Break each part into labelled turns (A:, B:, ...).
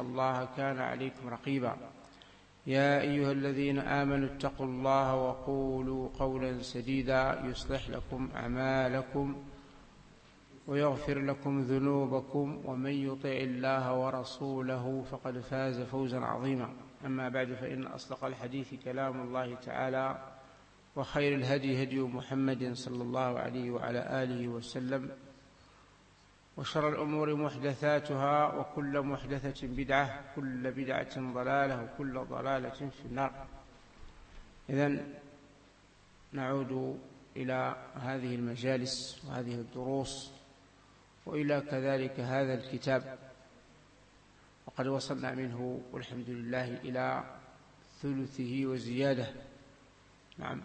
A: الله كان عليكم رقيبا. يا أيها الذين آمنوا اتقوا الله وقولوا قولا سديدا يصلح لكم أعمالكم ويغفر لكم ذنوبكم ومن يطع الله ورسوله فقد فاز فوزا عظيما. أما بعد، فإن أصدق الحديث كلام الله تعالى، وخير الهدي هدي محمد صلى الله عليه وعلى آله وسلم، وشر الأمور محدثاتها، وكل محدثة بدعة، كل بدعة ضلالة، وكل ضلالة في النار. إذن نعود إلى هذه المجالس وهذه الدروس وإلى كذلك هذا الكتاب، وقد وصلنا منه والحمد لله إلى ثلثه وزيادة. نعم.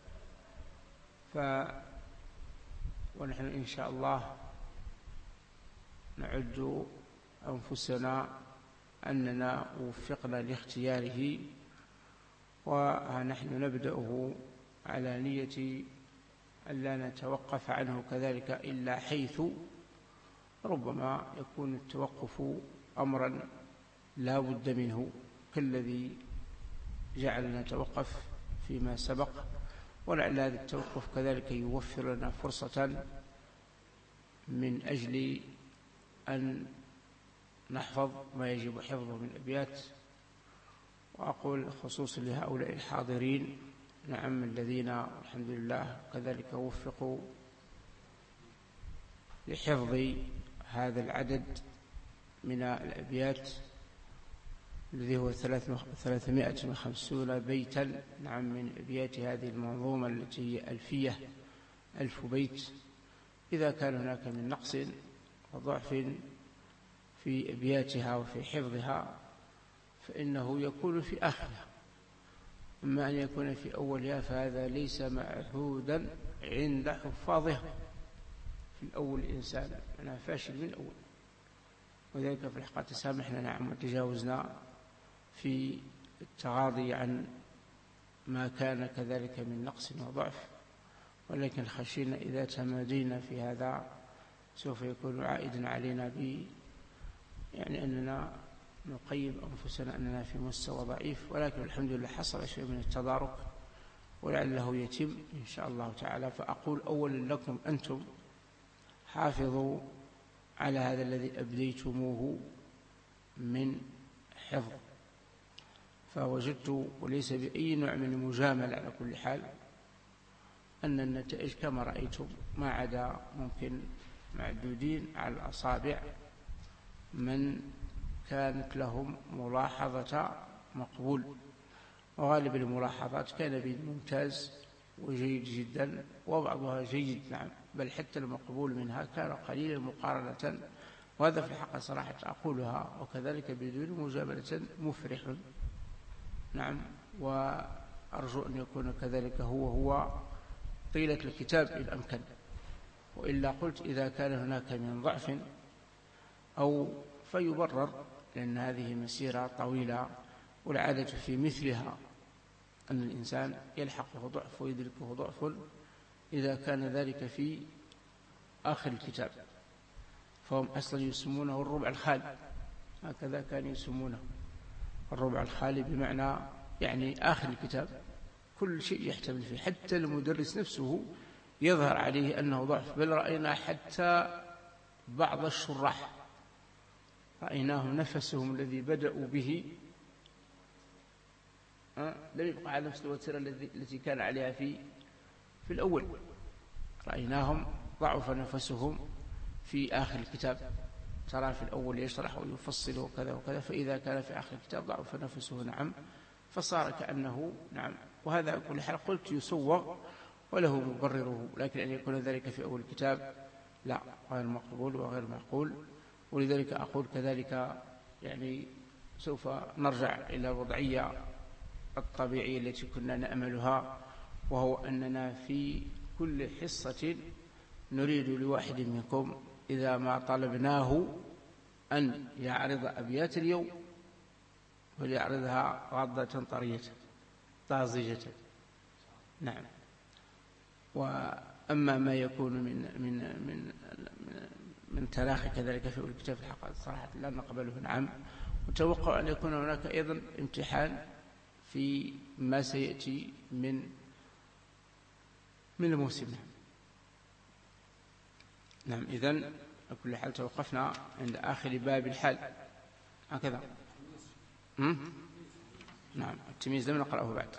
A: ونحن إن شاء الله نعد أنفسنا أننا وفقنا لاختياره، ونحن نبدأه على نية ألا نتوقف عنه كذلك إلا حيث ربما يكون التوقف أمرا لا بد منه، كالذي جعلنا نتوقف فيما سبق، ولعل هذا التوقف كذلك يوفر لنا فرصة من أجل أن نحفظ ما يجب حفظه من أبيات. وأقول خصوصا لهؤلاء الحاضرين، نعم، الذين الحمد لله كذلك وفقوا لحفظ هذا العدد من الأبيات الذي هو 350 بيتا، نعم، من أبيات هذه المنظومة التي هي ألفية، 1000 بيت. إذا كان هناك من نقص وضعف في أبياتها وفي حفظها فإنه يكون في آخرها، أما أن يكون في أولها فهذا ليس معهودا عند حفاظها. في الأول الإنسان أنا فاشل من أول، وذلك في الحقيقة تسامحنا، نعم، وتجاوزنا في التغاضي عن ما كان كذلك من نقص وضعف، ولكن خشينا إذا تمادينا في هذا سوف يكون عائدا علينا يعني أننا نقيم أنفسنا أننا في مستوى ضعيف، ولكن الحمد لله حصل شيء من التدارك ولعله يتم إن شاء الله تعالى. فأقول أولا لكم أنتم حافظوا على هذا الذي أبديتموه من حفظ، فوجدت وليس بأي نوع من المجامل على كل حال أن النتائج كما رأيتم، ما عدا ممكن معدودين على الأصابع من كانت لهم ملاحظة مقبول، وغالب الملاحظات كان ممتاز وجيد جدا، وبعضها جيد، نعم، بل حتى المقبول منها كان قليلا مقارنة، وهذا في الحق صراحة أقولها، وكذلك بدون مجاملة مفرح، نعم، وأرجو أن يكون كذلك هو طيلة الكتاب إن أمكن. وإلا قلت إذا كان هناك من ضعف أو فيبرر، لأن هذه مسيرة طويلة، والعادة في مثلها أن الإنسان يلحقه ضعف ويدركه ضعف إذا كان ذلك في آخر الكتاب، فهم أصلا يسمونه الربع الخالي، هكذا كانوا يسمونه الربع الخالي، بمعنى يعني آخر الكتاب كل شيء يحتمل فيه، حتى المدرس نفسه يظهر عليه أنه ضعف. بل رأينا حتى بعض الشراح رأيناهم نفسهم الذي بدأوا به لم يبقى على نفس الوتيرة التي كان عليها في الأول، رأيناهم ضعف نفسهم في آخر الكتاب. ترى في الأول يشرح ويفصل وكذا وكذا، فإذا كان في آخر الكتاب ضعف نفسه، نعم، فصار كأنه، نعم. وهذا كل حال قلت يسوغ وله مبرره، لكن أن يكون ذلك في أول الكتاب لا، غير مقبول وغير معقول. ولذلك أقول كذلك يعني سوف نرجع إلى الوضعية الطبيعية التي كنا نأملها، وهو أننا في كل حصة نريد لواحد منكم إذا ما طلبناه أن يعرض أبيات اليوم وليعرضها غضة طرية طازجة، نعم. وأما ما يكون من تراخي كذلك في الكتاب الحق صراحة لا نقبله، نعم، وتوقع أن يكون هناك أيضا امتحان في ما سيأتي من الموسم. نعم، إذن على كل حال توقفنا عند آخر باب الحال هكذا. نعم، التمييز لم نقرأه بعد.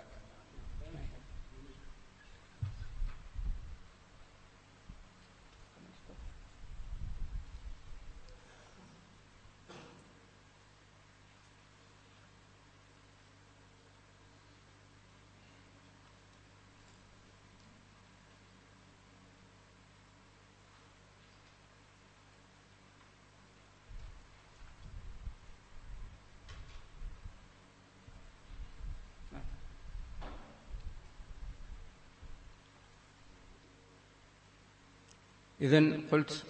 A: إذن قلت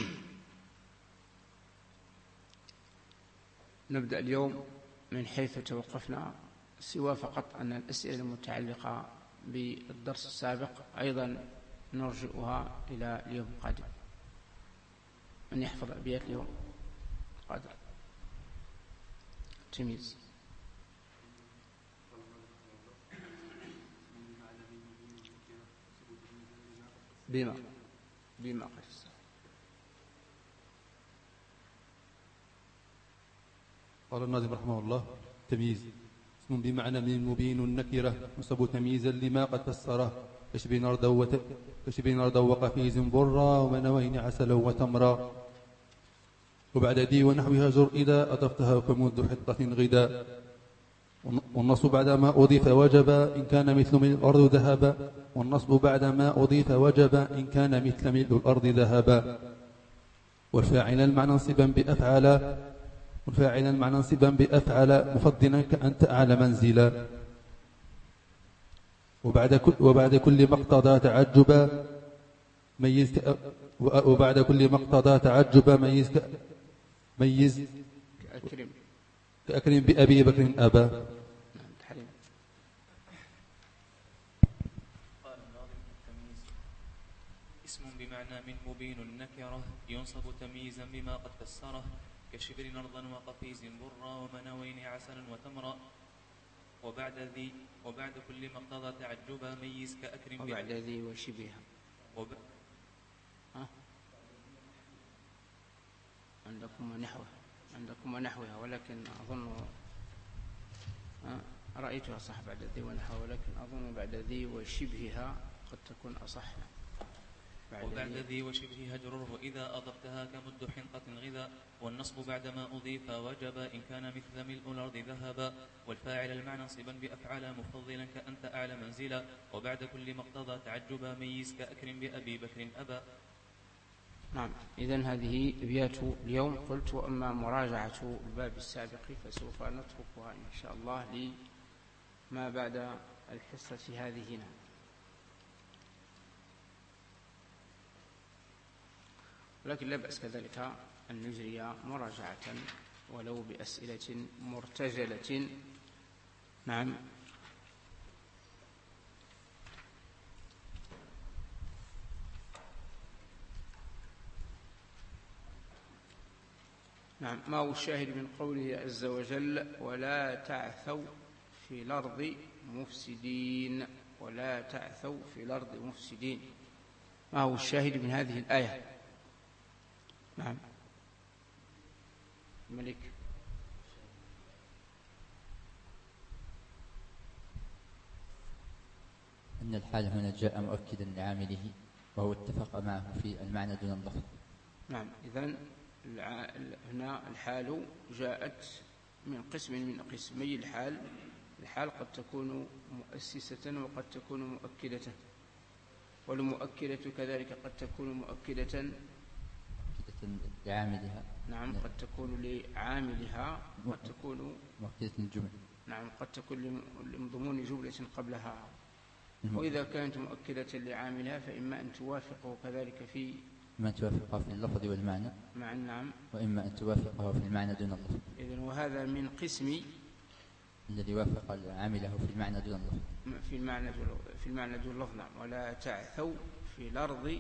A: نبدأ اليوم من حيث توقفنا، سوى فقط أن الأسئلة المتعلقة بالدرس السابق أيضا نرجئها إلى اليوم القادم. من يحفظ أبيات اليوم قادر تمييز. بما قد
B: قال الناظم رحمه الله: تمييز اسم بمعنى من مبين النكرة نصب تمييزا لما قد فسره، كشبه نردا وقفيز برا ومنوين عسلا وتمرا. وبعد دي ونحوها جر إذا أضفتها فمد حطة غدا. والنصب بعد ما أضيف وجب إن كان مثل ملء الأرض ذهبا. والنصب بعد ما أضيف وجب إن كان مثل ملء الأرض ذهبا. والفاعل المعنى انصبا بأفعل مفضلا كأنت أعلى منزلا. وبعد كل ما اقتضى تعجبا ميز كأكرم بأبي بكر أبا.
C: اسم بمعنى من مبين النكرة ينصب تمييزا بما قد فسره، كشبر نرضا وقفيز برا ومنوين عسلا وتمرا. وبعد كل ما اقتضى تعجبا ميز كأكرم
A: وبعد ذي وشبهها عندكم ونحوها ولكن أظن رأيتها صح بعد ذي ونحوها، ولكن أظن بعد ذي وشبهها قد تكون أصح.
C: وبعد ذي وشبهها جرره إذا أضفتها كمد حنطة غذا. والنصب بعدما أضيف وجب إن كان مثل ملء الأرض ذهبا. والفاعل المعنى انصبا بأفعال مفضلا كأنت أعلى منزلا. وبعد كل ما اقتضى تعجبا ميز كأكرم بأبي بكر أبا.
A: نعم، إذن هذه أبيات اليوم. قلت وأما مراجعة الباب السابق فسوف نتركها إن شاء الله لما بعد الحصة هذه. نعم. ولكن لا بأس كذلك أن نجري مراجعة ولو بأسئلة مرتجلة. نعم. نعم، ما هو الشاهد من قوله عز وجل ولا تعثوا في الأرض مفسدين؟ ولا تعثوا في الأرض مفسدين، ما هو الشاهد من هذه الآية؟ نعم الملك.
D: أن الحال هنا جاء مؤكدا لعامله وهو اتفق معه في المعنى دون اللفظ.
A: نعم، إذن هنا الحال جاءت من قسم من قسمي الحال. الحال قد تكون مؤسسة وقد تكون مؤكدة، والمؤكدة كذلك قد تكون مؤكدة
D: لعاملها.
A: نعم، قد تكون لعاملها، قد تكون
D: مؤكدة الجمل.
A: نعم، قد تكون لمضمون جملة قبلها. وإذا كانت مؤكدة لعاملها فإما أن توافقه كذلك في
D: إما أن توافقه في اللفظ والمعنى
A: مع النعم،
D: وإما أن توافقه في المعنى دون اللفظ.
A: إذن وهذا من قسم
D: الذي وافق عامله في المعنى دون اللفظ.
A: في المعنى دون اللفظ. نعم. ولا تعثوا في الأرض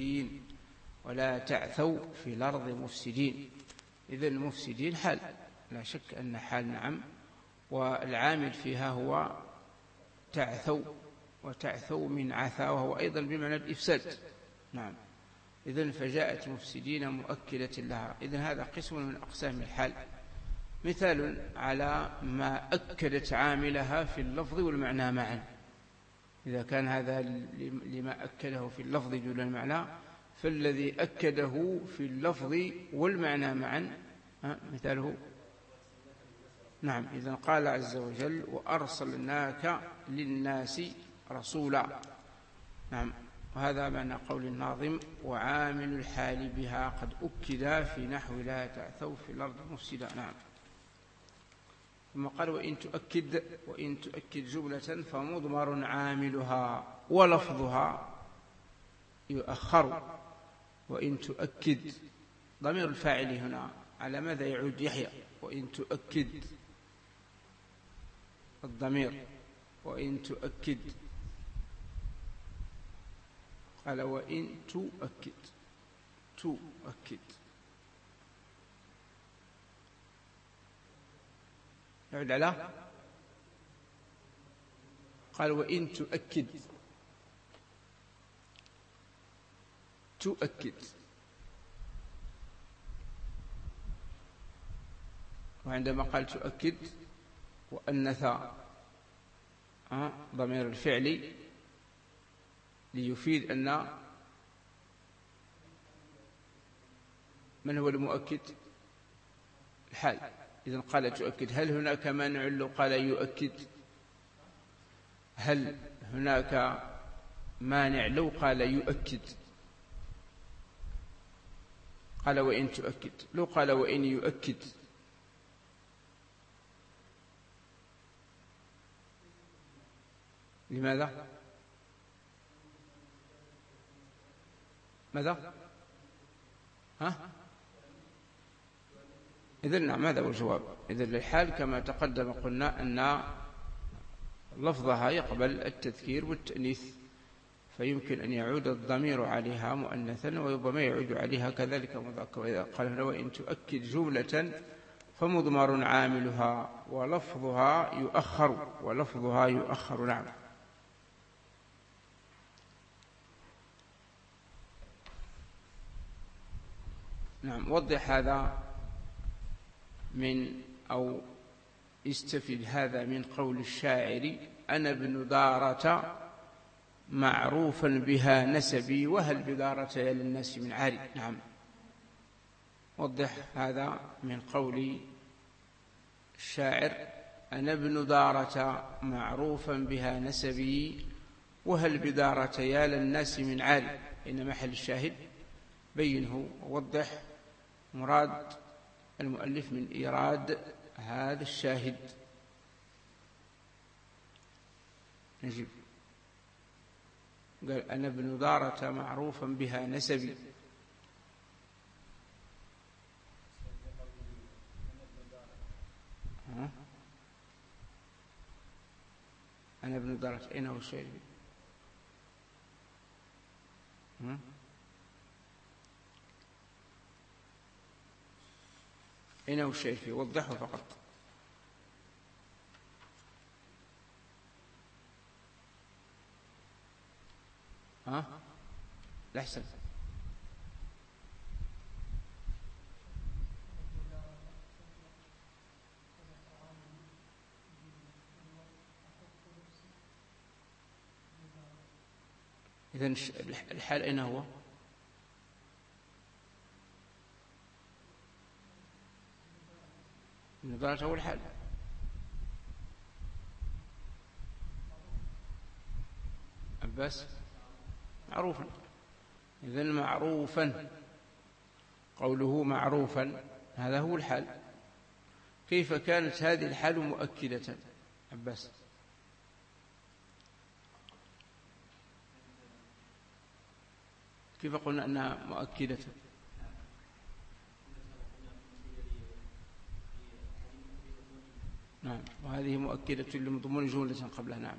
A: ولا تعثوا في الأرض مفسدين. إذن مفسدين حال. لا شك أن حال نعم، والعامل فيها هو تعثوا، وتعثوا من عثا وهو أيضا بمعنى الإفساد. نعم، إذن فجاءت مفسدين مؤكدة لها. إذن هذا قسم من أقسام الحال، مثال على ما أكدت عاملها في اللفظ والمعنى معا. إذا كان هذا لما أكده في اللفظ دون المعنى، فالذي أكده في اللفظ والمعنى معا مثاله. نعم، إذن قال عز وجل وأرسلناك للناس رسولا. نعم، وهذا معنى قول الناظم وعامل الحال بها قد أكد في نحو لا تعثوا في الأرض مفسدا. نعم، ثم قال وإن تؤكد جملة فمضمر عاملها ولفظها يؤخر. وإن تؤكد ضمير الفاعل هنا على ماذا يعود؟ يحيى. وإن تؤكد الضمير، وإن تؤكد قال وإن تؤكد يعود على قال وإن تؤكد. وعندما قال تؤكد وأنث ضمير الفعل ليفيد أن من هو المؤكد؟ الحال. إذن قال تؤكد. هل هناك مانع لو قال يؤكد؟ هل هناك مانع لو قال يؤكد؟ قال وإن تؤكد. لو قال وإن يؤكد لماذا؟ ماذا؟ إذن نعم، هذا هو الجواب. إذن للحال كما تقدم قلنا أن لفظها يقبل التذكير والتأنيث، فيمكن أن يعود الضمير عليها مؤنثا وربما يعود عليها كذلك مذكر. وإذا قال هنا وإن تؤكد جملة فمضمر عاملها ولفظها يؤخر. نعم. نعم، وضح هذا أو استفد هذا من قول الشاعر أنا ابن دارة معروفا بها نسبي وهل بدارة يا للناس من عاري. نعم، وضح هذا من قول الشاعر أنا ابن دارة معروفا بها نسبي وهل بدارة يا للناس من عاري. إن محل الشاهد بينه ووضح مراد المؤلف من إيراد هذا الشاهد. نجيب. قال أنا ابن دارة معروفا بها نسبي. أنا ابن دارة أين هو الشاهد؟ أين هو الشاهد فيه؟ وضحه فقط. الأحسن. إذن الحال أين هو؟ النظارة هو الحال. عباس معروفا. إذن معروفا، قوله معروفا هذا هو الحال. كيف كانت هذه الحال مؤكدة؟ عباس. كيف قلنا أنها مؤكدة؟ نعم، وهذه مؤكدة لمضمون جملة قبلها. نعم،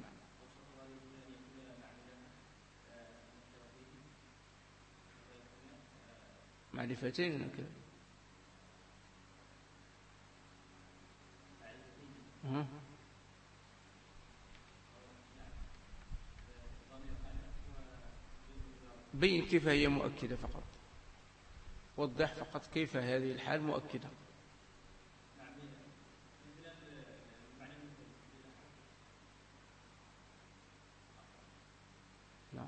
A: معرفتين كذا. بين كيف هي مؤكدة فقط، وضح فقط كيف هذه الحال مؤكدة. لا.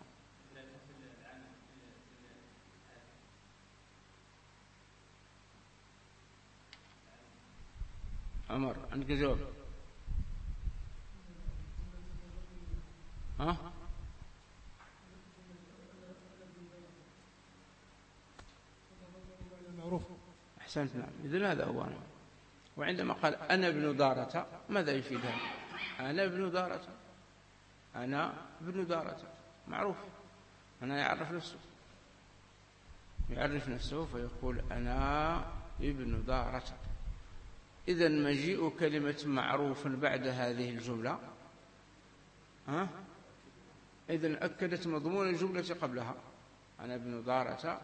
A: عمر عندك جواب؟ ها؟
B: معروف.
A: أحسنت، نعم، إذن هذا هو. وعندما قال أنا ابن دارة ماذا يفيد هذا؟ أنا ابن دارة، أنا ابن دارة معروف، أنا يعرف نفسه فيقول أنا ابن دارة. إذن مجيء كلمة معروف بعد هذه الجملة إذن أكدت مضمون الجملة قبلها، أنا ابن دارة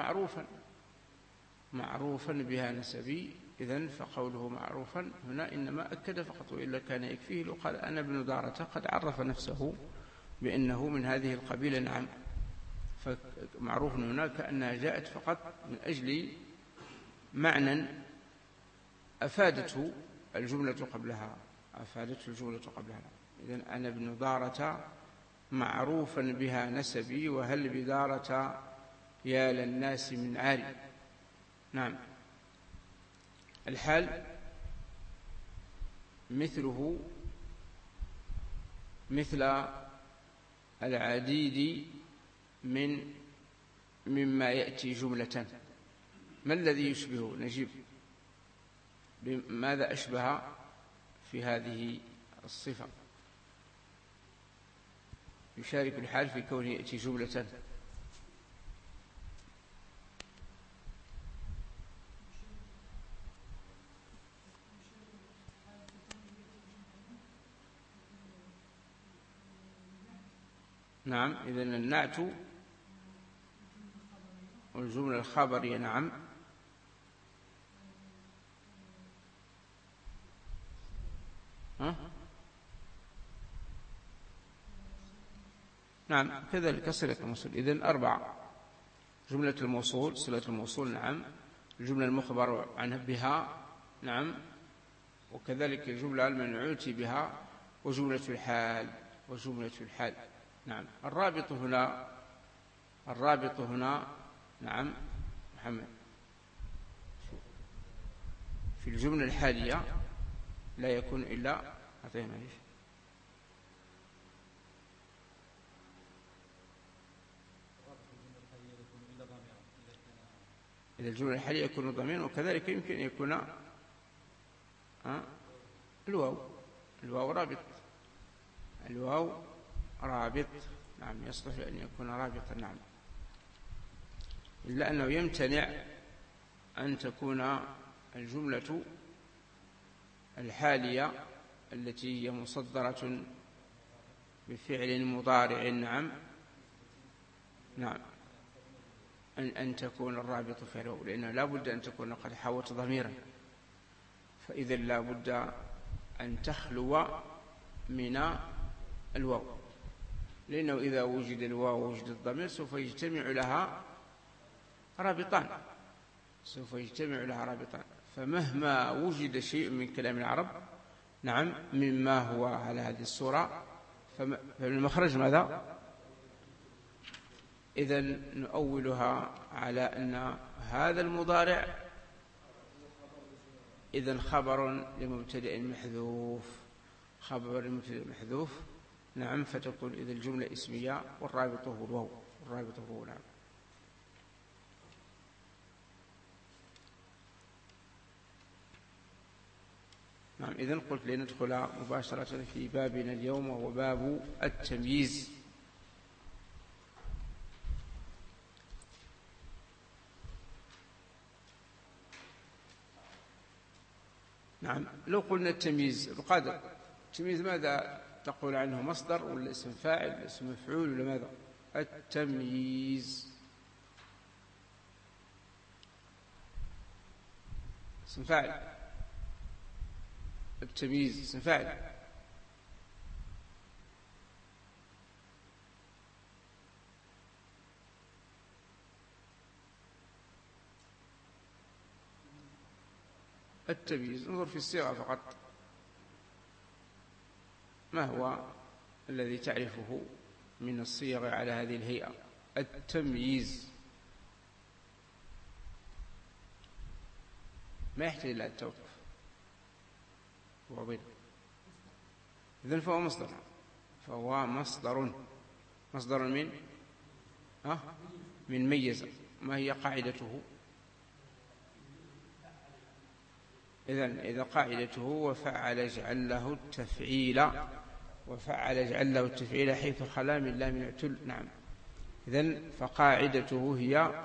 A: معروفا بها نسبي. إذن فقوله معروفا هنا إنما أكد فقط، وإلا كان يكفيه لو قال أنا ابن دارة قد عرف نفسه بأنه من هذه القبيلة. نعم، فمعروف هنا كأنها جاءت فقط من أجل معنى أفادته الجملة قبلها. إذن أنا ابن دارة معروفا بها نسبي، وهل بدارة يا للناس من عاري. نعم. الحال مثله مثل العديد مما يأتي جملة. ما الذي يشبه؟ نجيب بماذا أشبه في هذه الصفة؟ يشارك الحال في كونه يأتي جملة. نعم، إذن النعت والجملة الخبرية. نعم. نعم، كذلك صلة الموصول. إذن 4: جملة الموصول، صلة الموصول، نعم، الجملة المخبر عنها بها، نعم، وكذلك الجملة المنعوت بها، وجملة الحال. نعم. الرابط هنا نعم محمد في الجملة الحالية لا يكون إلا إذا الجملة الحالية يكون ضمير، وكذلك يمكن أن يكون الواو رابط. نعم، يصلح أن يكون رابطا. نعم، إلا أنه يمتنع أن تكون الجملة الحالية التي هي مصدرة بفعل مضارع. نعم، أن تكون الرابط فعله، لأنه لا بد أن تكون قد حوت ضميرا، فإذا لا بد أن تخلو من الواو، لأنه إذا وجد الواو ووجد الضمير سوف يجتمع لها رابطان. فمهما وجد شيء من كلام العرب، نعم، مما هو على هذه الصورة، فالمخرج ماذا؟ إذن نؤولها على أن هذا المضارع إذن خبر لمبتدأ محذوف. نعم، فتقول إذا الجملة اسمية والرابط هو الواو. نعم. إذن قلت لندخل مباشرة في بابنا اليوم، وهو باب التمييز. نعم، لو قلنا التمييز القادر، التمييز ماذا تقول عنه؟ مصدر ولا اسم فاعل ولا اسم مفعول ولا ماذا؟ التمييز اسم فاعل. التمييز اسم فاعل. التمييز. انظر في الصيغة فقط، ما هو الذي تعرفه من الصيغ على هذه الهيئة؟ التمييز ما يحتاج إلى التوقف وبين. إذن فهو مصدر، مصدر من ميز. ما هي قاعدته؟ إذا قاعدته وفعل اجعل له التفعيل حيث خلا من لام اعتل. نعم. إذن فقاعدته هي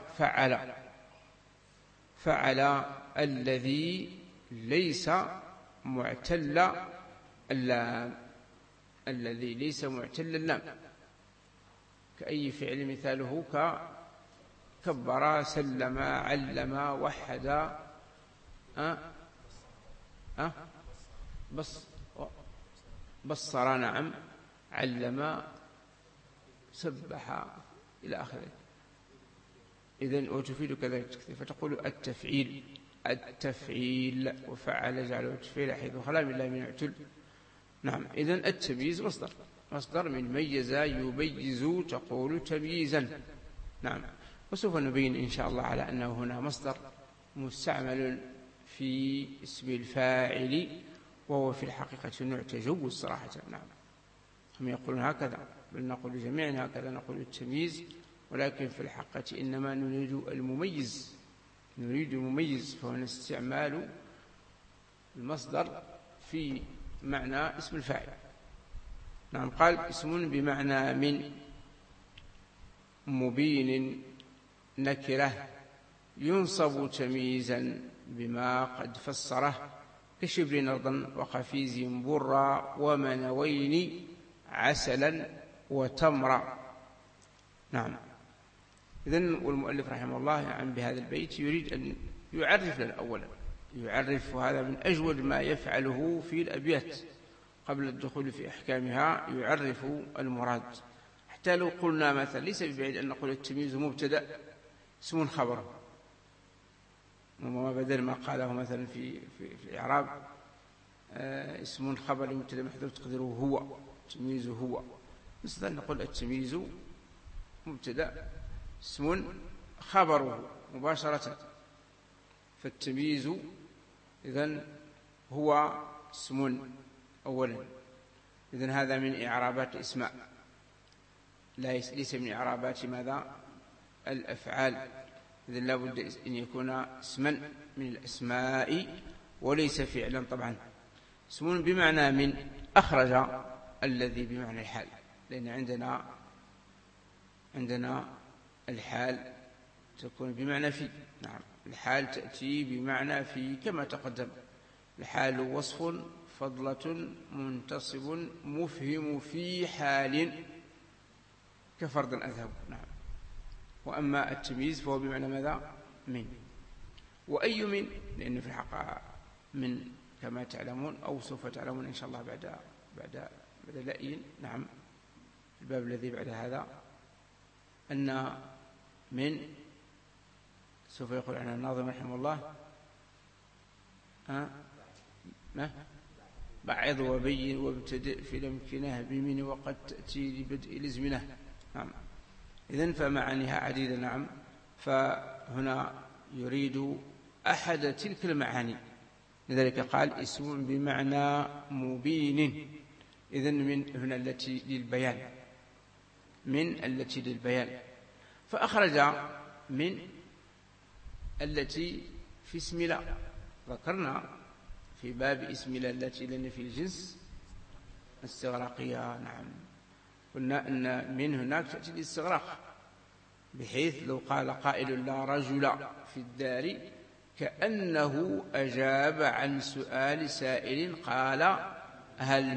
A: فعل الذي ليس معتل اللام، كأي فعل مثاله كبر، سلم، علم، وحد، بصر، نعم، علم، سبح إلى آخره. إذن وتفيد كذلك، فتقول التفعيل وفعل جعله التفعيل حيث خلا من لام اعتل. نعم. إذن التمييز مصدر من ميز يميز، تقول تمييزا. نعم. وسوف نبين إن شاء الله على أنه هنا مصدر مستعمل في اسم الفاعل، وهو في الحقيقة نوع تجوز صراحة. نعم. هم يقولون هكذا، بل نقول جميعا هكذا، نقول التمييز، ولكن في الحقيقة إنما نريد المميز، فهنا استعمال المصدر في معنى اسم الفاعل. نعم. قال اسم بمعنى من مبين نكرة ينصب تمييزا بما قد فسره، كشبر أرضا وقفيز برا ومنوين عسلا وتمرا. نعم. إذن والمؤلف رحمه الله يعني بهذا البيت يريد أن يعرف لنا أولا، يعرف، هذا من أجود ما يفعله في الأبيات قبل الدخول في أحكامها، يعرف المراد. حتى لو قلنا مثلا ليس ببعيد أن نقول التمييز مبتدأ اسم خبر، وما بدل ما قاله مثلا في الإعراب اسم خبر مبتدأ محذوف تقديره هو، تمييز هو. مثلا نقول التمييز مبتدأ اسم خبره مباشرة، فالتمييز إذن هو اسم أولا. إذن هذا من إعرابات الإسماء، ليس من إعرابات ماذا؟ الأفعال. إذن لا بد أن يكون اسما من الأسماء وليس فعلا. طبعا اسم بمعنى من أخرج الذي بمعنى الحال، لأن عندنا الحال تكون بمعنى في. نعم. الحال تأتي بمعنى في كما تقدم. الحال وصف فضلة منتصب مفهم في حال كفرد أذهب. نعم. وأما التمييز فهو بمعنى ماذا؟ من. وأي من؟ لأن في الحقيقة من كما تعلمون أو سوف تعلمون إن شاء الله بعد لأين. نعم. الباب الذي بعد هذا أن من سوف يقول عنها الناظم رحمه الله بعض وبين وابتدئ في الامكنه بمن وقد تأتي لبدء الازمنه. نعم. إذن فمعانيها عديدة. نعم. فهنا يريد أحد تلك المعاني، لذلك قال اسم بمعنى مبين. إذن من هنا التي للبيان، من التي للبيان. فأخرج من التي في اسم لا. ذكرنا في باب اسم لا التي لأن في الجنس استغراقية. نعم. قلنا أن من هناك تأتي الاستغراق، بحيث لو قال قائل لا رجل في الدار كأنه أجاب عن سؤال سائل قال هل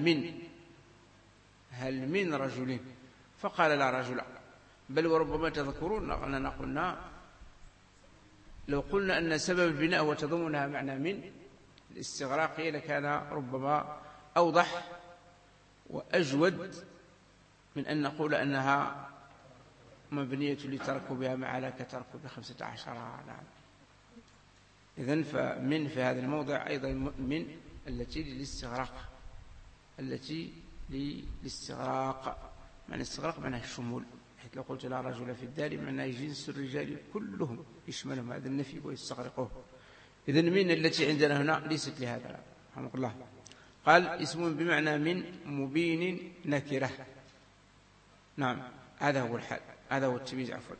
A: من رجل، فقال لا رجل. بل وربما تذكرون أننا قلنا لو قلنا أن سبب البناء وتضمنها معنى من الاستغراقية لكان ربما أوضح وأجود من أن نقول أنها مبنية لتركبها مع لا كتركب 15. نعم. إذن فمن في هذا الموضع أيضا من التي للاستغراق، التي للاستغراق. معنى الاستغراق معناه الشمول، حيث لو قلت لا رجل في الدار معناه جنس الرجال كلهم يشملهم هذا النفي ويستغرقه. إذن من التي عندنا هنا ليست لهذا رحمه الله. قال اسم بمعنى من مبين نكرة. نعم هذا هو الحال، هذا هو التمييز عفوا.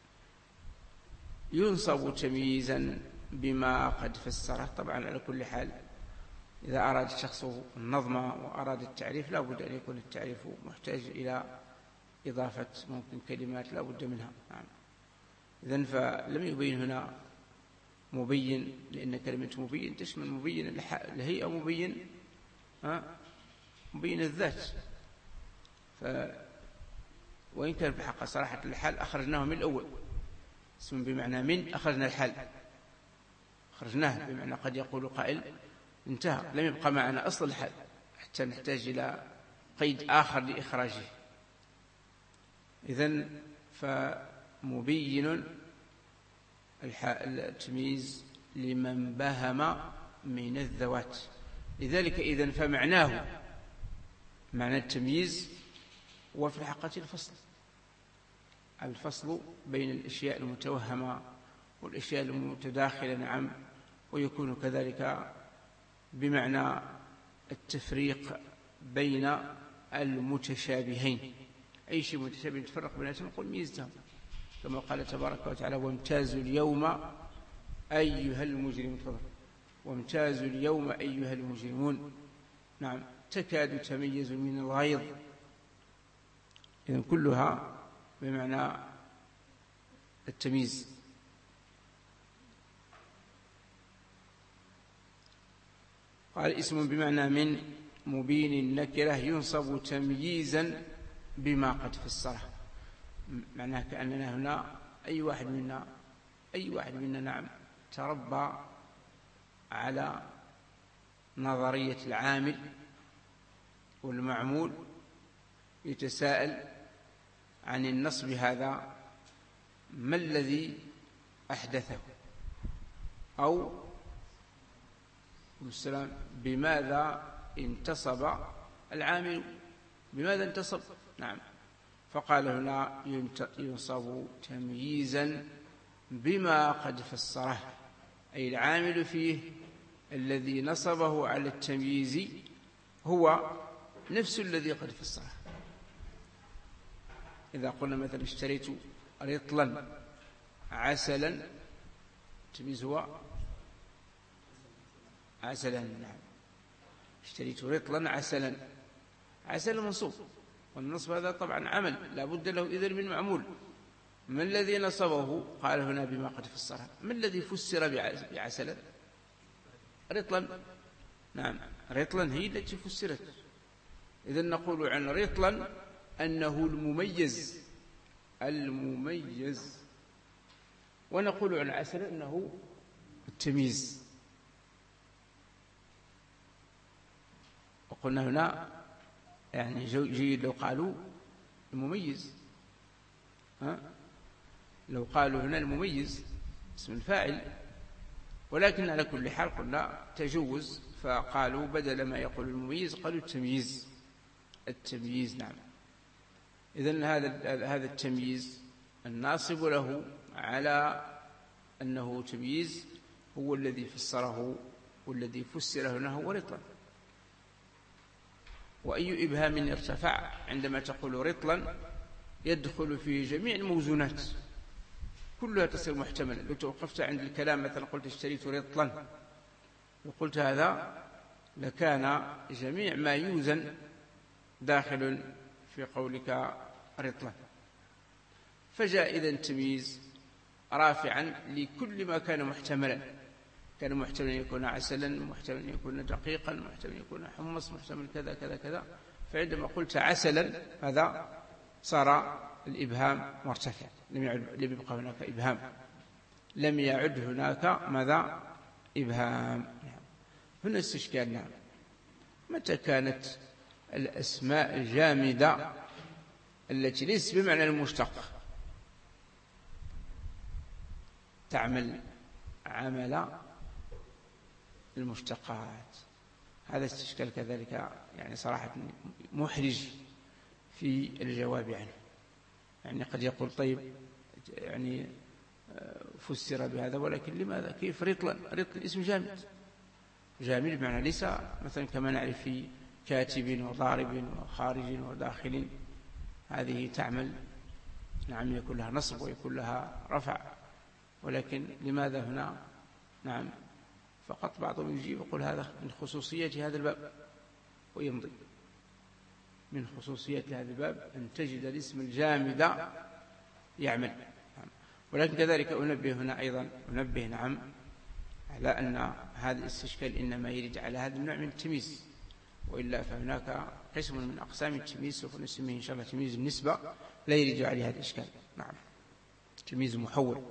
A: ينصب تمييزا بما قد فسره. طبعا على كل حال إذا أراد الشخص النظم وأراد التعريف لا بد أن يكون التعريف محتاج إلى إضافة ممكن كلمات لا بد منها. نعم. إذن فلم يبين هنا مبين، لأن كلمة مبين تشمل مبين الهيئة، مبين الذات. وإن كان بحق صراحة الحال أخرجناه من الأول، اسم بمعنى من أخرجنا الحال، أخرجناه بمعنى قد يقول قائل انتهى، لم يبقى معنا أصل الحال حتى نحتاج إلى قيد آخر لإخراجه. إذن فمبين التمييز لمن بهم من الذوات. لذلك إذن فمعناه معنى التمييز وفي الحقيقة الفصل بين الأشياء المتوهمة والأشياء المتداخلة. نعم. ويكون كذلك بمعنى التفريق بين المتشابهين. أي شيء متشابه يتفرق بيناتهم نقول ميزتهم، كما قال تبارك وتعالى وامتازوا اليوم أيها المجرمون، وامتازوا اليوم أيها المجرمون. نعم تكاد تميز من الغيظ. إذن كلها بمعنى التمييز. قال اسم بمعنى من مبين النكرة ينصب تمييزا بما قد فسره. معناه كأننا هنا أي واحد منا نعم تربى على نظرية العامل والمعمول، يتساءل عن النصب هذا ما الذي أحدثه، أو والسلام بماذا انتصب العامل، بماذا انتصب. نعم. فقال هنا ينصب تمييزا بما قد فسره، أي العامل فيه الذي نصبه على التمييز هو نفس الذي قد فسره. إذا قلنا مثلا اشتريت رطلا عسلا، التمييز هو عسلا. نعم. اشتريت رطلا عسلا، عسل منصوب، والنصب هذا طبعا عمل لا بد له إذن من معمول. ما الذي نصبه؟ قال هنا بما قد فسره. ما الذي فسر بعسلا؟ رطلا. نعم رطلا هي التي فسرت. إذن نقول عن رطلا أنه المميز، ونقول عن عسل أنه التمييز. وقلنا هنا يعني جيد لو قالوا المميز، لو قالوا هنا المميز اسم الفاعل، ولكن على كل حال قلنا تجوز، فقالوا بدل ما يقول المميز قالوا التمييز. نعم. إذن هذا التمييز الناصب له على أنه تمييز هو الذي فسره، والذي فسر هنا هو رطلا. وأي إبهام ارتفع عندما تقول رطلا يدخل في جميع الموزونات كلها تصير محتملة. لو توقفت عند الكلام مثلا قلت اشتريت رطلا، وقلت هذا لكان جميع ما يوزن داخل في قولك رطلا. فجاء إذن تمييز رافعا لكل ما كان محتملا. كان محتمل أن يكون عسلا، محتمل أن يكون دقيقا، محتمل أن يكون حمص، محتمل كذا كذا كذا. فعندما قلت عسلا هذا صار الإبهام مرتفع، لم يبقى هناك إبهام، لم يعد هناك ماذا؟ إبهام. هنا استشكال. نعم. متى كانت الأسماء الجامدة التي ليست بمعنى المشتق تعمل عمل المشتقات. هذا استشكال كذلك يعني صراحة محرج في الجواب عنه. يعني قد يقول طيب يعني فسر بهذا، ولكن لماذا؟ كيف رطل اسم جامد، جامد بمعنى ليس مثلا كما نعرف في كاتب وضارب وخارج وداخل، هذه تعمل نعم يكون لها نصب ويكون لها رفع، ولكن لماذا هنا نعم فقط؟ بعضهم يجيب يقول هذا من خصوصية هذا الباب ويمضي. من خصوصية هذا الباب أن تجد الاسم الجامد يعمل. ولكن كذلك أنبه هنا أيضا نعم على أن هذا الاستشكال إنما يرد على هذا النوع من التمييز، وإلا فهناك قسم من أقسام التمييز سوف نسميه إن شاء الله تمييز النسبة لا يرد عليه هذا الإشكال. نعم، تمييز محول.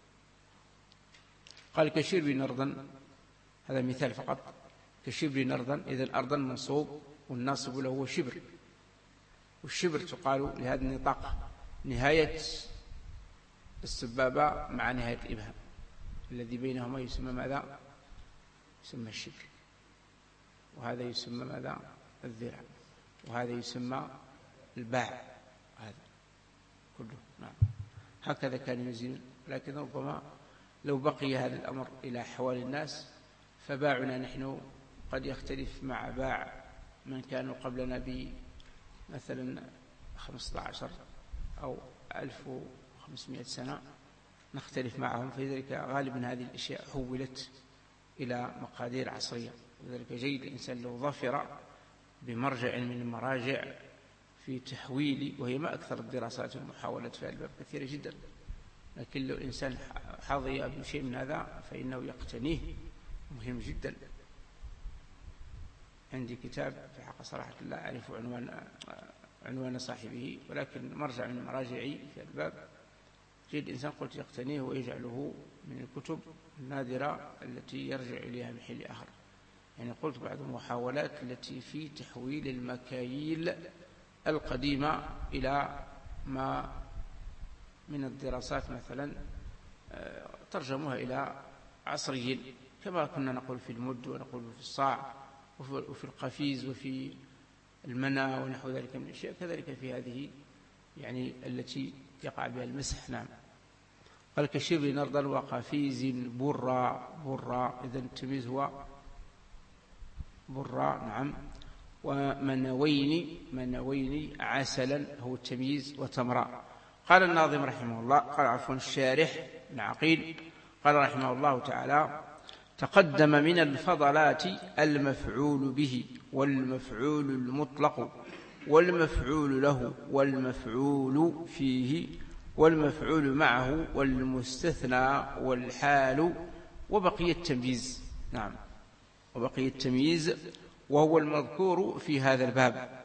A: قال كشرب نرضا، هذا مثال فقط. كشبر نرضا، إذن أرضا منصوب والناصب له هو شبر، والشبر تقال لهذا النطاق نهاية السبابة مع نهاية الإبهام الذي بينهما يسمى ماذا؟ يسمى الشبر. وهذا يسمى ماذا؟ الذراع. وهذا يسمى الباع. هذا كله نعم هكذا كان يزيل. لكن ربما لو بقي هذا الأمر إلى أحوال الناس فباعنا نحن قد يختلف مع باع من كانوا قبلنا بمثلا 15 أو 1500 سنة، نختلف معهم. فلذلك غالبا هذه الأشياء حولت إلى مقادير عصرية. لذلك جيد الإنسان لو ظفر بمرجع من المراجع في تحويل، وهي ما أكثر الدراسات والمحاولات في الباب كثيرة جدا، لكن لو الإنسان حظي بشيء من هذا فإنه يقتنيه، مهم جدا. عندي كتاب في حق صراحة لا أعرف عنوان صاحبه، ولكن مرجع من مراجعي في الباب جيد الإنسان قلت يقتنيه ويجعله من الكتب النادرة التي يرجع إليها من حين آخر. يعني قلت بعض المحاولات التي في تحويل المكاييل القديمة إلى ما من الدراسات مثلا ترجموها إلى عصريين، كما كنا نقول في المد ونقول في الصاع وفي القفيز وفي المنى ونحو ذلك من الأشياء، كذلك في هذه يعني التي يقع بها المسح. نعم. قال كشبر نرضا وقفيز برا إذن التمييز هو برا. نعم. ومنوين عسلا هو التمييز، وتمراء. قال الناظم رحمه الله، قال عفوا الشارح بن عقيل قال رحمه الله تعالى: تقدم من الفضلات المفعول به والمفعول المطلق والمفعول له والمفعول فيه والمفعول معه والمستثنى والحال وبقي التمييز. نعم، وبقي التمييز وهو المذكور في هذا الباب،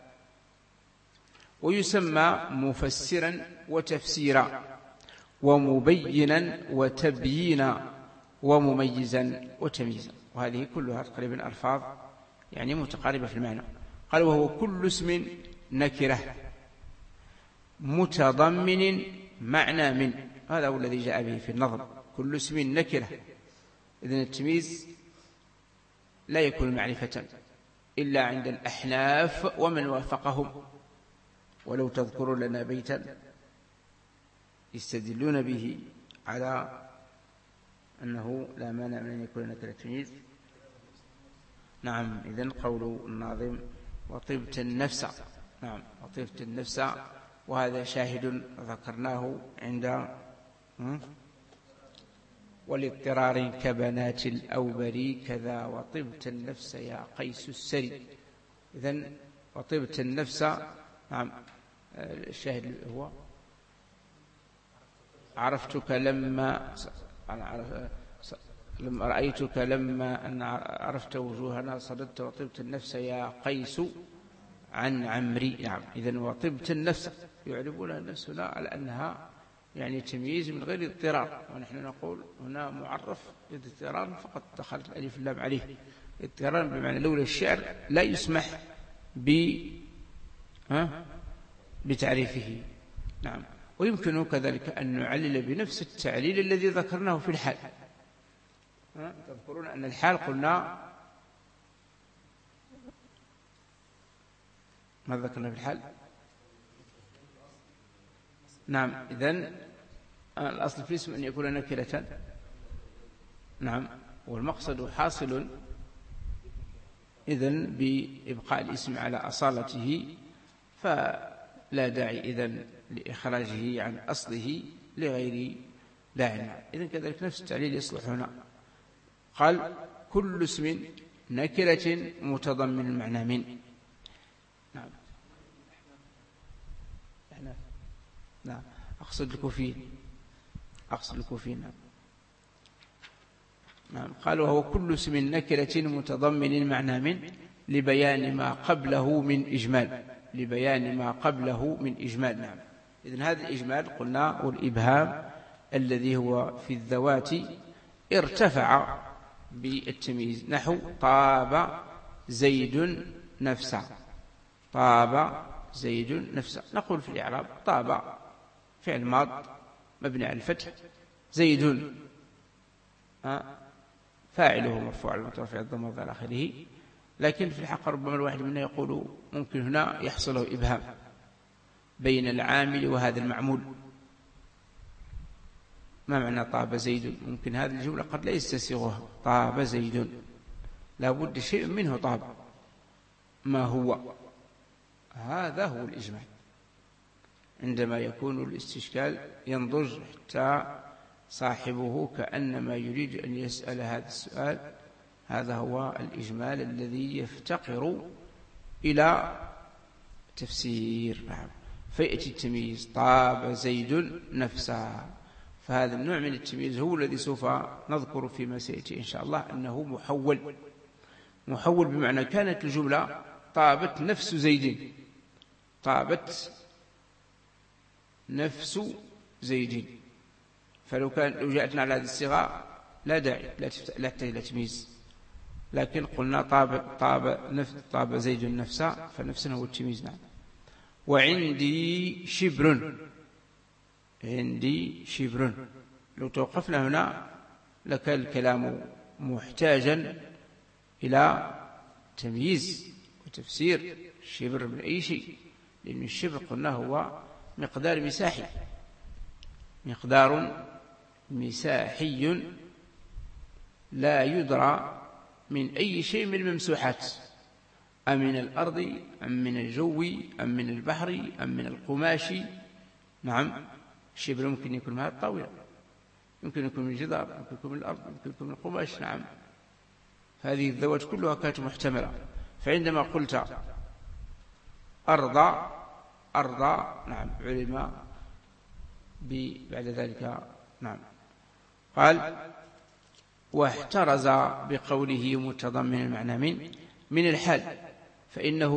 A: ويسمى مفسرا وتفسيرا ومبينا وتبيينا ومميزا وتمييزا. وهذه كلها تقريبا ألفاظ يعني متقاربة في المعنى. قال: وهو كل اسم نكرة متضمن معنى من. هذا هو الذي جاء به في النظم، كل اسم نكرة. إذن التمييز لا يكون معرفة إلا عند الأحناف ومن وافقهم. ولو تذكروا لنا بيتا يستدلون به على أنه لا مانع من أن يكون نكرة تمييز. نعم. إذن قول الناظم: وطبت النفس. نعم، وطبت النفس، وهذا شاهد ذكرناه عند والاضطرار كبنات الأوبري كذا وطبت النفس يا قيس السري. إذن وطبت النفس. نعم، الشاهد هو عرفتك لما رأيتك لما أن عرفت وجوهنا صددت وطبت النفس يا قيس عن عمري. نعم. إذن وطبت النفس يعربون النفس هنا على أنها يعني تمييز من غير اضطرار، ونحن نقول هنا معرف اضطرار فقط دخلت الألف اللام عليه. اضطرار بمعنى لولا الشعر لا يسمح بتعريفه. نعم. ويمكن كذلك أن نعلل بنفس التعليل الذي ذكرناه في الحال. تذكرون أن الحال قلنا ما ذكرنا في الحال؟ نعم، إذن الأصل في اسم أن يكون نكرة. نعم، والمقصد حاصل إذن بإبقاء الاسم على أصالته، فلا داعي إذن لإخراجه عن أصله لغير داعي. إذن كذلك نفس التعليل يصلح هنا. قال كل اسم نكرة متضمن المعنى من. نعم، نعم، أقصد الكوفيين. نعم، قال وهو كل اسم نكرة متضمن المعنى من لبيان ما قبله من إجمال. نعم، إذن هذا الإجمال قلنا والإبهام الذي هو في الذوات ارتفع بالتمييز، نحو طاب زيد نفسه. نقول في الإعراب طاب فعل ماض مبني على الفتح، زيد فاعله مرفوع المترفع الضمير على آخره. لكن في الحق ربما الواحد منا يقول ممكن هنا يحصل له إبهام بين العامل وهذا المعمول. ما معنى طاب زيد؟ ممكن هذه الجملة قد لا يستسيغها. طاب زيد لا بد شيء منه طاب، ما هو؟ هذا هو الإجمال. عندما يكون الاستشكال ينضج حتى صاحبه كأنما يريد أن يسأل هذا السؤال، هذا هو الإجمال الذي يفتقر إلى تفسير. نعم، فيأتي التمييز طاب زيد نفسه، فهذا النوع من التمييز هو الذي سوف نذكر فيما سيأتي إن شاء الله أنه محول بمعنى كانت الجملة طابت نفس زيد، طابت نفس زيد، فلو جاءتنا على هذه الصيغة لا داعي لا تحتاج إلى تمييز. لكن قلنا طاب زيد نفسه، فنفسنا هو التمييز. نعم، وعندي شبر. لو توقفنا هنا لكان الكلام محتاجا إلى تمييز وتفسير الشبر من أي شيء، لأن الشبر قلنا هو مقدار مساحي لا يدرى من أي شيء من الممسوحات، أم من الأرض أم من الجو أم من البحر أم من القماش. نعم، الشبر ممكن يكون من هذه الطاولة، يمكن يكون من الجدار، يمكن يكون من الأرض، يمكن يكون من القماش. نعم، هذه الذوات كلها كانت محتملة. فعندما قلت أرضى نعم علم بعد ذلك. نعم، قال واحترز بقوله متضمن المعنى من الحال، فإنها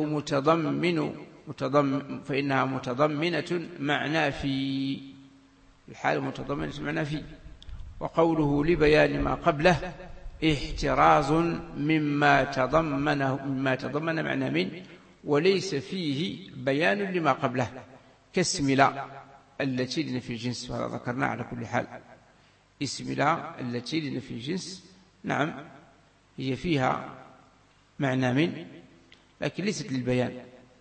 A: متضمنة معنى في الحال، متضمنة معنى في. وقوله لبيان ما قبله احتراز مما تضمن معنى من وليس فيه بيان لما قبله، كاسم لا التي لنفي الجنس، وهذا ذكرنا على كل حال. اسم لا التي لنفي الجنس، نعم، هي فيها معنى من، لكن ليست للبيان.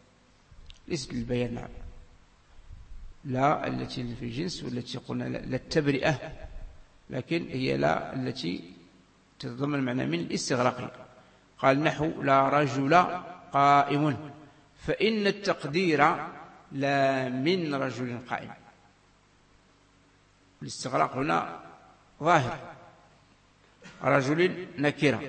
A: نعم، لا التي لنفي الجنس والتي قلنا للتبرئة، لكن هي لا التي تتضمن معنى من الاستغراقي. قال نحو لا رجل قائم، فإن التقدير لا من رجل قائم. الاستغراق هنا ظاهر، رجل نكرة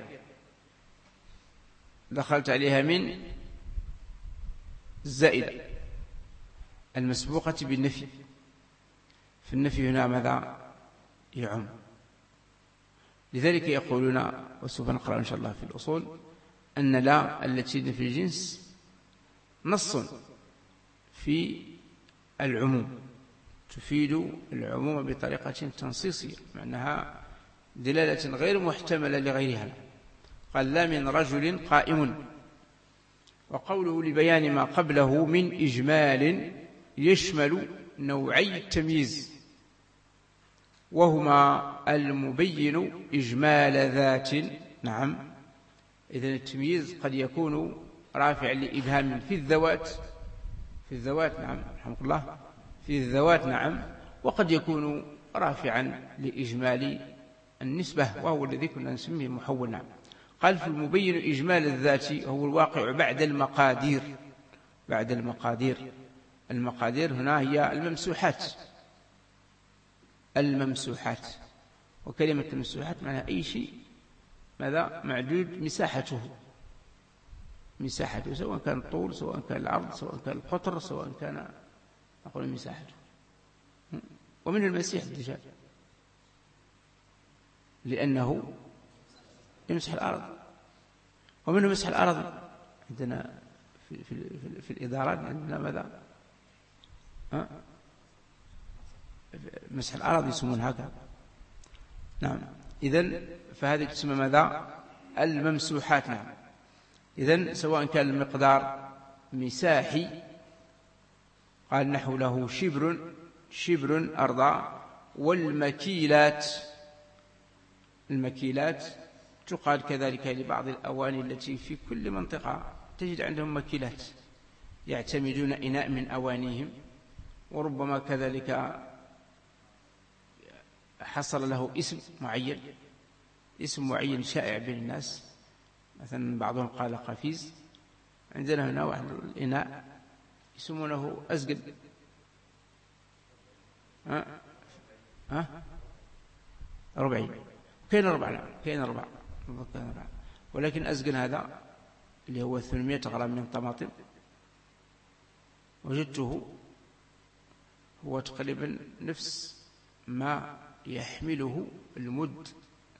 A: دخلت عليها من الزائدة المسبوقة بالنفي، في النفي هنا ماذا يعم؟ لذلك يقولون، وسوف نقرأ إن شاء الله في الأصول، أن لا التي في الجنس نص في العموم، تفيد العموم بطريقة تنصيصية، معناها دلالة غير محتملة لغيرها. قال لا من رجل قائم. وقوله لبيان ما قبله من إجمال يشمل نوعي التمييز، وهما المبين إجمال ذات. نعم. إذن التمييز قد يكون رافع لإبهام في الذوات نعم رحمك الله، في الذوات نعم، وقد يكون رافعا لإجمال النسبة وهو الذي كنا نسميه محول. نعم. قال في المبين إجمال الذات هو الواقع بعد المقادير. المقادير هنا هي الممسوحات، وكلمة الممسوحات معناها أي شيء ماذا معدود مساحته سواء كان الطول سواء كان العرض سواء كان القطر سواء كان نقول مساحته. ومن المسيح الدجاج لأنه يمسح الأرض، ومنه مسح الأرض. عندنا في الإدارات عندنا ماذا مسح الأرض يسمون هكذا. نعم. إذن فهذه تسمى ماذا الممسوحات. نعم. إذن سواء كان المقدار مساحي قال نحو له شبر أرضا. والمكيلات تقال كذلك لبعض الأواني التي في كل منطقة تجد عندهم مكيلات يعتمدون إناء من أوانيهم، وربما كذلك حصل له اسم معين شائع بين الناس، مثلا بعضهم قال قفيز. عندنا هنا واحد الإناء يسمونه أزقل. ربعي. كاين أربعة ولكن أزقل هذا اللي هو 800 غرام من طماطم وجدته هو تقريبا نفس ما يحمله المد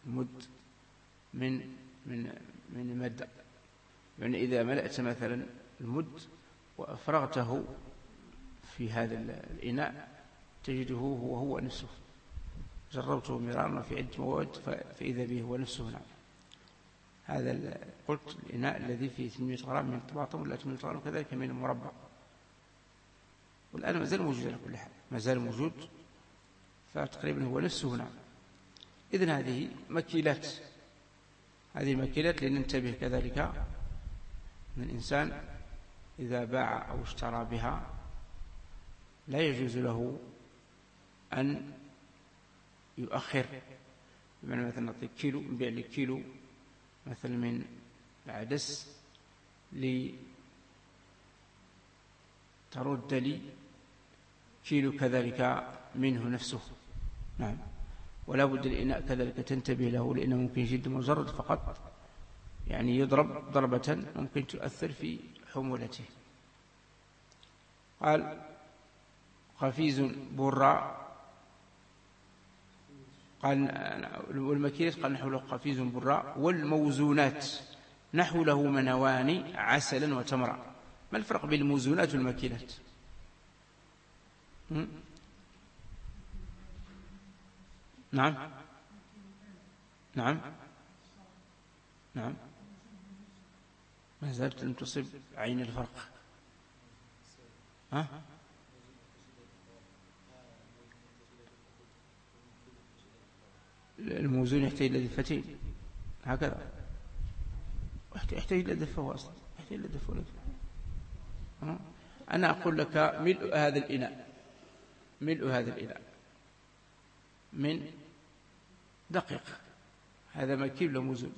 A: من المادة. يعني إذا ملأت مثلا المد وأفرغته في هذا الإناء تجده هو نفسه. جربته مرارا في عدة مواد فإذا به هو نفسه. نعم. هذا قلت الإناء الذي فيه 800 غرام من الطماطم ولا 800 غرام كذلك من المربى، والآن ما زال موجود على كل حال، ما زال موجود، فتقريبا هو نفسه. نعم. إذن هذه مكيلات لننتبه كذلك أن الإنسان إذا باع أو اشترى بها لا يجوز له أن يؤخر. بمعنى مثلا نعطيك كيلو، نبيع لك كيلو مثلا من العدس لترد لي كيلو كذلك منه نفسه. نعم. ولا بد الإناء كذلك تنتبه له، لأنه ممكن جد مجرد فقط يعني يضرب ضربة ممكن تؤثر في حمولته. قال قفيز براء. قال والمكيلات قال نحو له قفيز براء. والموزونات نحو له منوان عسلا وتمرا. ما الفرق بين الموزونات والمكيلات؟ نعم ما زالت لم تصب عين الفرق. الموزون يحتاج إلى دفتين هكذا، يحتاج إلى دفه أصلا، يحتاج إلى دفه. أنا أقول لك ملء هذا الإناء من دقيق، هذا مكيل ولا موزون؟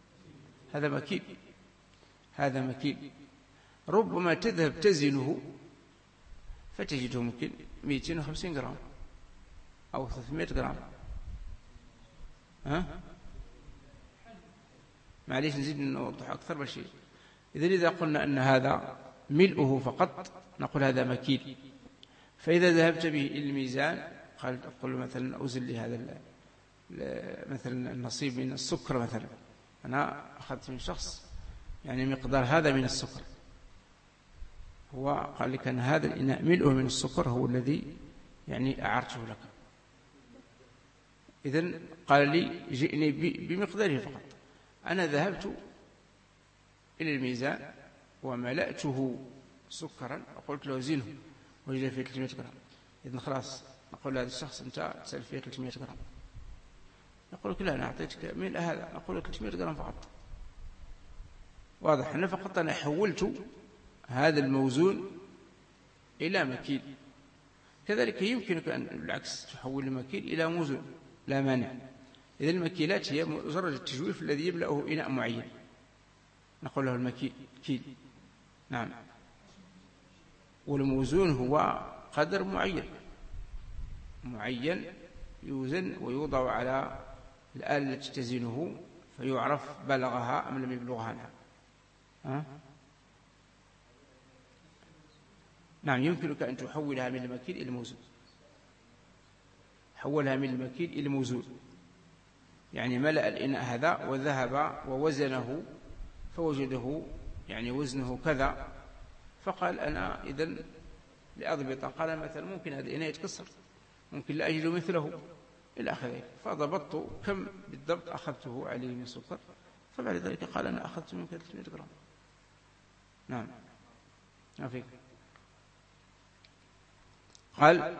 A: هذا مكيل. ربما تذهب تزنه فتجده ممكن 250 جرام أو 300 جرام. معليش نزيد نوضح أكثر بشيء. إذا قلنا أن هذا ملؤه فقط نقول هذا مكيل. فإذا ذهبت به إلى الميزان قل مثلا أوزن لي هذا مثلا النصيب من السكر مثلا، أنا أخذت من شخص يعني مقدار هذا من السكر، هو قال لك أن هذا الإناء ملؤه من السكر هو الذي يعني أعرته لك. إذن قال لي جئني بمقداره فقط. أنا ذهبت إلى الميزان وملأته سكرا وقلت له زنه وجد فيه 300 جرام. إذن خلاص نقول هذا الشخص أنت تسأل فيه 300 جرام، يقول لك لا أنا أعطيتك من هذا، أقول لك 300 جرام فقط. واضح؟ أنا فقط أنا حولت هذا الموزون إلى مكيل. كذلك يمكنك أن بالعكس تحول المكيل إلى موزون، لا مانع. إذا المكيلات هي مجرد التجويف الذي يملأه إناء معين، نقول له المكيل كيل. نعم. والموزون هو قدر معين يوزن ويوضع على الآلة التي تزنه فيعرف بلغها أم لم يبلغها. نعم. يمكنك أن تحولها من المكيل إلى الموزون، حولها من المكيل إلى الموزون، يعني ملأ الإناء هذا وذهب ووزنه فوجده يعني وزنه كذا، فقال أنا إذن لأضبط، قال مثلا ممكن هذا الإناء يتكسر، ممكن لا أجد مثله إلى آخره، فضبطت كم بالضبط أخذته عليه من سكر، فبعد ذلك قال أنا أخذت منك 300 جرام. نعم. ما فيك. قال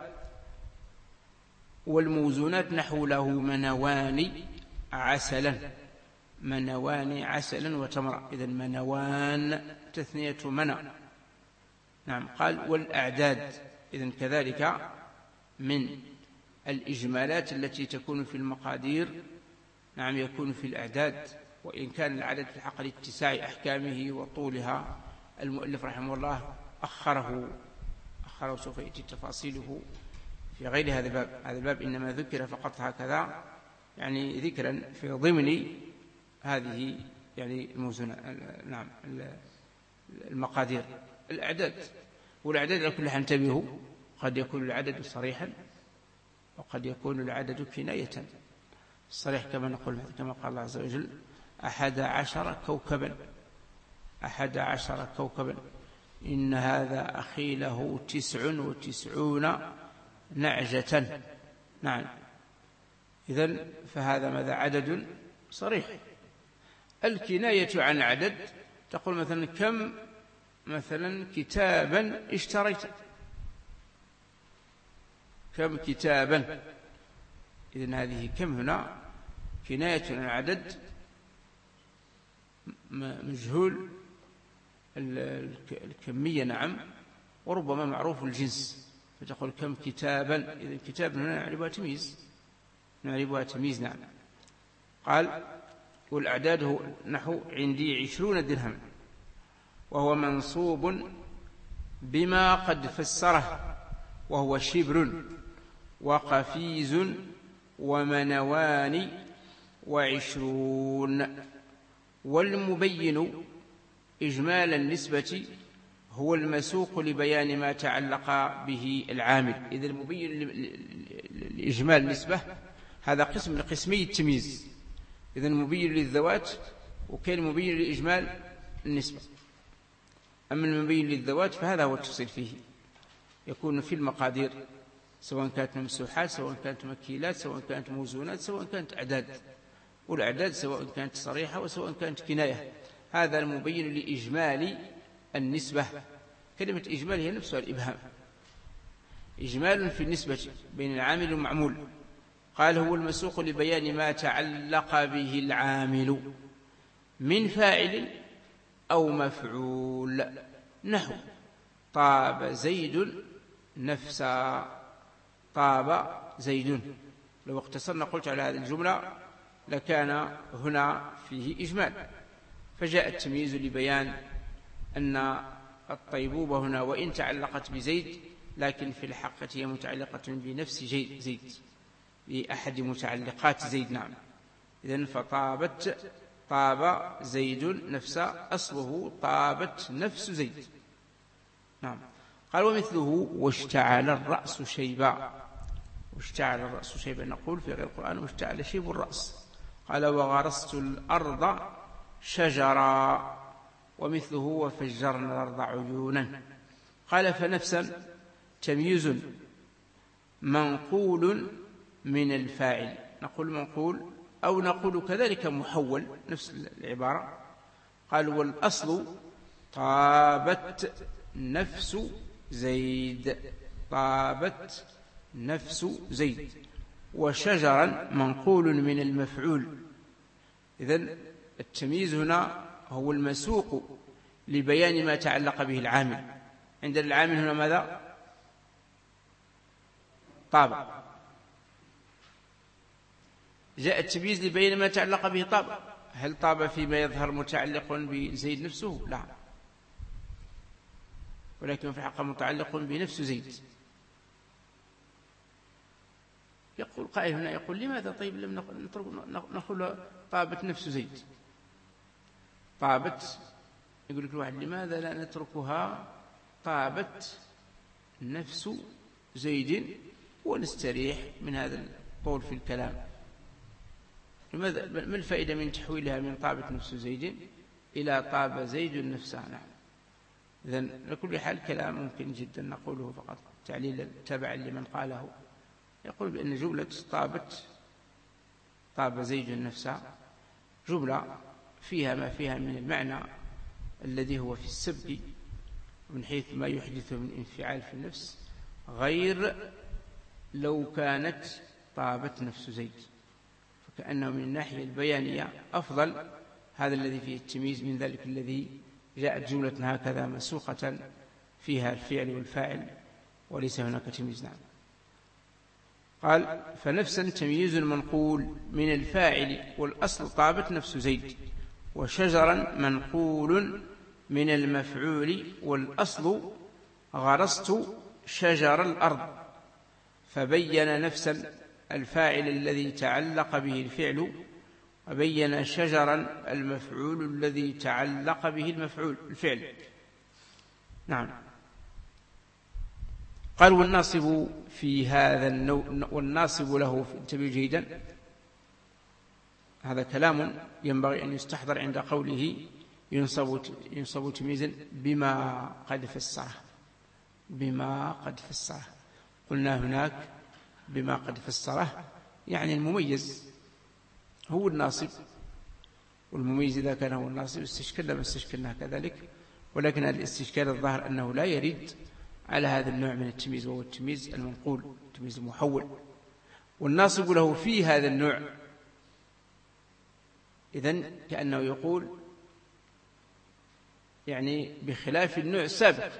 A: والموزونات نحو له منوان عسلا، منوان عسلا وتمرة. إذن منوان تثنية منى. نعم. قال والأعداد، إذن كذلك من الإجمالات التي تكون في المقادير. نعم. يكون في الأعداد، وإن كان العدد في الحق لاتساع أحكامه وطولها، المؤلف رحمه الله أخره سوف يأتي تفاصيله في غير هذا الباب. هذا الباب إنما ذكر فقط هكذا، يعني ذكرا في ضمن هذه يعني الموزونات. نعم. المقادير، الأعداد. والأعداد على كل حال انتبهوا، قد يكون العدد صريحا وقد يكون العدد كناية. الصريح كما نقول كما قال الله عز وجل 11 كوكبا، 11 كوكبا، إن هذا أخي له 99 نعجة. نعم. إذن فهذا ماذا؟ عدد صريح. الكناية عن عدد تقول مثلا كم مثلا كتابا اشتريت، كم كتابا. إذن هذه كم هنا كناية عن عدد مجهول الكمية. نعم. وربما معروف الجنس، فتقول كم كتابا. إذن كتاب هنا نعرفها تمييز. نعم. قال والأعداد نحو عندي 20 درهم، وهو منصوب بما قد فسره، وهو شبر وقفيز ومنوان 20. والمبين إجمال النسبة هو المسوق لبيان ما تعلق به العامل. إذا المبين لإجمال النسبة هذا قسم من قسمي التمييز. إذا المبين للذوات وكان المبين لإجمال النسبة. أما المبين للذوات فهذا هو التفصيل فيه، يكون في المقادير سواء كانت ممسوحات، سواء كانت مكيلات، سواء كانت موزونات، سواء كانت أعداد. والأعداد سواء كانت صريحة وسواء كانت كناية. هذا المبين لإجمال النسبة. كلمة إجمال هي نفسها الإبهام، إجمال في النسبة بين العامل والمعمول. قال هو المسوق لبيان ما تعلق به العامل من فاعل أو مفعول. نحو طاب زيد نفسا، طاب زيد. لو اقتصرنا قلت على هذه الجملة لكان هنا فيه إجمال، فجاء التمييز لبيان أن الطيبوبة هنا وإن تعلقت بزيد لكن في الحقيقة هي متعلقة بنفس زيد، بأحد متعلقات زيد. نعم. إذن فطابت، طاب زيد نفس، أصله طابت نفس زيد. نعم. قال ومثله واشتعل الرأس شيبا. واشتعل الرأس شيبا نقول في غير القرآن واشتعل شيب الرأس. قال وغرست الأرض شجرا، ومثله وفجرنا الأرض عيونا. قال فنفسا تمييز منقول من الفاعل، نقول منقول أو نقول كذلك محول، نفس العبارة. قال والأصل طابت نفس زيد، طابت نفس زيد، وشجرا منقول من المفعول. إذن التمييز هنا هو المسوق لبيان ما تعلق به العامل. عندنا العامل هنا ماذا؟ طابع. جاء التمييز لبيان ما تعلق به طابع. هل طابع فيما يظهر متعلق بزيد نفسه؟ لا، ولكن في الحقيقة متعلق بنفس زيد. يقول قائل هنا، يقول لماذا طيب لم نقول طابت نفس زيد؟ طابت، يقول لك الواحد لماذا لا نتركها طابت نفس زيد ونستريح من هذا الطول في الكلام؟ لماذا؟ ما الفائدة من تحويلها من طابت نفس زيد إلى طاب زيد نفسها؟ نعم. إذن لكل حال كلام ممكن جدا نقوله فقط تعليلا تبعا لمن قاله. يقول بأن جملة طابت طاب زيد نفسها جملة فيها ما فيها من المعنى الذي هو في السبق من حيث ما يحدث من انفعال في النفس، غير لو كانت طابت نفس زيد، فكأنه من الناحية البيانية أفضل هذا الذي فيه التمييز من ذلك الذي جاءت جملة هكذا مسوقة فيها الفعل والفاعل وليس هناك تمييز. نعم. قال فنفسا تمييز منقول من الفاعل والأصل طابت نفس زيد، وشجرا منقول من المفعول والأصل غرست شجر الأرض، فبين نفسا الفاعل الذي تعلق به الفعل، وبين شجرا المفعول الذي تعلق به الفعل. نعم. قال والناصب في هذا النوع، والناصب له، انتبهوا جيدا، هذا كلام ينبغي أن يستحضر عند قوله ينصب تمييزا بما قد فسره. بما قد فسره قلنا هناك بما قد فسره يعني المميز هو الناصب، والمميز إذا كان هو الناصب استشكل لما استشكلنا كذلك، ولكن الاستشكال الظاهر أنه لا يرد على هذا النوع من التمييز، وهو التمييز المنقول، التمييز المحول. والناصب له في هذا النوع، إذن كأنه يقول يعني بخلاف النوع السابق،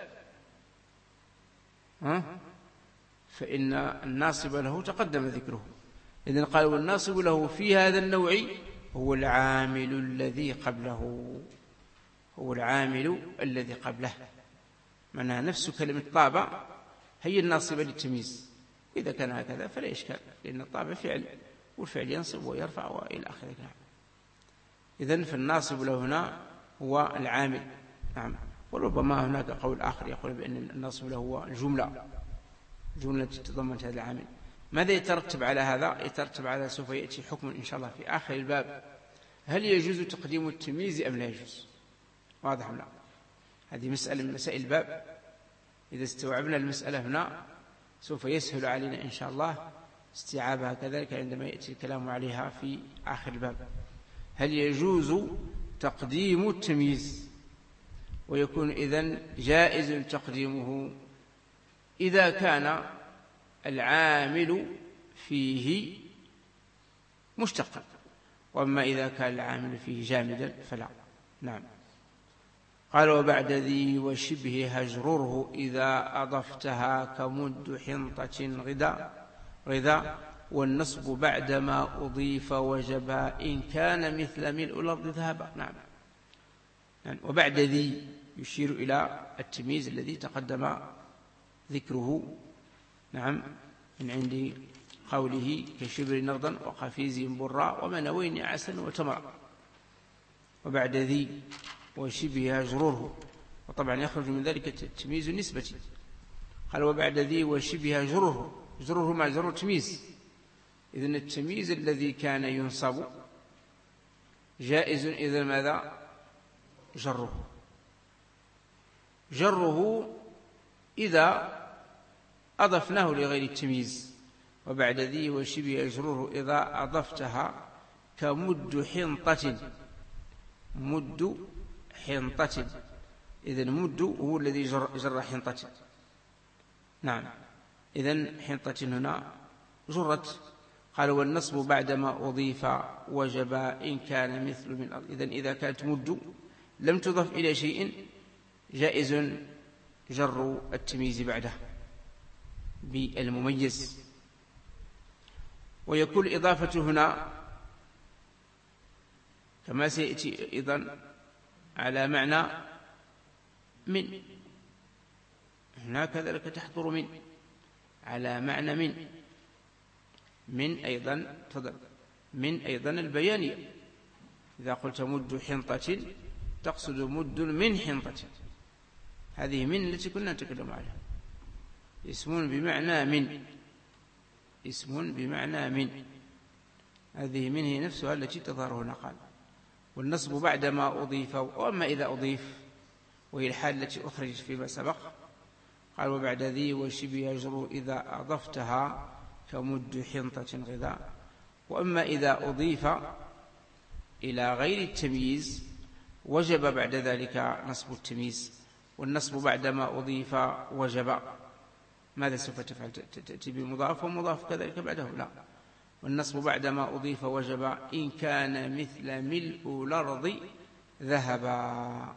A: فإن الناصب له تقدم ذكره. إذن قال والناصب له في هذا النوع هو العامل الذي قبله، هو العامل الذي قبله. معناها نفس كلمة طابع هي الناصبة للتمييز، إذا كان هكذا فلا إشكال، لأن الطابع فعل، والفعل ينصب ويرفع وإلى آخره. إذن فالناصب له هنا هو العامل. نعم. وربما هناك قول آخر يقول بأن الناصب له هو جملة تتضمن هذا العامل. ماذا يترتب على هذا؟ يترتب على سوف يأتي حكم إن شاء الله في آخر الباب، هل يجوز تقديم التمييز أم لا يجوز؟ واضح أم لا؟ هذه مسألة من مسائل الباب، إذا استوعبنا المسألة هنا سوف يسهل علينا إن شاء الله استيعابها كذلك عندما يأتي الكلام عليها في آخر الباب. هل يجوز تقديم التمييز؟ ويكون إذن جائز تقديمه إذا كان العامل فيه مشتقا، وأما إذا كان العامل فيه جامدا فلا. نعم. قال وبعد ذي وشبه هجرره إذا أضفتها كمد حنطة غذا، والنصب بعدما أضيف وجبا إن كان مثل ملء الأرض ذهبا. نعم. وبعد ذي يشير إلى التمييز الذي تقدم ذكره. نعم. من عند قوله كشبر نرضا وقفيز برا ومنوين عسل وتمر. وبعد ذي وشبه هجرره، وطبعا يخرج من ذلك التمييز النسبة. قال وبعد ذي وشبه جره مع جر التمييز. إذن التمييز الذي كان ينصب جائز إذا ماذا؟ جره إذا أضفناه لغير التمييز. وبعد ذي وشبه جره إذا أضفتها كمد حنطة. مد حنطة، إذن مد هو الذي جر حنطة. نعم. إذن حنطة هنا جرت. قال والنصب بعدما أضيف وجب إن كان مثل من الأرض. إذن إذا كانت مد لم تضف إلى شيء جائز جر التمييز بعده بالمميز. ويكون الإضافة هنا كما سيأتي أيضا على معنى من، هنا كذلك تحضر من على معنى من أيضا تضرب من أيضا البيانية. إذا قلت مد حنطة تقصد مد من حنطة، هذه من التي كنا نتكلم عليها، اسم بمعنى من، اسم بمعنى من، هذه من هي نفسها التي تظهر هنا. قال والنصب بعدما أضيف، وأما إذا أضيف وهي الحال التي أخرجت فيما سبق. قال وبعد ذي وشبه يجر إذا أضفتها كمد حنطة غذاء. وأما إذا أضيف إلى غير التمييز وجب بعد ذلك نصب التمييز. والنصب بعدما أضيف وجب، ماذا سوف تفعل؟ تأتي بمضاف ومضاف كذلك بعده؟ لا. والنصب بعدما أضيف وجب إن كان مثل ملء الأرض ذهبا.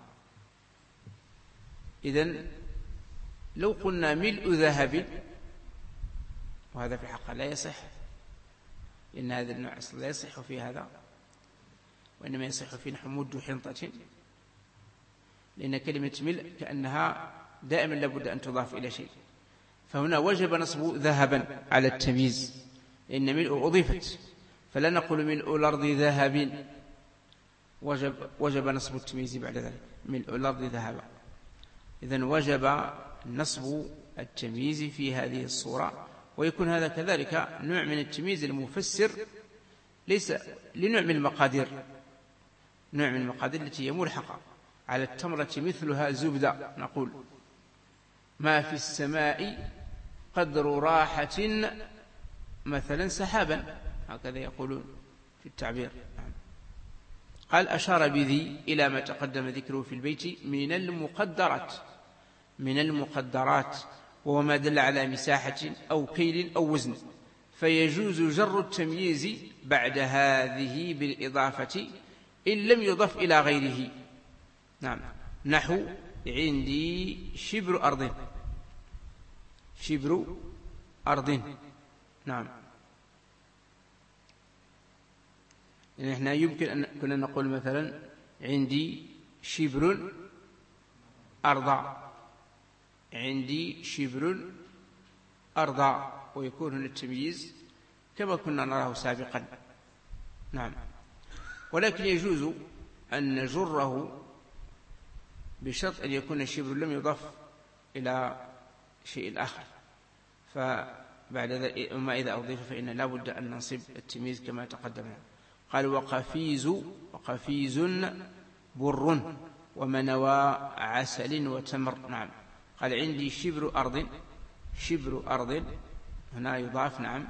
A: إذن لو قلنا ملء ذهب، وهذا في الحق لا يصح، إن هذا النوع أصلا لا يصح في هذا، وإنما يصح في نحو مد حنطة، لأن كلمة ملء كأنها دائما لابد أن تضاف إلى شيء. فهنا وجب نصب ذهبا على التمييز، إن ملء أضيفت، فلا نقول ملء الأرض ذهب، وجب نصب التمييز بعد ذلك ملء الأرض ذهبا. إذن وجب نصب التمييز في هذه الصورة. ويكون هذا كذلك نوع من التمييز المفسر ليس لنوع من المقادير، نوع من المقادير التي هي ملحقة على التمرة مثلها زبدة. نقول ما في السماء قدر راحة مثلا سحابا، هكذا يقولون في التعبير. قال أشار بذي إلى ما تقدم ذكره في البيت من المقدرات، من المقدرات، وهو ما دل على مساحة أو كيل أو وزن، فيجوز جر التمييز بعد هذه بالإضافة إن لم يضف إلى غيره. نعم، نحو عندي شبر أرض، شبر أرض. نعم، يعني إحنا يمكن أن كنا نقول مثلا عندي شبر أرض، عندي شبر أرض، ويكون هنا التمييز كما كنا نراه سابقا. نعم، ولكن يجوز أن نجره بشرط أن يكون الشبر لم يضاف إلى شيء آخر. فبعد ذلك أما إذا أضيف فإن لا بد أن ننصب التمييز كما تقدم. قال وقفيز بر ومنوى عسل وتمر. نعم، قال عندي شبر أرض، شبر أرض هنا يضاف. نعم،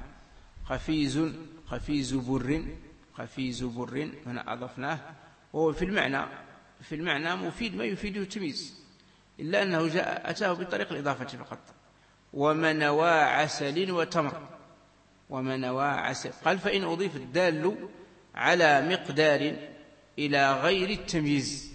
A: قفيز بر، قفيز بر هنا أضفناه، وهو في المعنى مفيد ما يفيده التمييز، إلا أنه أتاه بطريق الإضافة فقط. ومنوى عسل وتمر، ومنوى عسل. قال فإن أضيف الدال على مقدار إلى غير التمييز،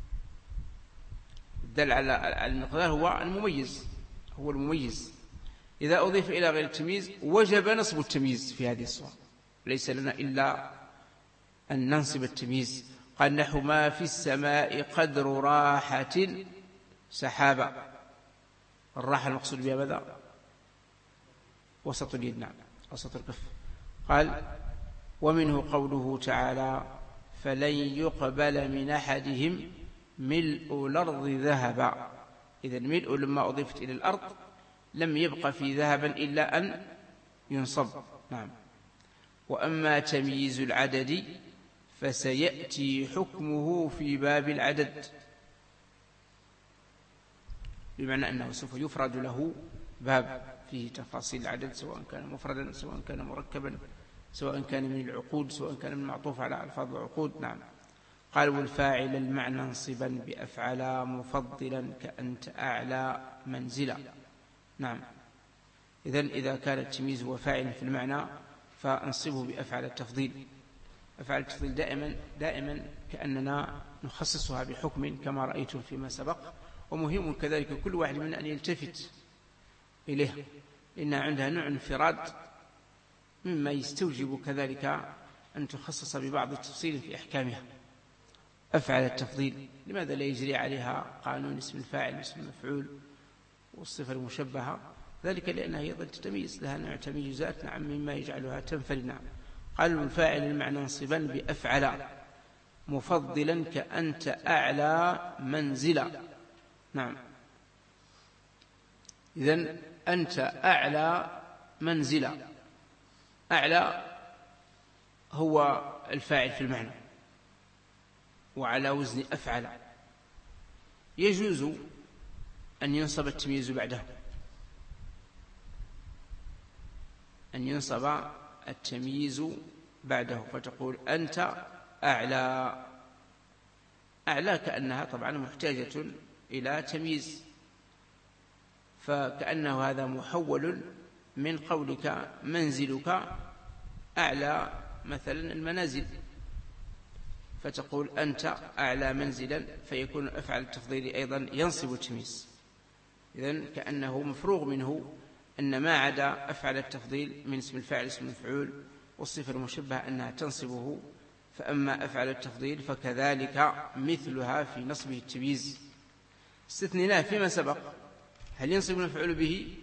A: الدال على المقدار هو المميز، هو المميز. إذا أضيف إلى غير التمييز وجب نصب التمييز في هذه الصورة، ليس لنا إلا أن ننصب التمييز. قال نحو ما في السماء قدر راحة سحابة. الراحة المقصود بها ماذا؟ وسط اليد. نعم، وسط الكف. قال ومنه قوله تعالى فلن يقبل من أحدهم ملء الأرض ذهبا. إذن ملء لما أضيفت إلى الأرض لم يبقى في ذهبا إلا أن ينصب. نعم، وأما تمييز العدد فسيأتي حكمه في باب العدد، بمعنى أنه سوف يفرد له باب فيه تفاصيل العدد، سواء كان مفردا سواء كان مركبا، سواء كان من العقود سواء كان من معطوف على ألفاظ العقود. نعم، قال والفاعل المعنى انصبا بأفعلا مفضلا كأنت أعلى منزلا. نعم، إذا كان التمييز هو فاعل في المعنى فانصبه بأفعل التفضيل. أفعل التفضيل دائما كأننا نخصصها بحكم كما رأيتم فيما سبق، ومهم كذلك كل واحد من أن يلتفت إليه، لأن عندها نوع انفراد مما يستوجب كذلك أن تخصص ببعض التفصيل في أحكامها. أفعل التفضيل لماذا لا يجري عليها قانون اسم الفاعل واسم المفعول والصفة المشبهة؟ ذلك لأنها أيضا تتميز، لها نوع تميزات نعم مما يجعلها تنفرد. نعم. قالوا الفاعل المعنى انصبا بأفعل مفضلا كأنت أعلى منزلا. نعم. إذن أنت أعلى منزلا، أعلى هو الفاعل في المعنى وعلى وزن أفعل. يجوز أن ينصب التمييز بعده، أن ينصب التمييز بعده، فتقول أنت أعلى. أعلى كأنها طبعا محتاجة إلى تمييز، فكأنه هذا محول من قولك منزلك أعلى مثلا المنازل، فتقول أنت أعلى منزلا، فيكون أفعل التفضيل أيضا ينصب التمييز. إذن كأنه مفروغ منه أن ما عدا أفعل التفضيل من اسم الفاعل اسم المفعول والصفة المشبهة أنها تنصبه، فأما أفعل التفضيل فكذلك مثلها في نصبه التمييز. استثنيناه فيما سبق. هل ينصب المفعول به؟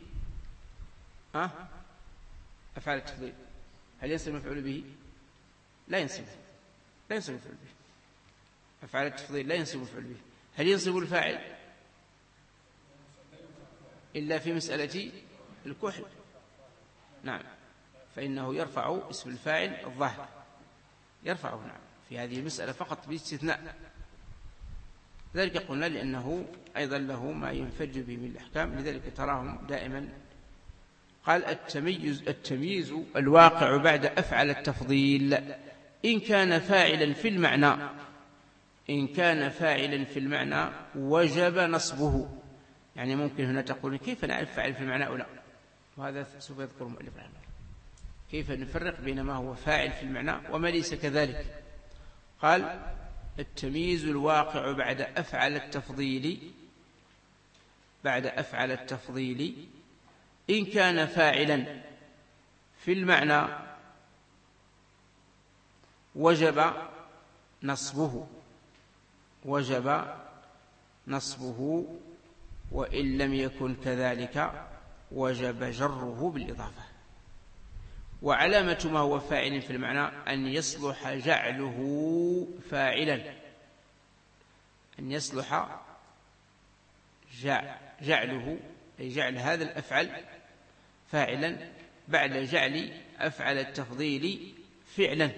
A: أفعل التفضيل هل ينصب المفعول به؟ لا ينصب المفعول به. أفعال التفضيل لا ينصب المفعول به. هل ينصب الفاعل؟ إلا في مسألة الكحل. نعم، فإنه يرفع اسم الفاعل الظاهر، يرفعه. نعم، في هذه المسألة فقط باستثناء. ذلك قلنا لأنه أيضا له ما ينفرد به من الأحكام، لذلك تراهم دائما. قال التمييز الواقع بعد أفعل التفضيل إن كان فاعلا في المعنى، إن كان فاعلا في المعنى وجب نصبه. يعني ممكن هنا تقول كيف نعرف فاعل في المعنى أو لا، وهذا سوف يذكر المؤلف رحمه الله، كيف نفرق بين ما هو فاعل في المعنى وما ليس كذلك. قال التمييز الواقع بعد أفعل التفضيل، بعد أفعل التفضيل إن كان فاعلا في المعنى وجب نصبه، وجب نصبه، وإن لم يكن كذلك وجب جره بالإضافة. وعلامة ما هو فاعل في المعنى أن يصلح جعله فاعلا، أن يصلح جعله أي جعل هذا الأفعل فاعلا بعد جعل أفعل التفضيل فعلا.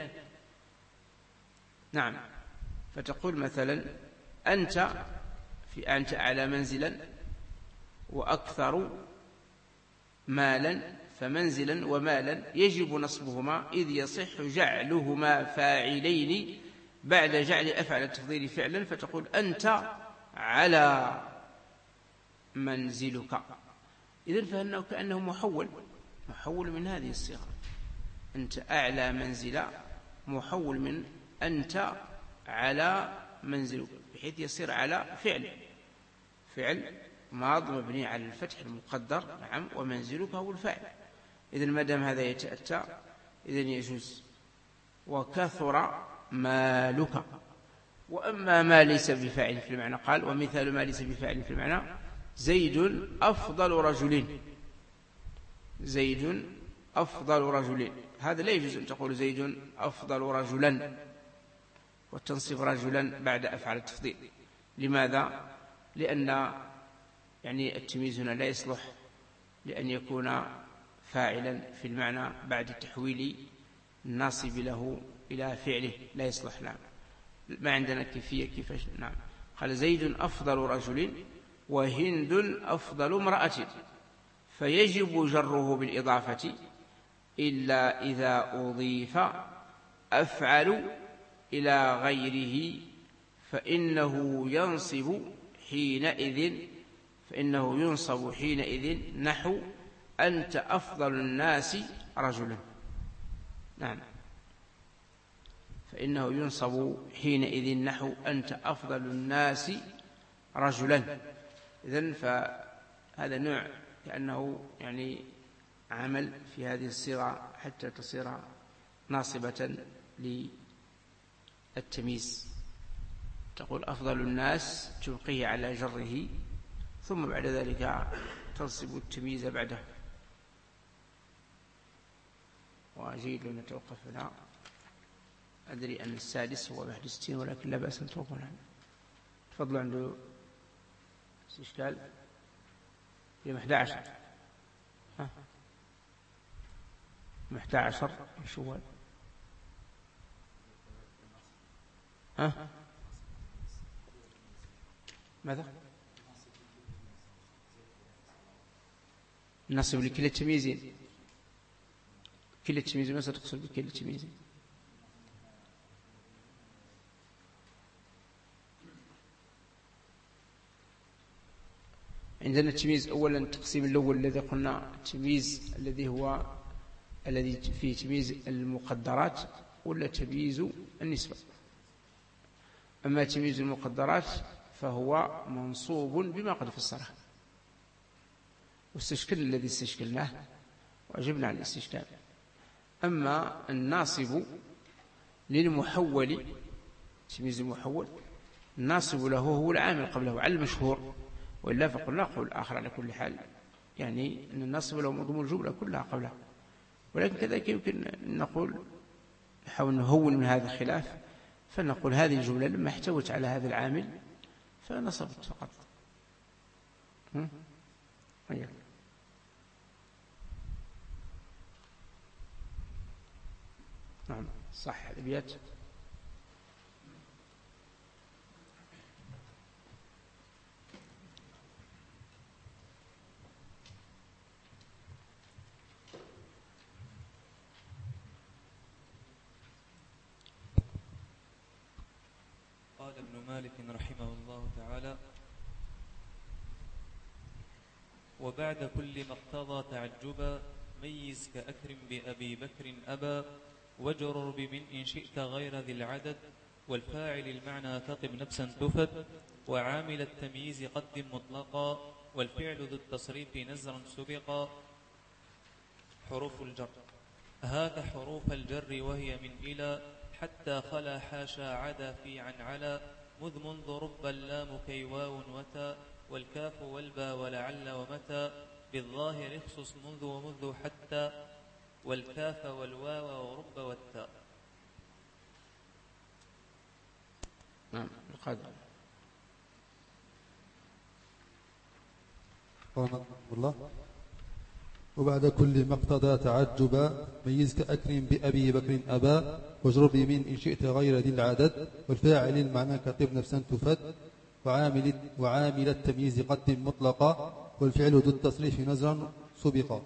A: نعم، فتقول مثلا أنت أعلى منزلا وأكثر مالا، فمنزلا ومالا يجب نصبهما إذ يصح جعلهما فاعلين بعد جعل أفعل التفضيل فعلا، فتقول أنت على منزلك. إذن فإنه كأنه محول من هذه الصيغة. أنت أعلى منزلا محول من أنت على منزلك، بحيث يصير على فعل ماض مبني على الفتح المقدر. نعم، ومنزلك هو الفاعل. إذن ما دام هذا يتأتى إذن يجوز. وكثر مالك. وأما ما ليس بفاعل في المعنى قال ومثال ما ليس بفاعل في المعنى زيد أفضل رجلين. زيد أفضل رجلين، هذا لا يجوز أن تقول زيد أفضل رجلا وتنصب رجلا بعد أفعل التفضيل. لماذا؟ لأن يعني التمييز هنا لا يصلح لأن يكون فاعلا في المعنى بعد تحويل الناصب له إلى فعله، لا يصلح. نعم، ما عندنا كيفية كيفاش. نعم، قال زيد أفضل رجل وهند أفضل امرأة، فيجب جره بالإضافة إلا إذا أضيف أفعل إلى غيره فإنه ينصب حينئذ نحو أنت أفضل الناس رجلا. نعم، فإنه ينصب حينئذ نحو أنت أفضل الناس رجلا. إذن فهذا نوع كأنه يعني عمل في هذه الصيغة حتى تصير ناصبة للتمييز. تقول أفضل الناس تبقيه على جره، ثم بعد ذلك تنصب التمييز بعده. وجيد نتوقف هنا. أدري أن السادس هو 61 ولكن لا بأس أن توقف عنه. تفضلوا. عنده استشكال يوم 11 يوم 11 شوال. ماذا؟ نصب لكلا التمييزين. كلا التمييزين ما ستقصد بكلا التمييزين؟ عندنا التمييز أولا التقسيم الأول الذي قلنا التمييز الذي فيه تمييز المقدرات ولا تمييز النسبة. أما تمييز المقدرات فهو منصوب بما قد فسره، واستشكل الذي استشكلناه وأجبنا عن الاستشكال. أما الناصب للمحول، تمييز المحول الناصب له هو العامل قبله على المشهور، وإلا فقلنا قول آخر على كل حال، يعني أن الناصب له مضمون الجملة كلها قبله. ولكن كذلك يمكن أن نقول نحاول نهون من هذا الخلاف، فنقول هذه الجملة لما احتوت على هذا العامل فنصبت فقط. نعم صح. الأبيات
C: قال ابن مالك رحمه الله تعالى: وبعد كل ما اقتضى تعجبا ميز كأكرم بأبي بكر أبا، واجرر بمن إن شئت غير ذي العدد، والفاعل المعنى فقم نفسا تفد، وعامل التمييز قدم مطلقا، والفعل ذو التصريف نزرا سبقا. حروف الجر: هاك حروف الجر وهي من إلى، حتى خلا حاشا عدا في عن علا، مذ منذ رب اللام كي واو وتا، والكاف والبا ولعل ومتى، بالظاهر اخصص منذ ومذ حتى، والكاف والواو ورب والتاء.
A: نعم القادم.
B: الله. وبعد كل ما اقتضى تعجبا ميز كأكرم بأبي بكر أبا، واجرر بمن إن شئت غير ذي العدد، والفاعل المعنى كطب نفسا تفد، وعامل التمييز قدم مطلقا، والفعل ذو التصريف نزرا سبقا.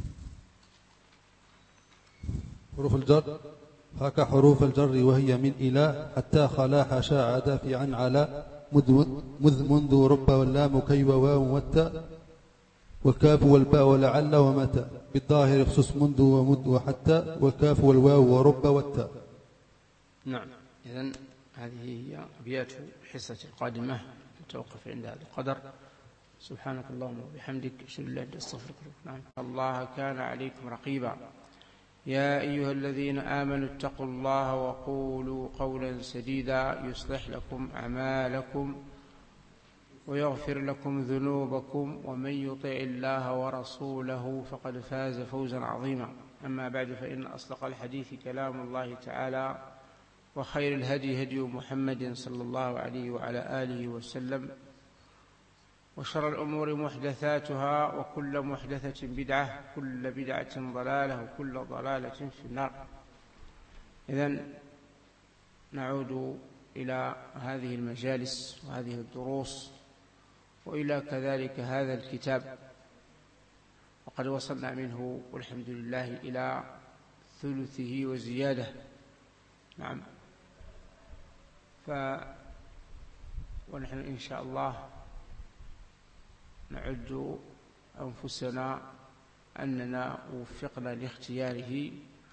B: حروف الجر: هاك حروف الجر وهي من إلى، حتى خلا حاشا عدا في عن على، مذ منذ رب واللام كي وواو والتاء، والكاف والباء ولعل ومتى، بالظاهر اخصص منذ ومذ وحتى، والكاف والواو ورب والتاء.
A: نعم. إذن هذه هي أبيات الحصة القادمة، نتوقف عند هذا القدر. سبحانك اللهم وبحمدك، أشهد أن لا إله إلا أنت أستغفرك. نعم. الله كان عليكم رقيبا. يا أيها الذين آمنوا اتقوا الله وقولوا قولا سديدا يصلح لكم أعمالكم ويغفر لكم ذنوبكم، ومن يطع الله ورسوله فقد فاز فوزا عظيما. أما بعد، فإن أصدق الحديث كلام الله تعالى، وخير الهدي هدي محمد صلى الله عليه وعلى آله وسلم، وشر الأمور محدثاتها، وكل محدثة بدعة، كل بدعة ضلالة، وكل ضلالة في النار. إذن نعود إلى هذه المجالس وهذه الدروس، وإلى كذلك هذا الكتاب، وقد وصلنا منه والحمد لله إلى ثلثه وزيادة. نعم. ونحن إن شاء الله نعد أنفسنا أننا وفقنا لاختياره،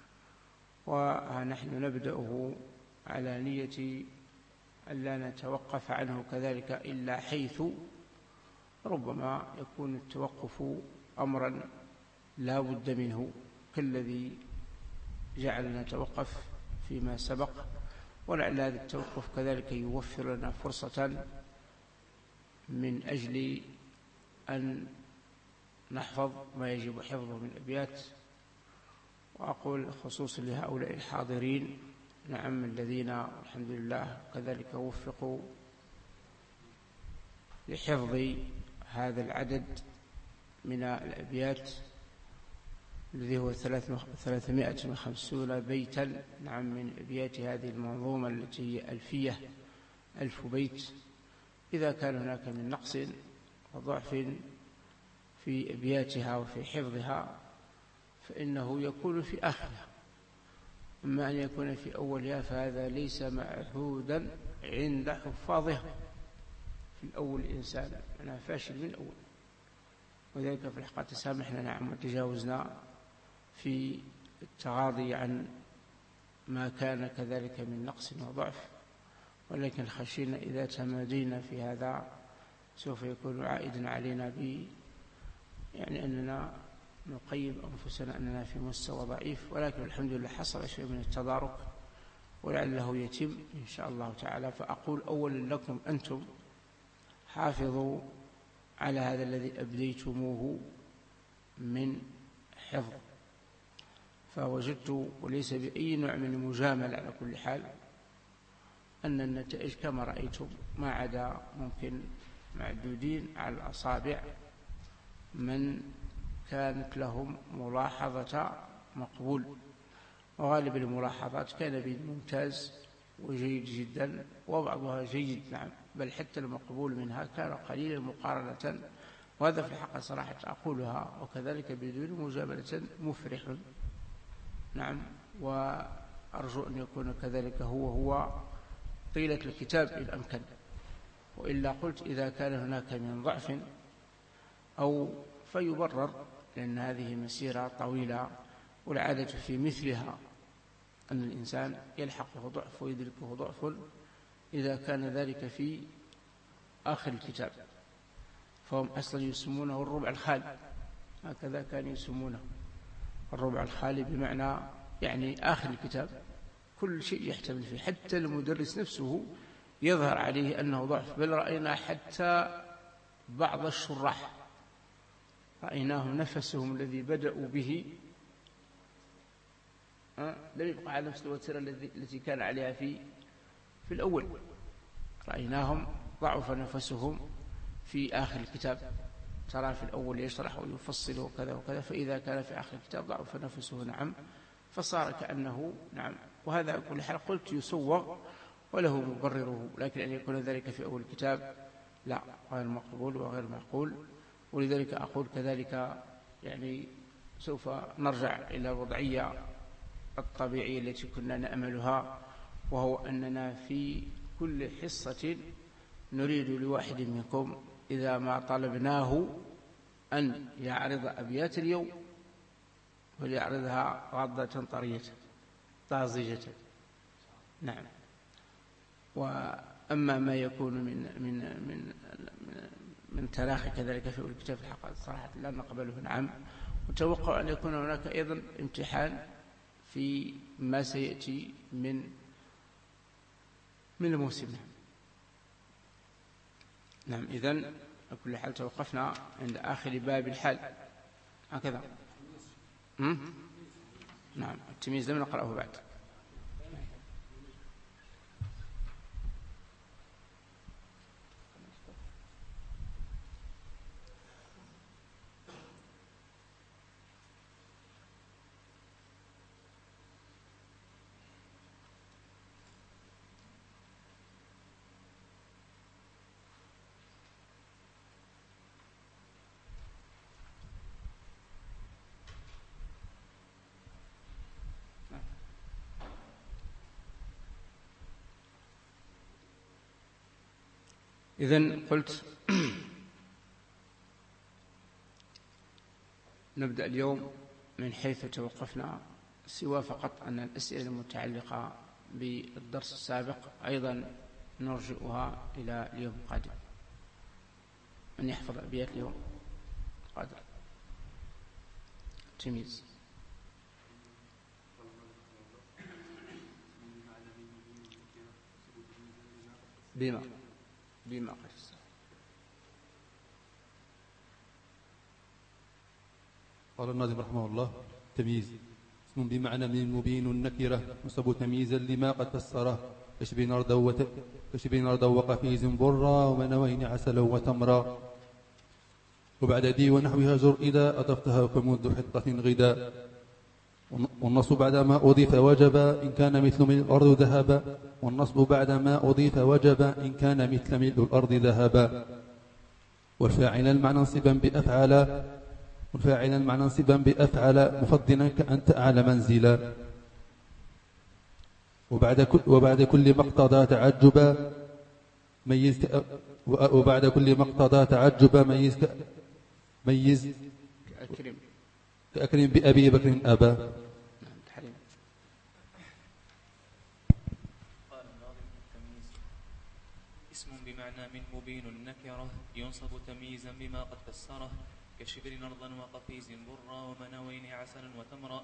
A: ونحن نبدأه على نية ألا نتوقف عنه كذلك إلا حيث ربما يكون التوقف أمرا لا بد منه، كالذي جعلنا نتوقف فيما سبق، ولعل هذا التوقف كذلك يوفر لنا فرصة من أجل أن نحفظ ما يجب حفظه من الأبيات. وأقول خصوصا لهؤلاء الحاضرين نعم الذين الحمد لله كذلك وفقوا لحفظ هذا العدد من الأبيات الذي هو 350 بيتا، نعم من أبيات هذه المنظومة التي هي ألفية 1000 بيت. إذا كان هناك من نقص وضعف في أبياتها وفي حفظها فإنه يكون في آخرها، أما أن يكون في أولها فهذا ليس معهودا عند حفاظها. في الأول الإنسان أنا فاشل من أول، وذلك في الحقيقة تسامحنا نعم وتجاوزنا في التغاضي عن ما كان كذلك من نقص وضعف، ولكن خشينا إذا تمادينا في هذا سوف يكون عائدا علينا يعني أننا نقيم أنفسنا أننا في مستوى ضعيف، ولكن الحمد لله حصل شيء من التدارك ولعله يتم إن شاء الله تعالى. فأقول أولا لكم أنتم حافظوا على هذا الذي أبديتموه من حفظ، فوجدت وليس بأي نوع من المجاملة على كل حال أن النتائج كما رأيتم ما عدا ممكن معدودين على الأصابع من كانت لهم ملاحظة مقبول، وغالب الملاحظات كان بالممتاز وجيد جدا، وبعضها جيد نعم، بل حتى المقبول منها كان قليلا مقارنة، وهذا في الحق صراحة أقولها وكذلك بدون مجاملة مفرح نعم. وأرجو أن يكون كذلك هو طيلة الكتاب إن أمكن، وإلا قلت إذا كان هناك من ضعف أو فيبرر، لأن هذه مسيرة طويلة والعادة في مثلها أن الإنسان يلحقه ضعف ويدركه ضعف إذا كان ذلك في آخر الكتاب، فهم أصلا يسمونه الربع الخالي، هكذا كانوا يسمونه الربع الخالي، بمعنى يعني آخر الكتاب كل شيء يحتمل فيه، حتى المدرس نفسه يظهر عليه أنه ضعف. بل رأينا حتى بعض الشراح رأيناهم نفسهم الذي بدأوا به لم يبقى على نفس الوتيرة التي كان عليها في الأول، رأيناهم ضعف نفسهم في آخر الكتاب. ترى في الأول يشرح ويفصل وكذا وكذا، فإذا كان في آخر الكتاب ضعف نفسه نعم، فصار كأنه نعم. وهذا كل حال قلت يسوغ وله مبرره، لكن أن يكون ذلك في أول الكتاب لا، غير مقبول وغير معقول. ولذلك أقول كذلك يعني سوف نرجع إلى الوضعية الطبيعية التي كنا نأملها، وهو أننا في كل حصة نريد لواحد منكم إذا ما طلبناه أن يعرض أبيات اليوم وليعرضها غضة طرية طازجة نعم. وأما ما يكون من تراخي كذلك في الكتاب الحق صراحة لا نقبله نعم. وتوقع أن يكون هناك أيضا امتحان في ما سيأتي من الموسم نعم. إذن على كل حال توقفنا عند آخر باب الحال هكذا نعم. التمييز لم نقرأه بعد. إذن قلت نبدأ اليوم من حيث توقفنا، سوى فقط أن الأسئلة المتعلقة بالدرس السابق أيضا نرجئها إلى اليوم القادم. من يحفظ أبيات اليوم قادر تميز. بما قد فسر.
B: قال الناظم رحمه الله: تمييز اسم بمعنى من مبين النكرة نصب تمييزا لما قد فسره، كشبه نردا وقفيز برا ومنوين عسلا وتمرا. وبعد دي ونحوها جر إذا أضفتها فمنذ حطة غدا. والنصب بعد ما أضيف وجب إن كان مثل ملء الأرض ذهبا. والنصب بعد ما أضيف وجب إن كان مثل ملء الأرض ذهبا. والفاعل المعنى انصبا بأفعل مفضلا كأنت أعلى منزلا. وبعد كل ما اقتضى تعجبا ميز كأكرم بأبي بكر أبا.
C: قال الناظم: التمييز اسم بمعنى من مبين النكرة ينصب تمييزا بما قد فسره، كشبر نرضا وقفيز برا ومنوين عسلا وتمرا.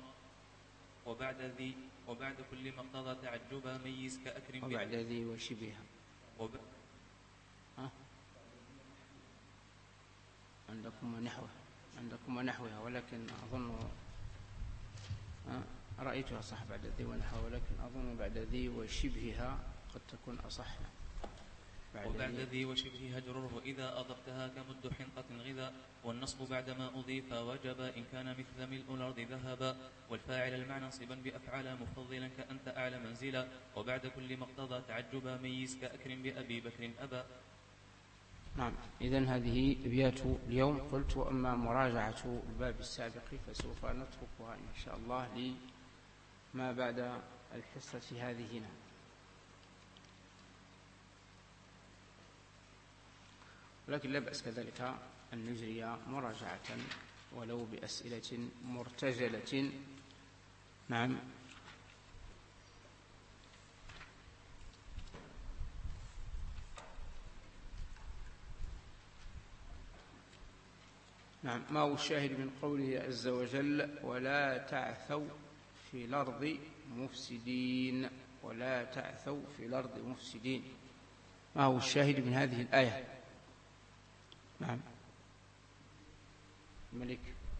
C: وبعد كل ما اقتضى تعجبا ميز كأكرم
A: وبعد ذي وشبهها عندكم ونحوها، ولكن أظن رأيتها صح بعد ذي ونحوها، ولكن أظن بعد ذي وشبهها قد تكون أصح.
C: وبعد ذي وشبهها جرره إذا أضفتها كمد حنطة غذا. والنصب بعدما أضيف وجب إن كان مثل ملء الأرض ذهبا. والفاعل المعنى انصبا بأفعال مفضلا كأنت أعلى منزلا. وبعد كل ما اقتضى تعجبا ميز كأكرم بأبي بكر أبا.
A: نعم، إذن هذه أبيات اليوم. قلت: وأما مراجعة الباب السابق فسوف نتركها إن شاء الله لما بعد الحصة هذه هنا. ولكن لا بأس كذلك أن نجري مراجعة ولو بأسئلة مرتجلة. نعم. ما هو الشاهد من قوله عز وجل: ولا تعثوا في الأرض مفسدين؟ ولا تعثوا في الأرض مفسدين، ما هو الشاهد من هذه الآية؟ نعم الملك.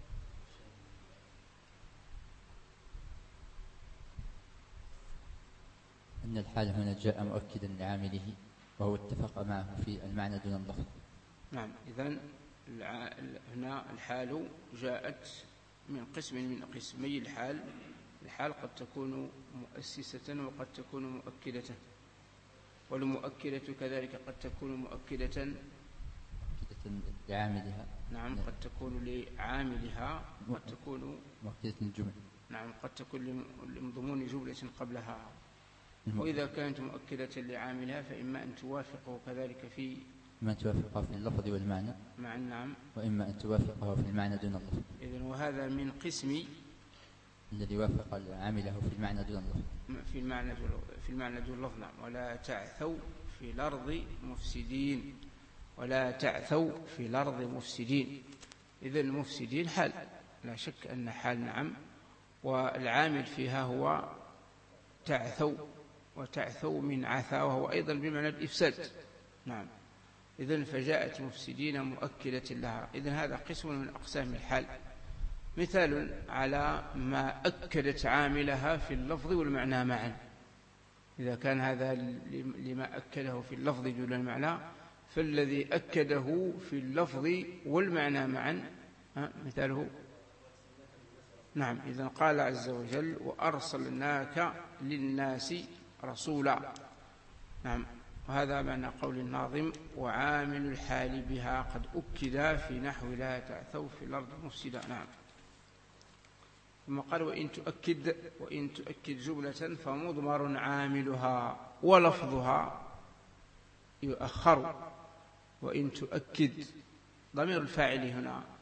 D: أن الحال هنا جاء مؤكدا لعامله وهو اتفق معه في المعنى دون اللفظ.
A: نعم، إذن هنا الحال جاءت من قسم من قسمي الحال. الحال قد تكون مؤسسة وقد تكون مؤكدة، والمؤكدة كذلك قد تكون مؤكدة
D: لعاملها.
A: نعم، قد تكون لعاملها، قد تكون
D: مؤكدة للجمل.
A: نعم، قد تكون لمضمون جملة قبلها. وإذا كانت مؤكدة لعاملها فإما أن توافقه كذلك في
D: إما أن توافقه في اللفظ والمعنى
A: مع النعم،
D: وإما أن توافقه في المعنى دون اللفظ.
A: إذن وهذا من قسم
D: الذي وافق عامله في المعنى دون اللفظ.
A: في المعنى دون اللفظ. نعم. ولا تعثوا في الأرض مفسدين. ولا تعثوا في الأرض مفسدين. إذن المفسدين حال، لا شك أن حال. نعم. والعامل فيها هو تعثوا، وتعثوا من عثا وهو أيضا بمعنى الإفساد. نعم. إذن فجاءت مفسدين مؤكدة لها. إذن هذا قسم من أقسام الحال، مثال على ما أكدت عاملها في اللفظ والمعنى معا. إذا كان هذا لما أكده في اللفظ دون المعنى، فالذي أكده في اللفظ والمعنى معا مثاله. نعم. إذن قال عز وجل: وأرسلناك للناس رسولا. نعم. وهذا معنى قول الناظم: وعامل الحال بها قد أكد في نحو لا تعثوا في الأرض مفسدا. نعم. ثم قال: وإن تؤكد جملة فمضمر عاملها ولفظها يؤخر. وإن تؤكد ضمير الفاعل هنا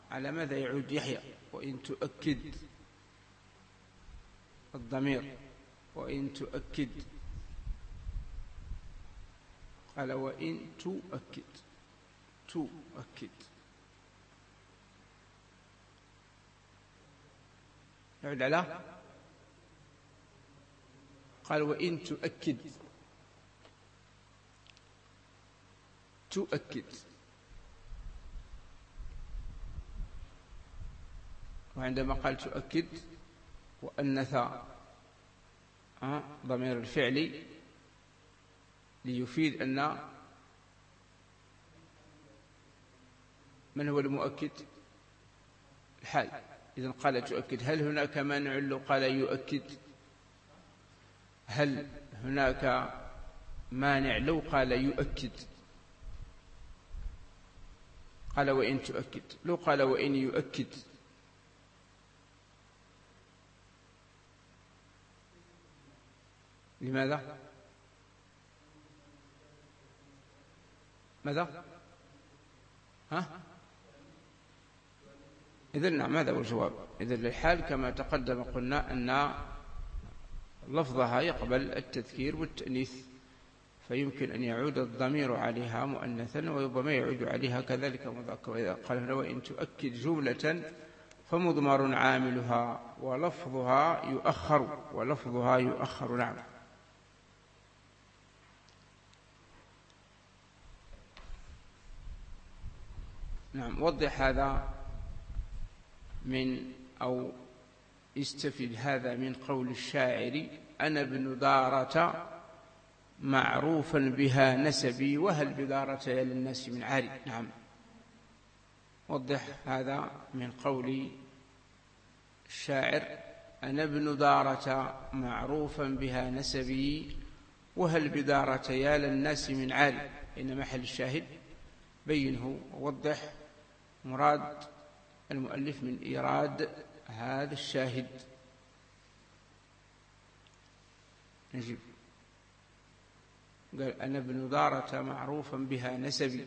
A: على ماذا يعود يحيى؟ وإن تؤكد الضمير، وإن تؤكد، قال وإن تؤكد، تؤكد يعود على، قال وإن تؤكد، تؤكد. وعندما قال تؤكد وأنث ضمير الفعل ليفيد أن من هو المؤكد؟ الحال. إذن قال تؤكد. هل هناك مانع له قال يؤكد؟ هل هناك مانع لو قال يؤكد؟ قال وإن تؤكد. لو قال وإن يؤكد لماذا؟ ماذا؟ إذن نعم، هذا هو الجواب. إذن الحال كما تقدم قلنا أن لفظها يقبل التذكير والتأنيث، فيمكن أن يعود الضمير عليها مؤنثا وربما يعود عليها كذلك مذكر. إذا قال هنا وإن تؤكد جملة فمضمر عاملها ولفظها يؤخر، ولفظها يؤخر. نعم. نعم. وضح هذا من أو استفد هذا من قول الشاعر: أنا ابن دارة معروفا بها نسبي، وهل بدارة يا للناس من عاري. نعم. وضح هذا من قول الشاعر: أنا ابن دارة معروفا بها نسبي، وهل بدارة يا للناس من عاري. إن محل الشاهد بينه ووضح مراد المؤلف من إيراد هذا الشاهد. نجيب. قال أنا ابن دارة معروفا بها نسبي.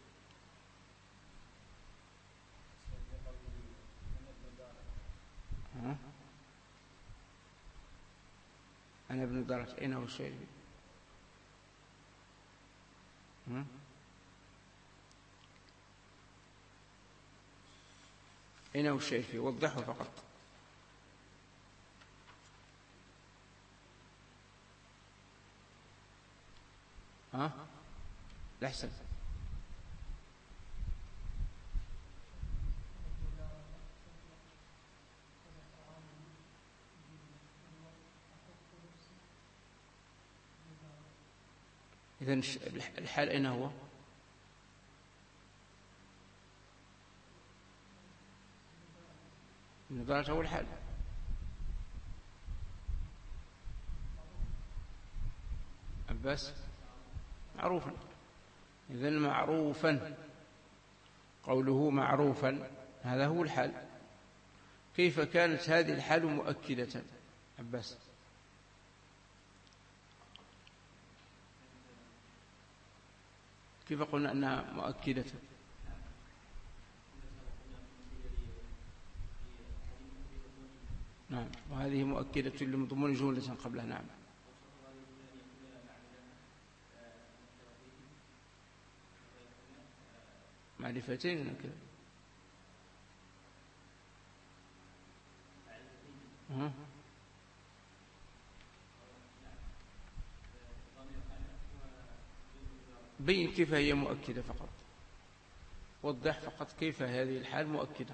A: أنا ابن دارة، أين هو الشيء؟ أين هو الشيء فيه؟ وضحه فقط. لا أحسن. إذن الحال أين هو؟ النظارة هو الحال. عباس معروفا. إذن معروفا، قوله معروفا هذا هو الحال. كيف كانت هذه الحال مؤكدة؟ عباس. كيف قلنا أنها مؤكدة؟ نعم. وهذه مؤكدة لمضمون جملة قبلها. نعم. معرفتين كذا. بين كيف هي مؤكدة فقط. وضح فقط كيف هذه الحال مؤكدة.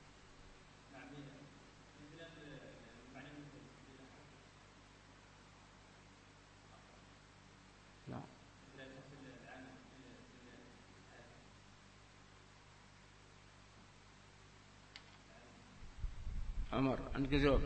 A: لا. عمر عندك جواب؟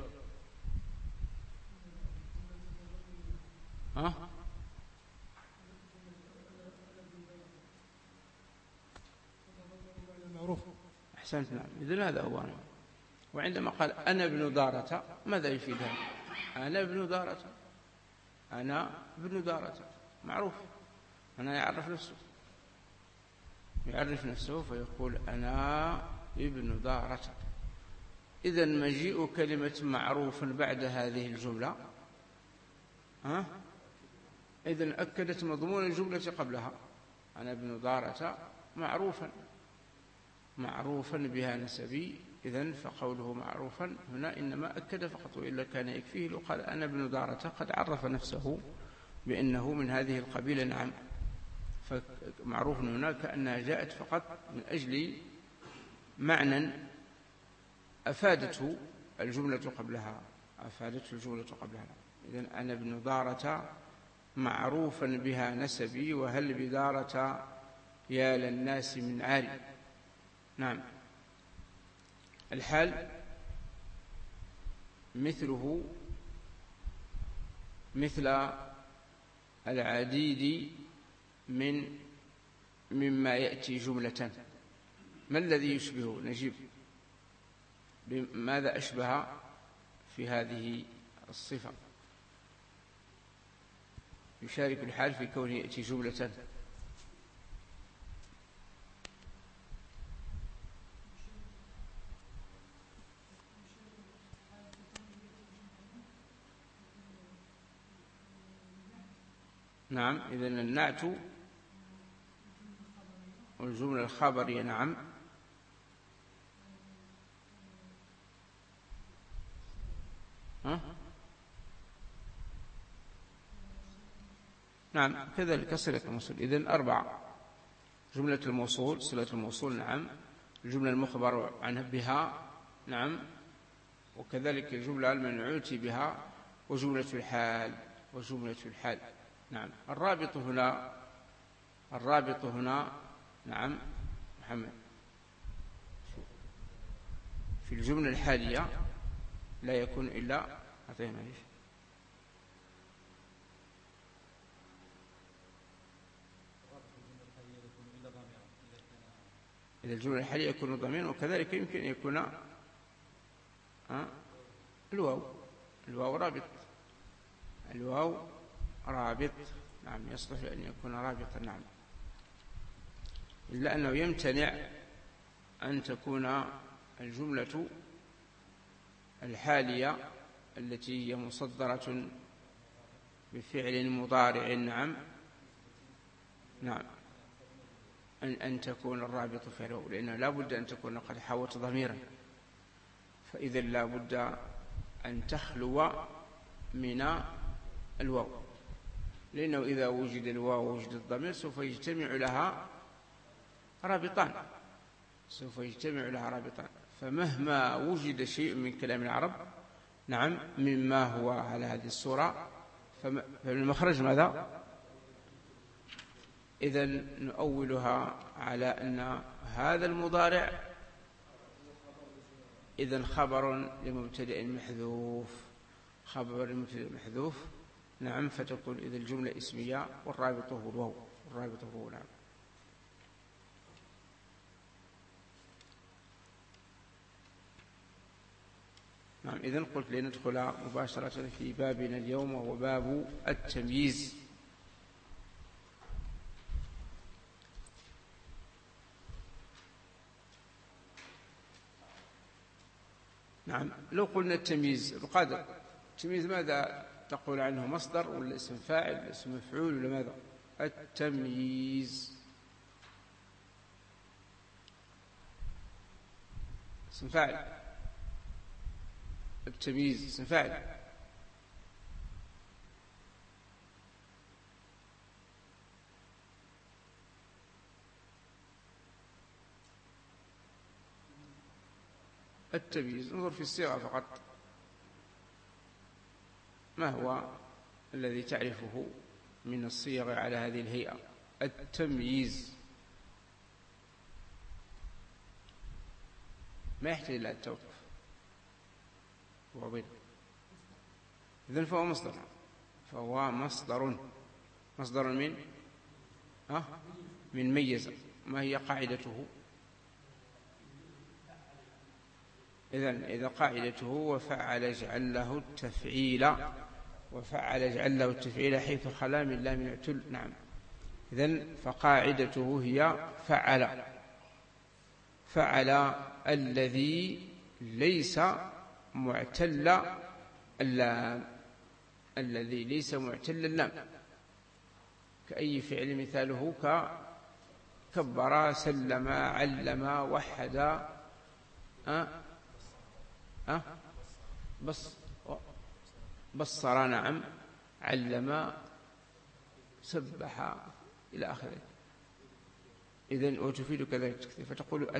A: أحسنت. نعم. إذن هذا هو أنا. وعندما قال أنا ابن دارة ماذا يفيد هذا؟ أنا ابن دارة، أنا ابن دارة معروف. أنا يعرف نفسه فيقول أنا ابن دارة. إذن مجيء كلمة معروف بعد هذه الجملة إذن أكدت مضمون الجملة قبلها. أنا ابن دارة معروفا بها نسبي. إذن فقوله معروفا هنا إنما أكد فقط، وإلا كان يكفيه لو قال أنا ابن دارة قد عرف نفسه بأنه من هذه القبيلة. نعم، فمعروف هنا كأنها جاءت فقط من أجل معنى أفادته الجملة قبلها. إذن أنا ابن دارة معروفا بها نسبي، وهل بدارة يا للناس من عاري. نعم. الحال مثله مثل العديد مما يأتي جملة. ما الذي يشبهه؟ نجيب بماذا أشبه في هذه الصفة؟ يشارك الحال في كونه يأتي جملة. نعم، إذن النعت والجملة الخبرية. نعم. نعم، كذلك صلة الموصول. إذن 4: جملة الموصول، صلة الموصول. نعم. الجملة المخبر عنها بها. نعم. وكذلك الجملة المنعوت بها، وجملة الحال. نعم. الرابط هنا نعم محمد في الجملة الحالية لا يكون إلا إذا الجملة الحالية يكون ضمير، وكذلك يمكن أن يكون الواو رابط. نعم، يصلح أن يكون رابطا. نعم، إلا أنه يمتنع أن تكون الجملة الحالية التي هي مصدرة بفعل مضارع. نعم، أن تكون الرابط في الواو، لأنه لا بد أن تكون قد حوت ضميرا، فإذا لا بد أن تخلو من الواو، لأنه إذا وجد الواو ووجد الضمير سوف يجتمع لها رابطان. فمهما وجد شيء من كلام العرب نعم مما هو على هذه الصورة فالمخرج ماذا؟ إذن نؤولها على أن هذا المضارع إذن خبر لمبتدأ محذوف. نعم، فتكون إذا الجملة اسمية والرابط هو الواو. نعم. نعم، إذن قلت لندخل مباشرة في بابنا اليوم، وهو باب التمييز. نعم، لو قلنا التمييز القادر، التمييز ماذا تقول عنه؟ مصدر ولا اسم فاعل ولا اسم مفعول ولا ماذا؟ التمييز اسم فاعل. التمييز اسم فاعل. التمييز انظر في الصيغة فقط، ما هو الذي تعرفه من الصيغ على هذه الهيئة؟ التمييز ما يحتاج إلى التوقف. إذن فهو مصدر من ميز. ما هي قاعدته؟ إذا قاعدته وفعل اجعل له التفعيل حيث خلا من لام اعتل. نعم، إذن فقاعدته هي فعل الذي ليس معتل اللام، الذي ليس معتل اللام، كأي فعل مثاله كبر، سلم، علم، وحد، بصر، نعم، علم، سبح، إلى آخره. إذن وتفيد كذلك، فتقول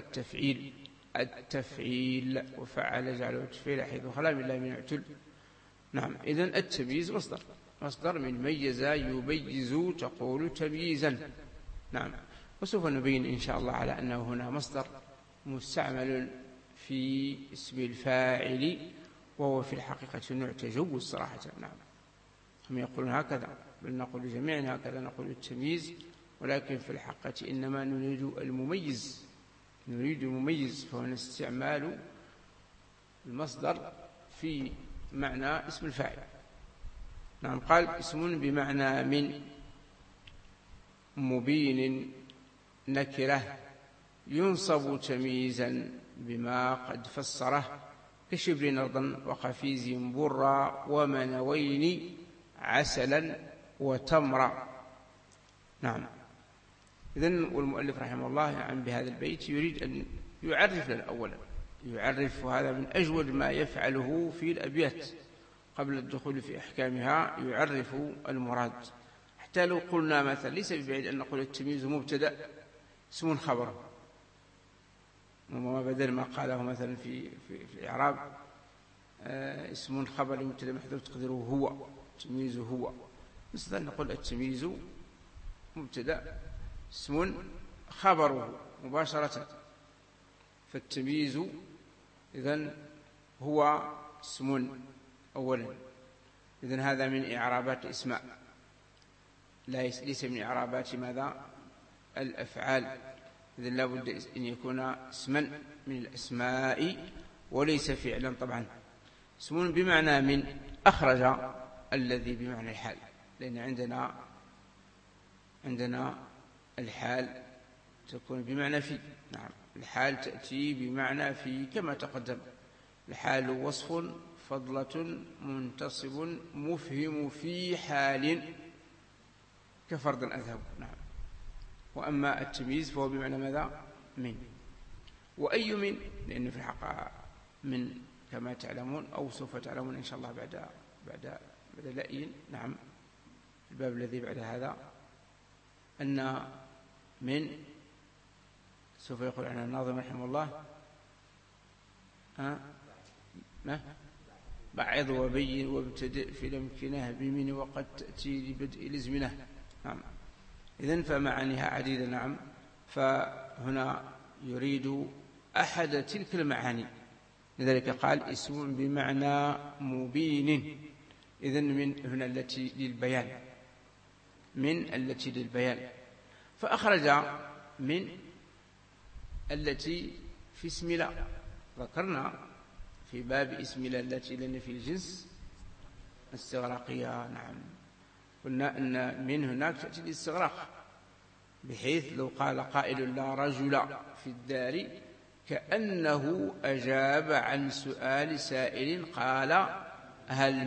A: التفعيل وفعل جعله تفعيل حيث خلا من لا من يعتل. نعم. إذن التمييز مصدر من ميز يميز، تقول تمييزا. نعم. وسوف نبين إن شاء الله على أنه هنا مصدر مستعمل في اسم الفاعل، وهو في الحقيقة نوع تجوز صراحة. نعم. هم يقولون هكذا، بل نقول جميعا هكذا، نقول التمييز، ولكن في الحقيقة إنما نريد المميز، فهنا استعمال المصدر في معنى اسم الفاعل. نعم. قال اسم بمعنى من مبين نكرة ينصب تمييزا بما قد فسره، كشبر أرضا وقفيز برا ومنوين عسلا وتمرا. نعم. إذن والمؤلف رحمه الله يعني بهذا البيت يريد أن يعرف لنا أولا، يعرف، هذا من أجود ما يفعله في الأبيات قبل الدخول في أحكامها، يعرف المراد. حتى لو قلنا مثلا ليس ببعيد أن نقول التمييز مبتدأ اسم خبر، وما بدل ما قاله مثلا في الإعراب اسم خبر مبتدأ محذوف تقديره هو، التمييز هو. مثلا نقول التمييز مبتدأ اسم خبره مباشرة، فالتمييز إذن هو اسم أولا. إذن هذا من إعرابات الإسماء، ليس من إعرابات ماذا؟ الأفعال. إذن لا بد أن يكون اسما من الأسماء وليس فعلا. طبعا اسم بمعنى من أخرج الذي بمعنى الحال، لأن عندنا الحال تكون بمعنى في. نعم. الحال تأتي بمعنى في كما تقدم. الحال وصف فضلة منتصب مفهم في حال كفرد أذهب. نعم. وأما التمييز فهو بمعنى ماذا؟ من. وأي من، لأن في الحقيقة من كما تعلمون أو سوف تعلمون إن شاء الله بعد لأين. نعم. الباب الذي بعد هذا أن من سوف يقول عنها الناظم رحمه الله بعض وبين وابتدئ في الامكنه بمن وقد تأتي لبدء الازمنه. نعم. إذن فمعانيها عديدة. نعم. فهنا يريد أحد تلك المعاني، لذلك قال اسم بمعنى مبين. إذن من هنا التي للبيان، من التي للبيان، فأخرج من التي في اسم لا. ذكرنا في باب اسم لا التي لنا في الجنس الاستغراقية. نعم. قلنا أن من هناك تأتي الاستغراق، بحيث لو قال قائل لا رجل في الدار كأنه أجاب عن سؤال سائل قال هل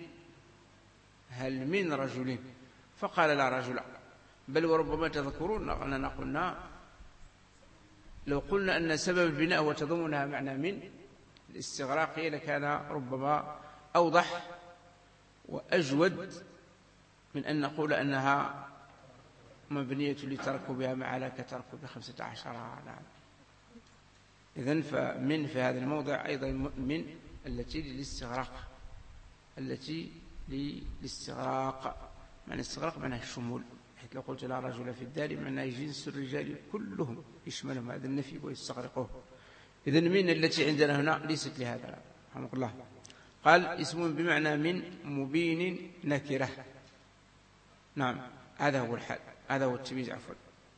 A: من رجل، فقال لا رجل. بل وربما تذكرون أننا قلنا لو قلنا أن سبب البناء وتضمنها معنى من الاستغراقية لكان ربما أوضح وأجود من أن نقول أنها مبنية لتركبها مع لا كتركب 15. نعم. إذن فمن في هذا الموضع أيضا من التي للاستغراق، التي للاستغراق. معنى الاستغراق معناه الشمول، حيث لو قلت لا رجل في الدار معناه جنس الرجال كلهم يشملهم هذا النفي ويستغرقه. إذن من التي عندنا هنا ليست لهذا. رحمه الله. قال اسم بمعنى من مبين نكرة. نعم. هذا هو الحال، هذا هو التمييز. عفوا.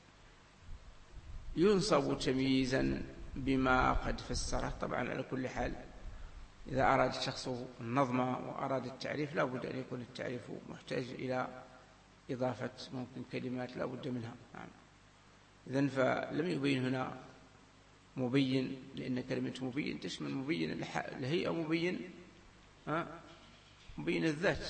A: ينصب تمييزا بما قد فسره. طبعا على كل حال إذا أراد الشخص النظم وأراد التعريف لا بد أن يكون التعريف محتاج إلى إضافة ممكن كلمات لا بد منها. نعم. إذن فلم يبين هنا مبين، لأن كلمة مبين تشمل مبين الهيئة ومبين مبين الذات.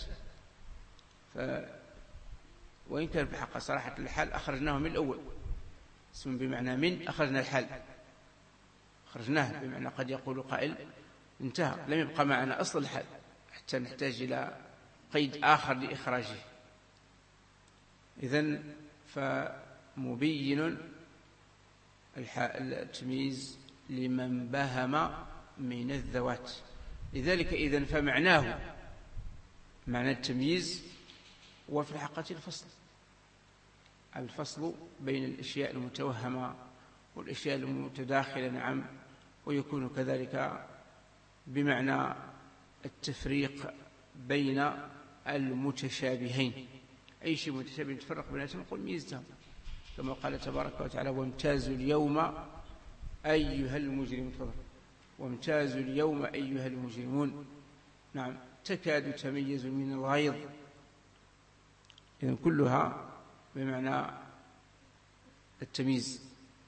A: وإن كان في حق صراحة الحال أخرجناه من الأول، اسم بمعنى من، أخرجنا الحال، أخرجناه بمعنى قد يقول قائل انتهى، لم يبقى معنا أصل الحال حتى نحتاج إلى قيد آخر لإخراجه. إذن فمبين التمييز لمن بهم من الذوات. لذلك إذن فمعناه، معنى التمييز هو في الحقيقة الفصل بين الأشياء المتوهمة والأشياء المتداخلة، نعم، ويكون كذلك بمعنى التفريق بين المتشابهين. أي شيء متشابه تفرق بيناتهم نقول ميزتهم، كما قال تبارك وتعالى وامتازوا اليوم أيها المجرمون، وامتازوا اليوم أيها المجرمون، نعم، تكاد تميز من الغيظ. إذن كلها بمعنى التمييز.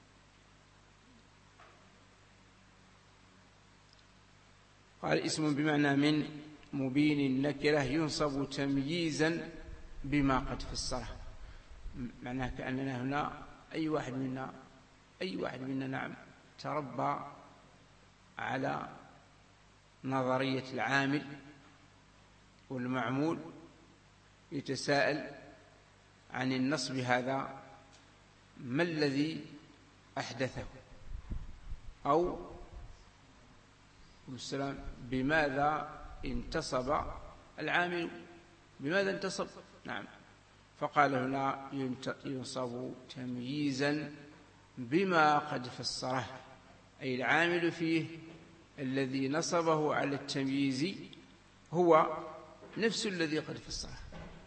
A: قال اسم بمعنى من مبين النكرة ينصب تمييزا بما قد فسره، معناه كأننا هنا أي واحد منا نعم تربى على نظرية العامل والمعمول، يتساءل عن النصب هذا ما الذي أحدثه، أو والسلام بماذا انتصب العامل، بماذا انتصب، نعم. فقال هنا ينصب تمييزا بما قد فسره، أي العامل فيه الذي نصبه على التمييز هو نفس الذي قد فسره.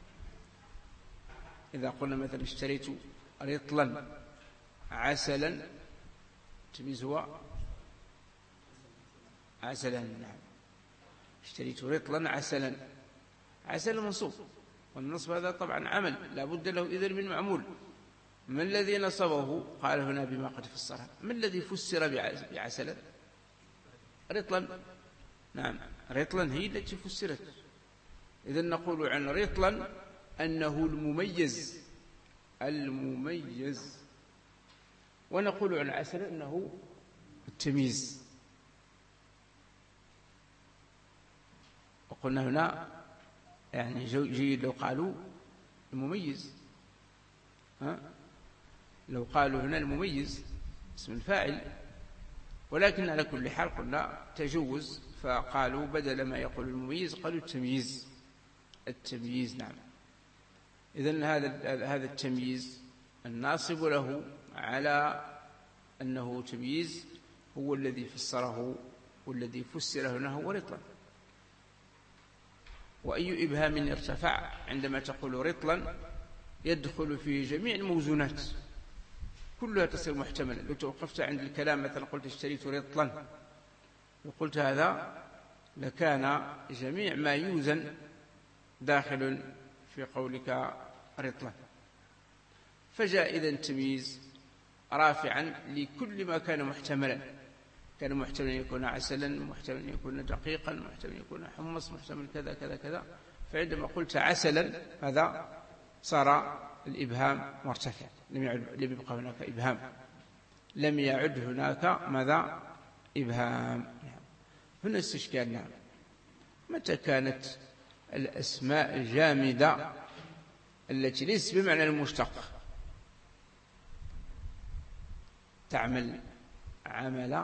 A: إذا قلنا مثلا اشتريت رطلا عسلا، التمييز هو عسلا، نعم، اشتريت رطلا عسلا، عسل منصوب، والنصب هذا طبعا عمل لا بد له إذن من معمول. ما الذي نصبه؟ قال هنا بما قد فسره. ما الذي فسر بعسلا؟ رطلا، نعم، رطلا هي التي فسرت. إذن نقول عن رطلا أنه المميز، ونقول عن عسل أنه التمييز. وقلنا هنا يعني جيد لو قالوا المميز، لو قالوا هنا المميز اسم الفاعل، ولكن على كل حال قلنا تجوز، فقالوا بدل ما يقول المميز قالوا التمييز، نعم. إذن هذا التمييز الناصب له على أنه تمييز هو الذي فسره، والذي فسره هنا هو رطلا. وأي إبهام ارتفع عندما تقول رطلا يدخل في جميع الموزونات كلها تصير محتملة. لو توقفت عند الكلام مثلا قلت اشتريت رطلا، وقلت هذا لكان جميع ما يوزن داخل في قولك رطلا. فجاء إذن تمييز رافعا لكل ما كان محتملا، كان محتمل أن يكون عسلا، محتمل أن يكون دقيقا، محتمل أن يكون حمص، محتمل كذا كذا كذا. فعندما قلت عسلا هذا صار الإبهام مرتفع، لم يبقى هناك إبهام، لم يعد هناك ماذا؟ إبهام. هنا استشكال، نعم. متى كانت الأسماء الجامدة التي ليست بمعنى المشتق تعمل عمل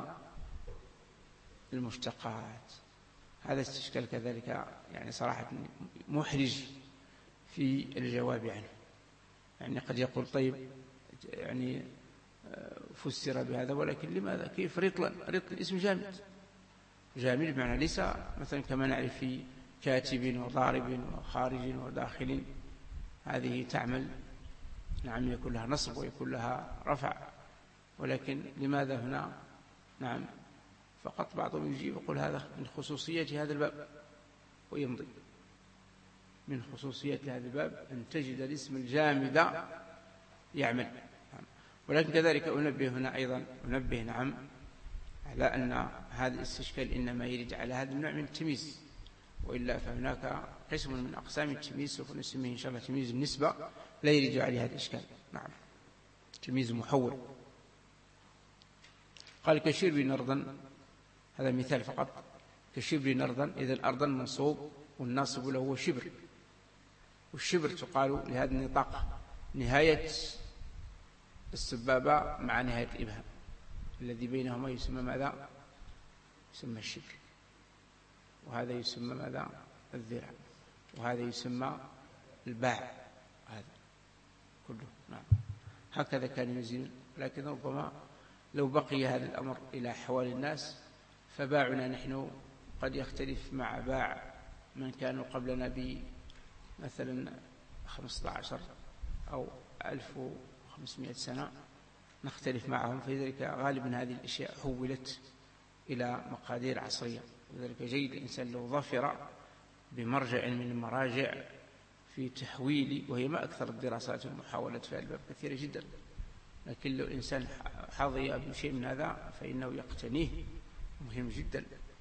A: المشتقات؟ هذا استشكال كذلك يعني صراحة محرج في الجواب عنه. يعني قد يقول طيب يعني فسر بهذا، ولكن لماذا؟ كيف رطل اسم جامد بمعنى ليس مثلا كما نعرف في كاتب وضارب وخارج وداخل، هذه تعمل، نعم، يكون لها نصب ويكون لها رفع، ولكن لماذا هنا؟ نعم. فقط بعضهم يجيب يقول هذا من خصوصية هذا الباب ويمضي. من خصوصية هذا الباب أن تجد الاسم الجامد يعمل، ولكن كذلك أنبه هنا أيضا، نعم، على أن هذا الاستشكال إنما يرد على هذا النوع من التمييز، وإلا فهناك قسم من أقسام التمييز سوف نسميه إن شاء الله تمييز النسبة لا يرد عليه هذا الإشكال. نعم، تمييز محول. قال كشرب نرضا، هذا مثال فقط، كشبر نرضا، إذا أرضا منصوب والناصب له هو شبر، والشبر تقال لهذا النطاق نهاية السبابة مع نهاية الإبهام الذي بينهما يسمى ماذا؟ يسمى الشبر، وهذا يسمى ماذا؟ الذراع، وهذا يسمى الباع، هذا كله. نعم، هكذا كان يزيل. لكن ربما لو بقي هذا الأمر إلى أحوال الناس فباعنا نحن قد يختلف مع باع من كانوا قبلنا بمثلا 15 أو 1500 سنة، نختلف معهم. فلذلك غالبا هذه الأشياء حولت إلى مقادير عصرية. لذلك جيد الإنسان لو ظفر بمرجع من المراجع في تحويل، وهي ما أكثر الدراسات والمحاولات في الباب كثيرة جدا، لكن لو الإنسان حظي بشيء من هذا فإنه يقتنيه، مهم جدا.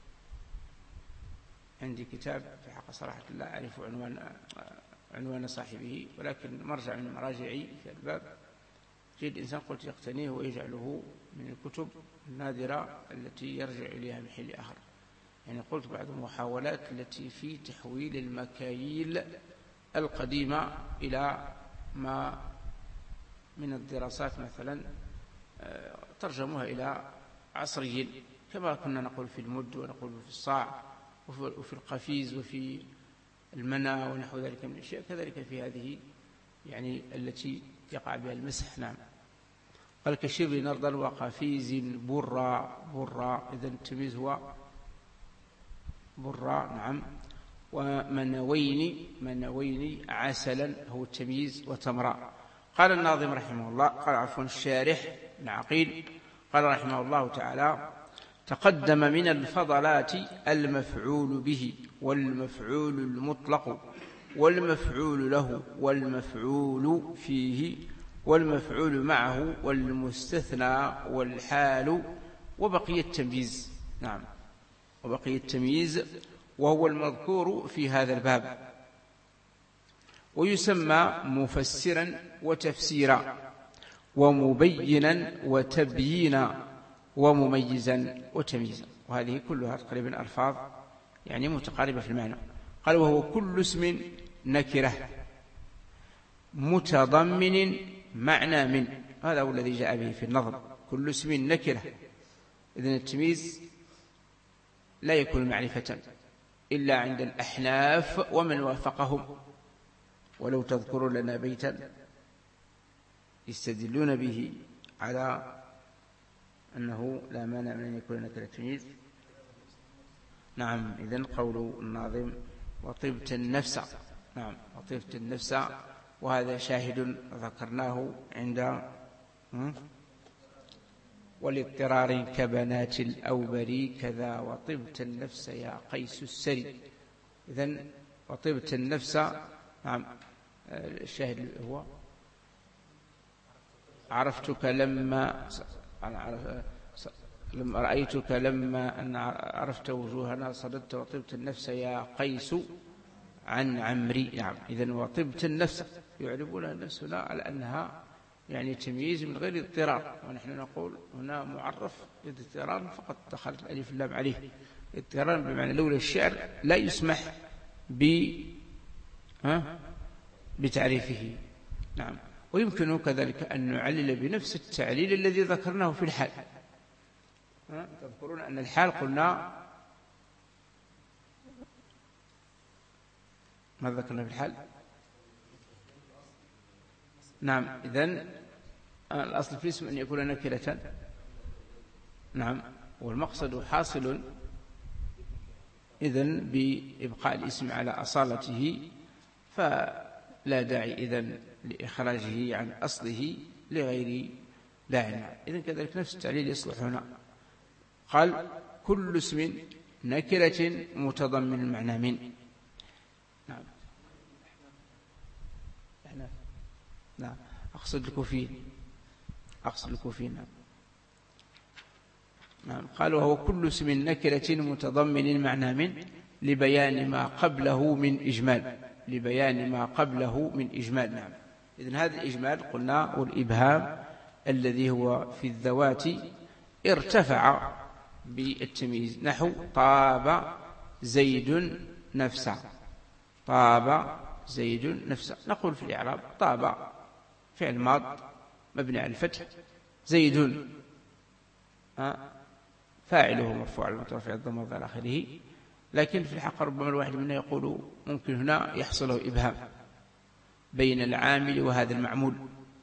A: عندي كتاب في حق صراحة لا أعرف عنوان صاحبه، ولكن مرجع من مراجعي في الباب جيد الإنسان قلت يقتنيه ويجعله من الكتب النادرة التي يرجع إليها من حين آخر. يعني قلت بعض المحاولات التي في تحويل المكاييل القديمة إلى ما من الدراسات مثلا ترجموها إلى عصريين، كما كنا نقول في المد ونقول في الصاع وفي القفيز وفي المنى ونحو ذلك من الأشياء، كذلك في هذه يعني التي يقع بها المسح. نعم، قال كشبر نرضا وقفيز برا، إذا التمييز هو برا. نعم، ومنوين عسلا هو التمييز، وتمرا. قال الناظم رحمه الله، قال عفوا الشارح بن عقيل، قال رحمه الله تعالى: تقدم من الفضلات المفعول به والمفعول المطلق والمفعول له والمفعول فيه والمفعول معه والمستثنى والحال وبقي التمييز. نعم، وبقي التمييز وهو المذكور في هذا الباب، ويسمى مفسرا وتفسيرا ومبينا وتبيينا ومميزا وتمييزا. وهذه كلها تقريبا ألفاظ يعني متقاربة في المعنى. قال: وهو كل اسم نكرة متضمن معنى من، هذا هو الذي جاء به في النظم، كل اسم نكرة. إذن التمييز لا يكون معرفة إلا عند الأحناف ومن وافقهم. ولو تذكروا لنا بيتا يستدلون به على أنه لا مانع من أن يكون نكرة تمييز. نعم، إذن قول الناظم: وطبت النفس. نعم، وطبت النفس، وهذا شاهد ذكرناه عند والاضطرار كبنات الأوبري كذا وطبت النفس يا قيس السري. إذن وطبت النفس. نعم، الشاهد هو: عرفتك لما رأيتك لما أن عرفت وجوهنا صددت وطبت النفس يا قيس عن عمري. نعم، إذن وطبت النفس يعربون النفس هنا على أنها يعني تمييز من غير اضطرار، ونحن نقول هنا معرف اضطرار فقط دخلت الألف اللام عليه، اضطرار بمعنى لولا الشعر لا يسمح بتعريفه. نعم، ويمكن كذلك أن نعلل بنفس التعليل الذي ذكرناه في الحال. تذكرون أن الحال قلنا ما ذكرنا في الحال؟ نعم، إذن الأصل في الاسم أن يكون نكرة. نعم، والمقصد حاصل إذن بإبقاء الاسم على أصالته، فلا داعي إذن لإخراجه عن أصله لغير داعي. إذن كذلك نفس التعليل يصلح هنا. قال: كل اسم نكرة متضمن المعنى من. نعم، نعم، أقصد الكوفيين. نعم، نعم. قال وهو كل اسم نكرة متضمن معنى من لبيان ما قبله من إجمال، لبيان ما قبله من إجمال. نعم. إذن هذا الإجمال قلنا والإبهام الذي هو في الذوات ارتفع بالتمييز، نحو طاب زيد نفسه، طاب زيد نفسه. نقول في الإعراب طاب فعل ماض مبني على الفتح، زيد فاعله مرفوع المترفع الضمير على آخره، لكن في الحقيقة ربما الواحد منا يقول ممكن هنا يحصل له إبهام بين العامل وهذا المعمول.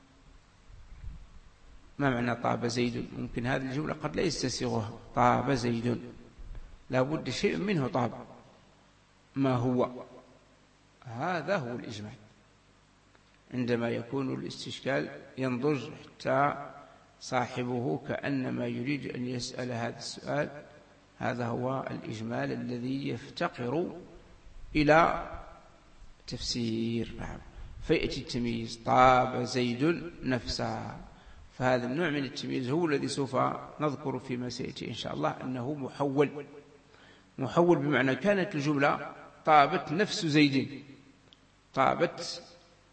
A: ما معنى طاب زيد؟ ممكن هذه الجملة قد لا يستسيغها، طاب زيد لا بد شيء منه طاب، ما هو؟ هذا هو الإجمال. عندما يكون الاستشكال ينضج حتى صاحبه كأنما يريد أن يسأل هذا السؤال، هذا هو الإجمال الذي يفتقر إلى تفسير. فيأتي التمييز طاب زيد نفسه، فهذا النوع من التمييز هو الذي سوف نذكر فيما سيأتي إن شاء الله أنه محول. محول بمعنى كانت الجملة طابت نفس زيد، طابت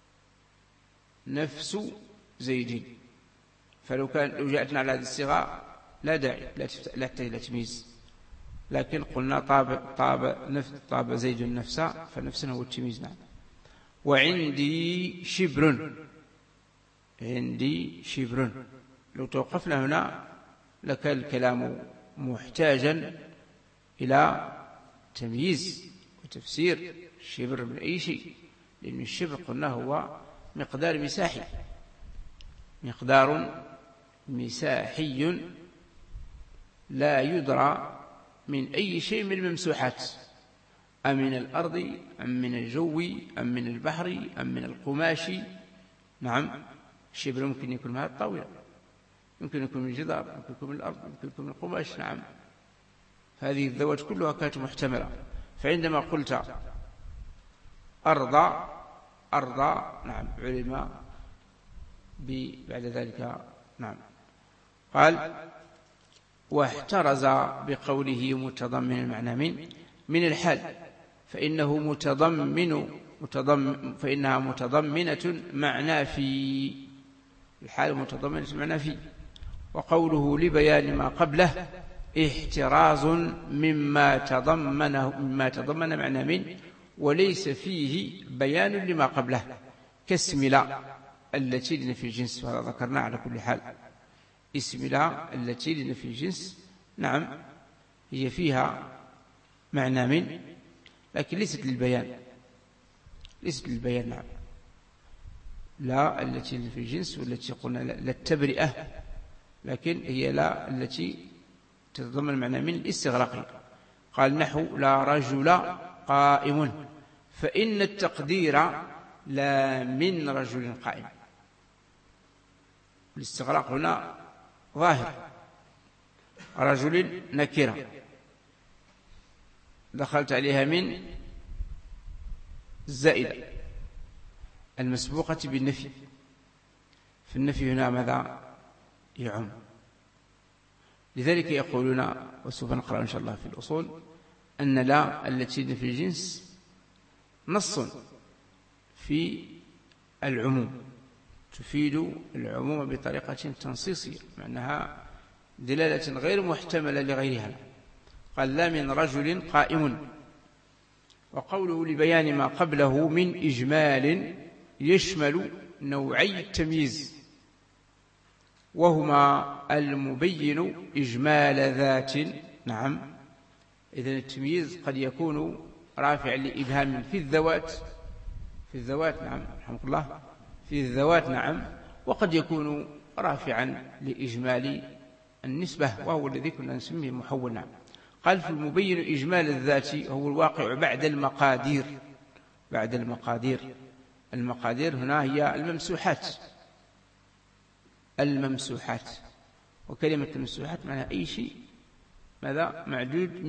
A: نفس زيد، فلو جاءتنا على هذه الصيغة لا داعي لا تحتاج إلى تمييز، لكن قلنا طاب زيد نفسه، فنفسنا هو التمييز. نعم. وعندي شبر، عندي شبر، لو توقفنا هنا لكان الكلام محتاجا إلى تمييز وتفسير الشبر من أي شيء، لأن الشبر قلنا هو مقدار مساحي، مقدار مساحي لا يدرى من أي شيء من الممسوحات، أم من الأرض أم من الجو أم من البحر أم من القماش. نعم. الشبر ممكن يكون من هذه الطاولة، يمكن يكون من الجدار، يمكن يكون من الأرض، يمكن يكون من القماش. نعم. هذه الذوات كلها كانت محتملة. فعندما قلت أرضى نعم علم بعد ذلك. نعم. قال واحترز بقوله متضمن المعنى من الحال، فإنها متضمنة معنى في الحال، متضمنة معنى في. وقوله لبيان ما قبله احتراز مما تضمن معنى من وليس فيه بيان لما قبله، كاسم لا التي لنفي الجنس، وهذا ذكرنا على كل حال. اسم لا التي لنفي الجنس نعم هي فيها معنى من، لكن ليست للبيان، ليست للبيان. نعم. لا التي لنفي الجنس والتي قلنا للتبرئة، لكن هي لا التي تتضمن معنى من الاستغراقي. قال نحو لا رجل قائم، فإن التقدير لا من رجل قائم. الاستغراق هنا ظاهر، رجل نكرة دخلت عليها من الزائدة المسبوقة بالنفي، في النفي هنا ماذا يعم؟ لذلك يقولون وسوف نقرأ إن شاء الله في الأصول أن لا التي في الجنس نص في العموم، تفيد العموم بطريقة تنصيصية، معناها دلالة غير محتملة لغيرها. قال لا من رجل قائم. وقوله لبيان ما قبله من إجمال يشمل نوعي التمييز، وهما المبين إجمال ذات. نعم. إذن التمييز قد يكون رافع لإبهام في الذوات نعم رحمه الله، في الذوات نعم، وقد يكون رافعا لإجمال النسبة، وهو الذي كنا نسميه محول. نعم. قال في المبين إجمال الذات هو الواقع بعد المقادير، بعد المقادير. المقادير هنا هي الممسوحات، وكلمة الممسوحات معناها أي شيء ماذا معدود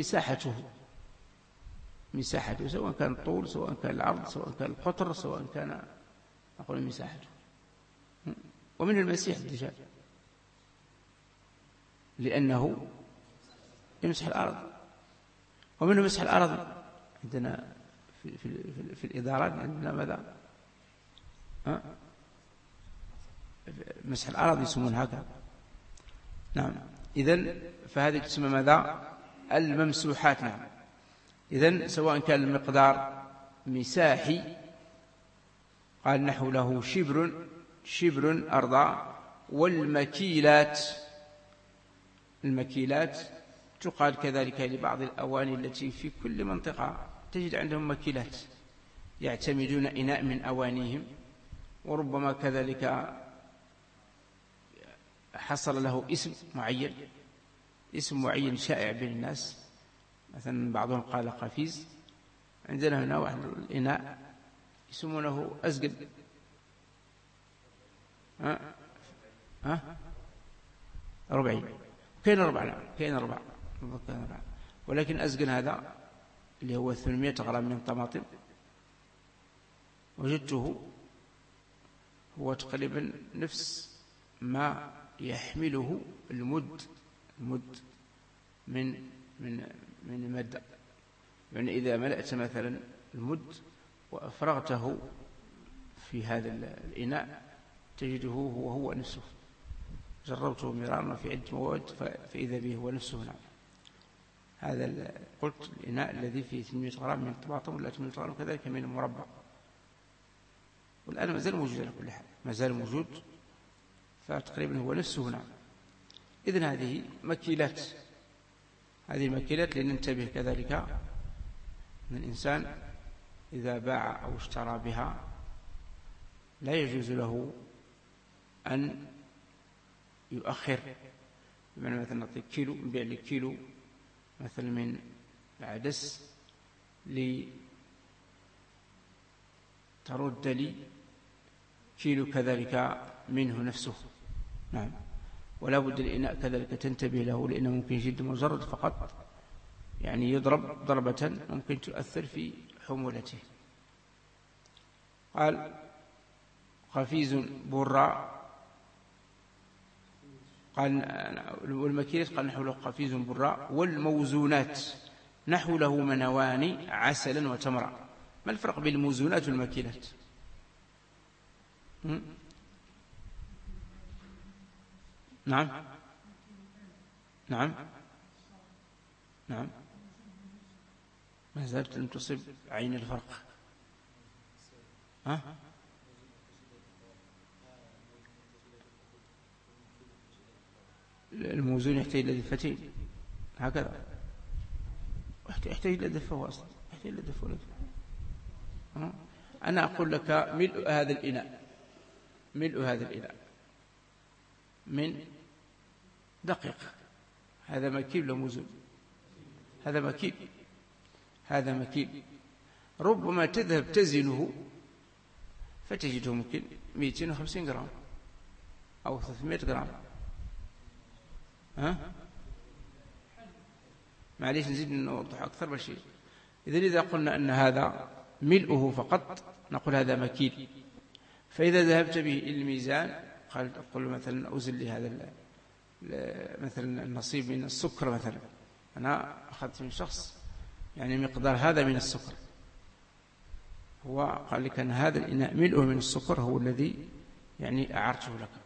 A: مساحته، سواء كان الطول، سواء كان العرض، سواء كان القطر، سواء كان نقول مساحته. ومن المسيح الدجال، لأنه يمسح الأرض. ومنهم مسح الأرض عندنا في الإدارات عندنا ماذا؟ مسح الأرض يسمون هكذا. نعم. إذن فهذه تسمى ماذا؟ الممسوحات. نعم. إذن سواء كان المقدار مساحي قال نحو له شبر أرضا. والمكيلات، المكيلات تقال كذلك لبعض الأواني التي في كل منطقة تجد عندهم مكيلات يعتمدون إناء من أوانيهم، وربما كذلك حصل له اسم معين شائع بين الناس، مثلا بعضهم قال قفيز. عندنا هنا واحد الإناء يسمونه أزقل. ربعي. كاين ربع. نعم كاين ربع. ولكن أزقل هذا اللي هو 800 غرام من طماطم وجدته هو تقريبا نفس ما يحمله المد من المادة. يعني إذا ملأت مثلا المد وأفرغته في هذا الإناء تجده هو نفسه. جربته مرارا في عدة مواد فإذا به هو نفسه. نعم. هذا قلت الإناء الذي فيه 800 غرام من الطماطم ولا 800 غرام كذلك من المربى، والآن ما زال موجود على كل حال، ما زال موجود، فتقريبا هو نفسه. نعم. إذن هذه مكيلات، هذه مكيلات لننتبه كذلك أن الإنسان إذا باع أو اشترى بها لا يجوز له أن يؤخر. بمعنى مثلا نعطيك كيلو، نبيع لك كيلو مثلا من العدس لترد لي كيلو كذلك منه نفسه. نعم. ولا بد الإناء كذلك تنتبه له، لأنه ممكن جد مجرد فقط يعني يضرب ضربة ممكن تؤثر في حمولته. قال قفيز براء. قال والمكيلات قال نحو له قفيز براء. والموزونات نحو له منوان عسلا وتمرا. ما الفرق بين الموزونات والمكيلات؟ نعم نعم نعم. ما زالت لم تصب عين الفرق. الموزون يحتاج إلى دفتين هكذا، يحتاج إلى دفه أصلا، يحتاج إلى دفه. أنا أقول لك ملء هذا الإناء من دقيق، هذا مكيل ولا موزون؟ هذا مكيل. ربما تذهب تزنه فتجده ممكن 250 جرام أو 300 جرام. معليش نزيد نوضح أكثر بشيء. إذا قلنا أن هذا ملؤه فقط نقول هذا مكيل. فإذا ذهبت به إلى الميزان قل مثلا أوزن لي هذا مثلا النصيب من السكر مثلا، أنا أخذت من شخص يعني مقدار هذا من السكر، هو قال لك أن هذا الإناء ملؤه من السكر هو الذي يعني أعرته لك.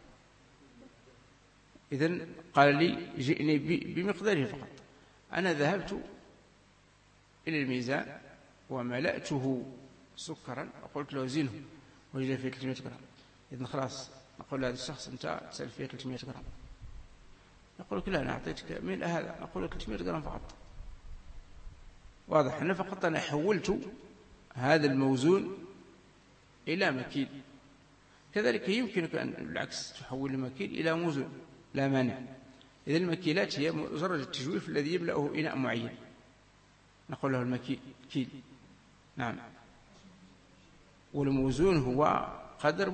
A: إذن قال لي جئني بمقداره فقط. أنا ذهبت إلى الميزان وملأته سكرا وقلت له زنه وجد فيه 300 جرام. إذن خلاص نقول لهذا الشخص أنت تسأل فيه 300 جرام، يقول لك لا أنا أعطيتك ملء هذا، أقول لك 300 جرام فقط. واضح. أنا فقط أنا حولت هذا الموزون إلى مكيل. كذلك يمكنك أن بالعكس تحول المكيل إلى موزون، لا مانع. إذا المكيلات هي مجرد التجويف الذي يملأه إناء معين نقول له المكيل كيل. نعم. والموزون هو قدر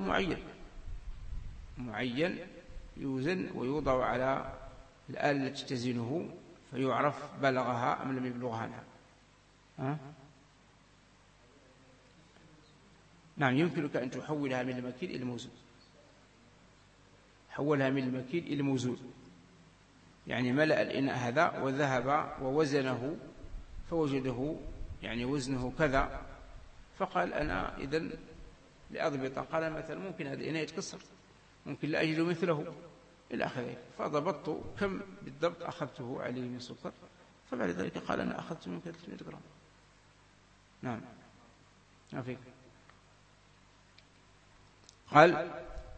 A: معين يوزن ويوضع على الآلة التي تزنه فيعرف بلغها أم لم يبلغها. نعم. يمكنك أن تحولها من المكيل إلى الموزون، حولها من المكيل إلى الموزون. يعني ملأ الإناء هذا وذهب ووزنه فوجده يعني وزنه كذا، فقال أنا إذن لأضبط، قال مثلا ممكن هذا الإناء يتكسر، ممكن لا أجد مثله إلى آخره، فضبطت كم بالضبط أخذته عليه من سكر، فبعد ذلك قال أنا أخذت منك 300 جرام. نعم. ما فيك. قال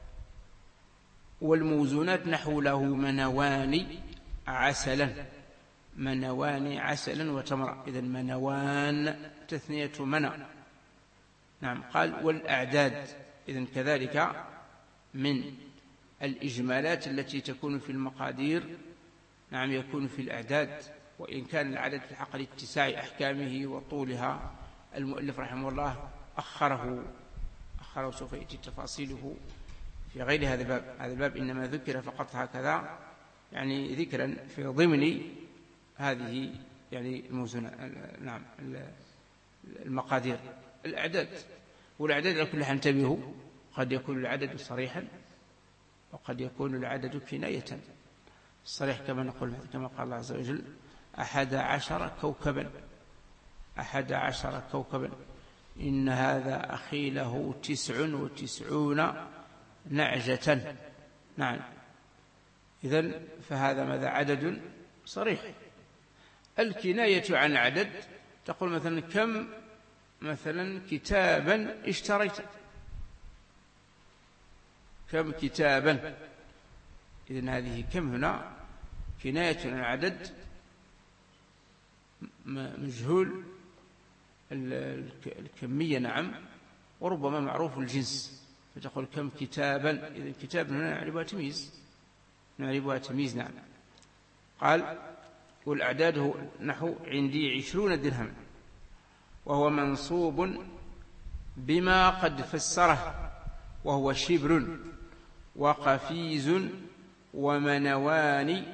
A: والموزونات نحو له منوان عسلا، منوان عسلا وتمرة، إذن منوان تثنية منى. نعم. قال والأعداد، إذن كذلك من الإجمالات التي تكون في المقادير، نعم، يكون في الأعداد، وإن كان العدد في الحق لاتساع أحكامه وطولها، المؤلف رحمه الله أخره سوف يأتي تفاصيله في غير هذا الباب. هذا الباب إنما ذكر فقط هكذا، يعني ذكرا في ضمن هذه يعني الموزونات، نعم، المقادير، الأعداد. والأعداد على كل حال انتبهوا، قد يكون العدد صريحا وقد يكون العدد كناية. الصريح كما نقول، كما قال الله عز وجل 11 كوكبا، 11 كوكبا، إن هذا أخي له 99 نعجة. نعم. إذن فهذا ماذا؟ عدد صريح. الكناية عن عدد تقول مثلا كم مثلا كتابا اشتريت، كم كتابا، إذن هذه كم هنا كناية عن عدد مجهول الكمية، نعم، وربما معروف الجنس، فتقول كم كتابا، إذن كتاب هنا نعرفها تمييز، نعرفها تمييز. نعم. قال والأعداد نحو عندي 20 درهم، وهو منصوب بما قد فسره، وهو شبر وقفيز ومنوان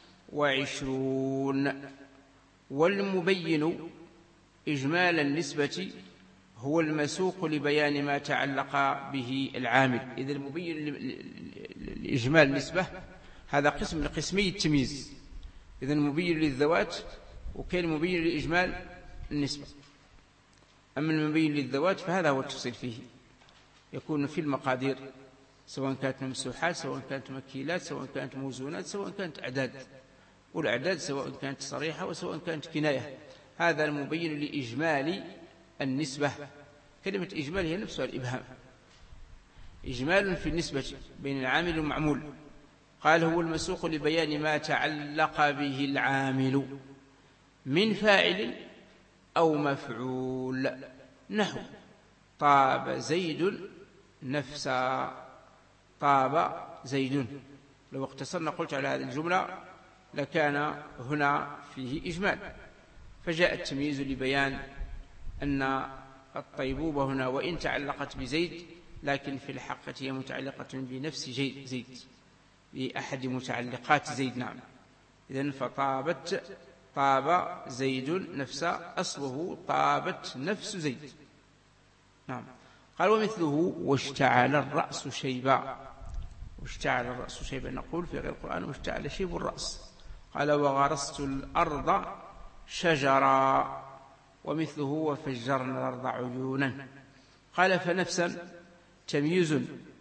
A: و20. والمبين إجمال النسبة هو المسوق لبيان ما تعلق به العامل. إذا المبين لإجمال النسبة هذا قسم من قسمي التمييز. إذا المبين للذوات وكان المبين لإجمال النسبة. أما المبين للذوات فهذا هو التفصيل فيه، يكون في المقادير سواء كانت ممسوحات، سواء كانت مكيلات، سواء كانت موزونات، سواء كانت أعداد، والأعداد سواء كانت صريحة وسواء كانت كناية. هذا المبين لإجمال النسبة. كلمة إجمال هي نفسها الإبهام، إجمال في النسبة بين العامل والمعمول. قال هو المسوق لبيان ما تعلق به العامل من فاعل أو مفعول، نحو طاب زيد نفسا، طاب زيد. لو اقتصرنا قلت على هذه الجملة لكان هنا فيه إجمال، فجاء التمييز لبيان أن الطيبوبة هنا وإن تعلقت بزيد لكن في الحقيقة هي متعلقة بنفس زيد، بأحد متعلقات زيد. نعم. إذن فطابت، طاب زيد نفس، أصله طابت نفس زيد. نعم. قال ومثله واشتعل الرأس شيبا، واشتعل الرأس شيبا نقول في غير القرآن واشتعل شيب الرأس. قال وغرست الأرض شجرا، ومثله وفجرنا الأرض عيونا. قال فنفسا تمييز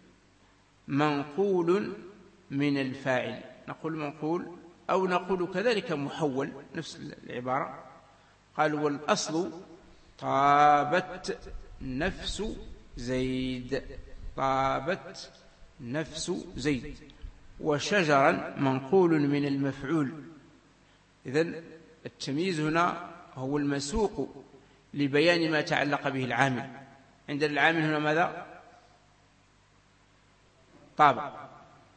A: منقول من الفاعل، نقول منقول أو نقول كذلك محول، نفس العبارة. قال والأصل طابت نفس زيد، طابت نفس زيد. وشجرا منقول من المفعول. إذن التمييز هنا هو المسوق لبيان ما تعلق به العامل. عندنا العامل هنا ماذا؟ طاب.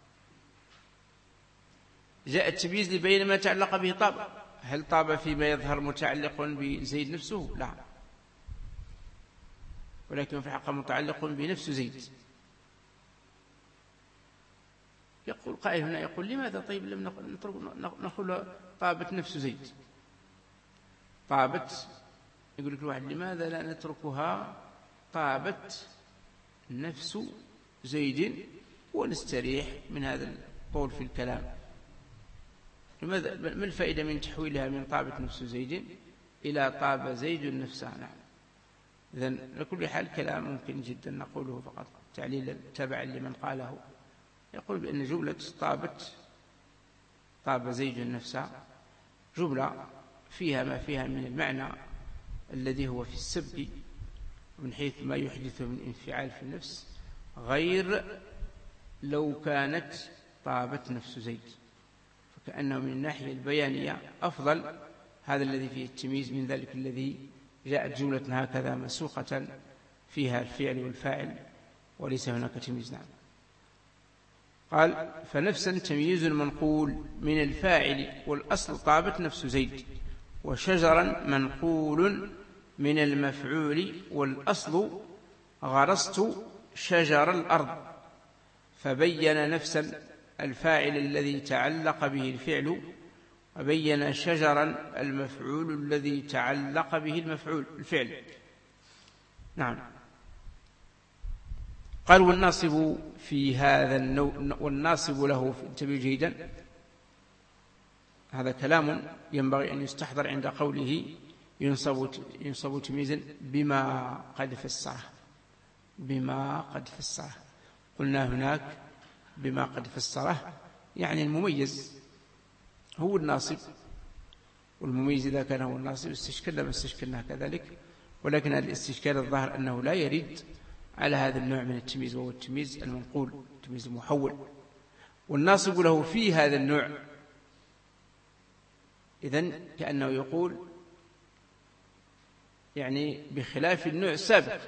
A: جاء التمييز لبيان ما تعلق به طاب. هل طاب فيما يظهر متعلق بزيد نفسه؟ لا، ولكن في الحقيقة متعلق بنفس زيد. يقول قائل هنا، يقول لماذا طيب لم نقول طابت نفس زيد؟ طابت، يقول لك الواحد لماذا لا نتركها طابت نفس زيد ونستريح من هذا الطول في الكلام؟ لماذا؟ ما الفائدة من تحويلها من طابت نفس زيد إلى طاب زيد نفسه؟ نعم. إذن لكل حال كلام ممكن جدا نقوله فقط تعليلا تبعا لمن قاله. يقول بأن جملة طاب زيد نفسه جملة فيها ما فيها من المعنى الذي هو في السب من حيث ما يحدث من انفعال في النفس، غير لو كانت طابت نفس زيد، فكأنه من الناحية البيانية أفضل هذا الذي فيه التمييز من ذلك الذي جاءت جملة هكذا مسوقة فيها الفعل والفاعل وليس هناك تمييز. نعم. قال فنفسا تمييز منقول من الفاعل والأصل طابت نفس زيد، وشجرا منقول من المفعول والأصل غرست شجر الأرض، فبين نفسا الفاعل الذي تعلق به الفعل، وبين شجرا المفعول الذي تعلق به الفعل. نعم. قال والناصب في هذا النوع، والناصب له، انتبهوا جيدا، هذا كلام ينبغي أن يستحضر عند قوله ينصب تمييزا بما قد فسره. بما قد فسره قلنا هناك بما قد فسره يعني المميز هو الناصب، والمميز إذا كان هو الناصب استشكلنا ما استشكلناه كذلك، ولكن هذا الاستشكال الظاهر أنه لا يرد على هذا النوع من التمييز، وهو التمييز المنقول، التمييز المحول. والناصب له في هذا النوع، إذن كأنه يقول يعني بخلاف النوع السابق،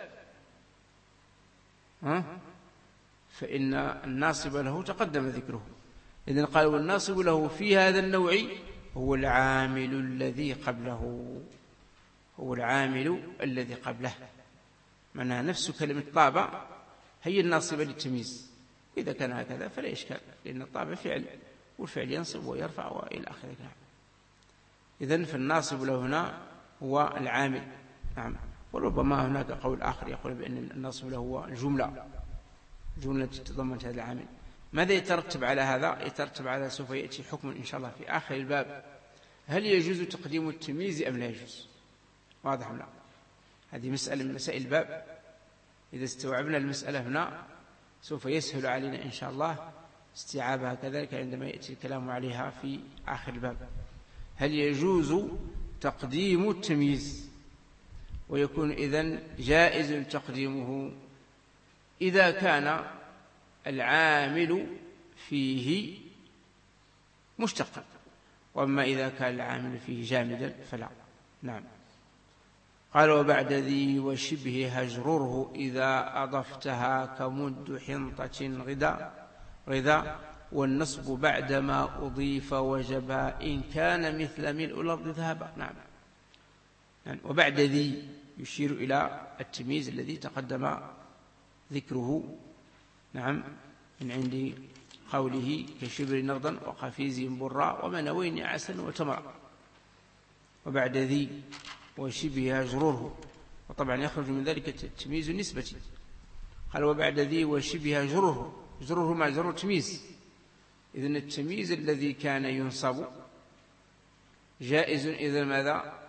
A: فإن الناصب له تقدم ذكره. إذن قال والناصب له في هذا النوع هو العامل الذي قبله، هو العامل الذي قبله، معناها نفس كلمة طابة هي الناصبة للتمييز. إذا كان هكذا فلا إشكال، لأن الطابة فعل، والفعل ينصب ويرفع وإلى آخره. إذن فالناصب له هنا هو العامل. نعم. وربما هناك قول آخر يقول بأن الناصب له هو الجملة تتضمن هذا العامل. ماذا يترتب على هذا؟ يترتب على سوف يأتي حكم إن شاء الله في آخر الباب، هل يجوز تقديم التمييز أم لا يجوز؟ واضح أم لا؟ هذه مسألة من مسائل الباب، إذا استوعبنا المسألة هنا سوف يسهل علينا إن شاء الله استيعابها كذلك عندما يأتي الكلام عليها في آخر الباب. هل يجوز تقديم التمييز؟ ويكون إذن جائز تقديمه إذا كان العامل فيه مشتقا، وأما إذا كان العامل فيه جامدا فلا. نعم. قال وبعد ذي وشبه هجرره إذا أضفتها كمد حنطة غذا، والنصب بعدما أضيف وجبا إن كان مثل ملء الأرض ذهبا. نعم. وبعد ذي يشير إلى التمييز الذي تقدم ذكره. نعم. من عند قوله كشبر نردا وقفيز برا ومنوين عسل وتمر. وبعد ذي وشبه هجرره، وطبعا يخرج من ذلك التمييز النسبة. قال وبعد ذي وشبه هجرره مع جر التمييز. إذن التمييز الذي كان ينصب جائز إذا ماذا؟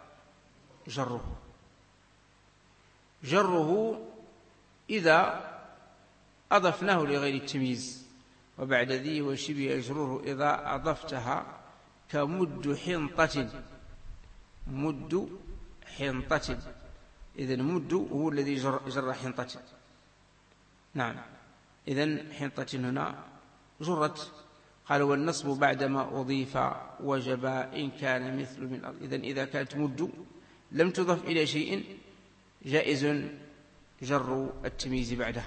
A: جره إذا أضفناه لغير التمييز. وبعد ذي وشبه هجرره إذا أضفتها كمد حنطة. مد حنطة، إذن مد هو الذي جر حنطة. نعم. إذن حنطة هنا جرت. قال والنصب بعدما أضيف وجب إن كان مثل من الأرض. إذن إذا كانت مد لم تضف إلى شيء جائز جر التمييز بعده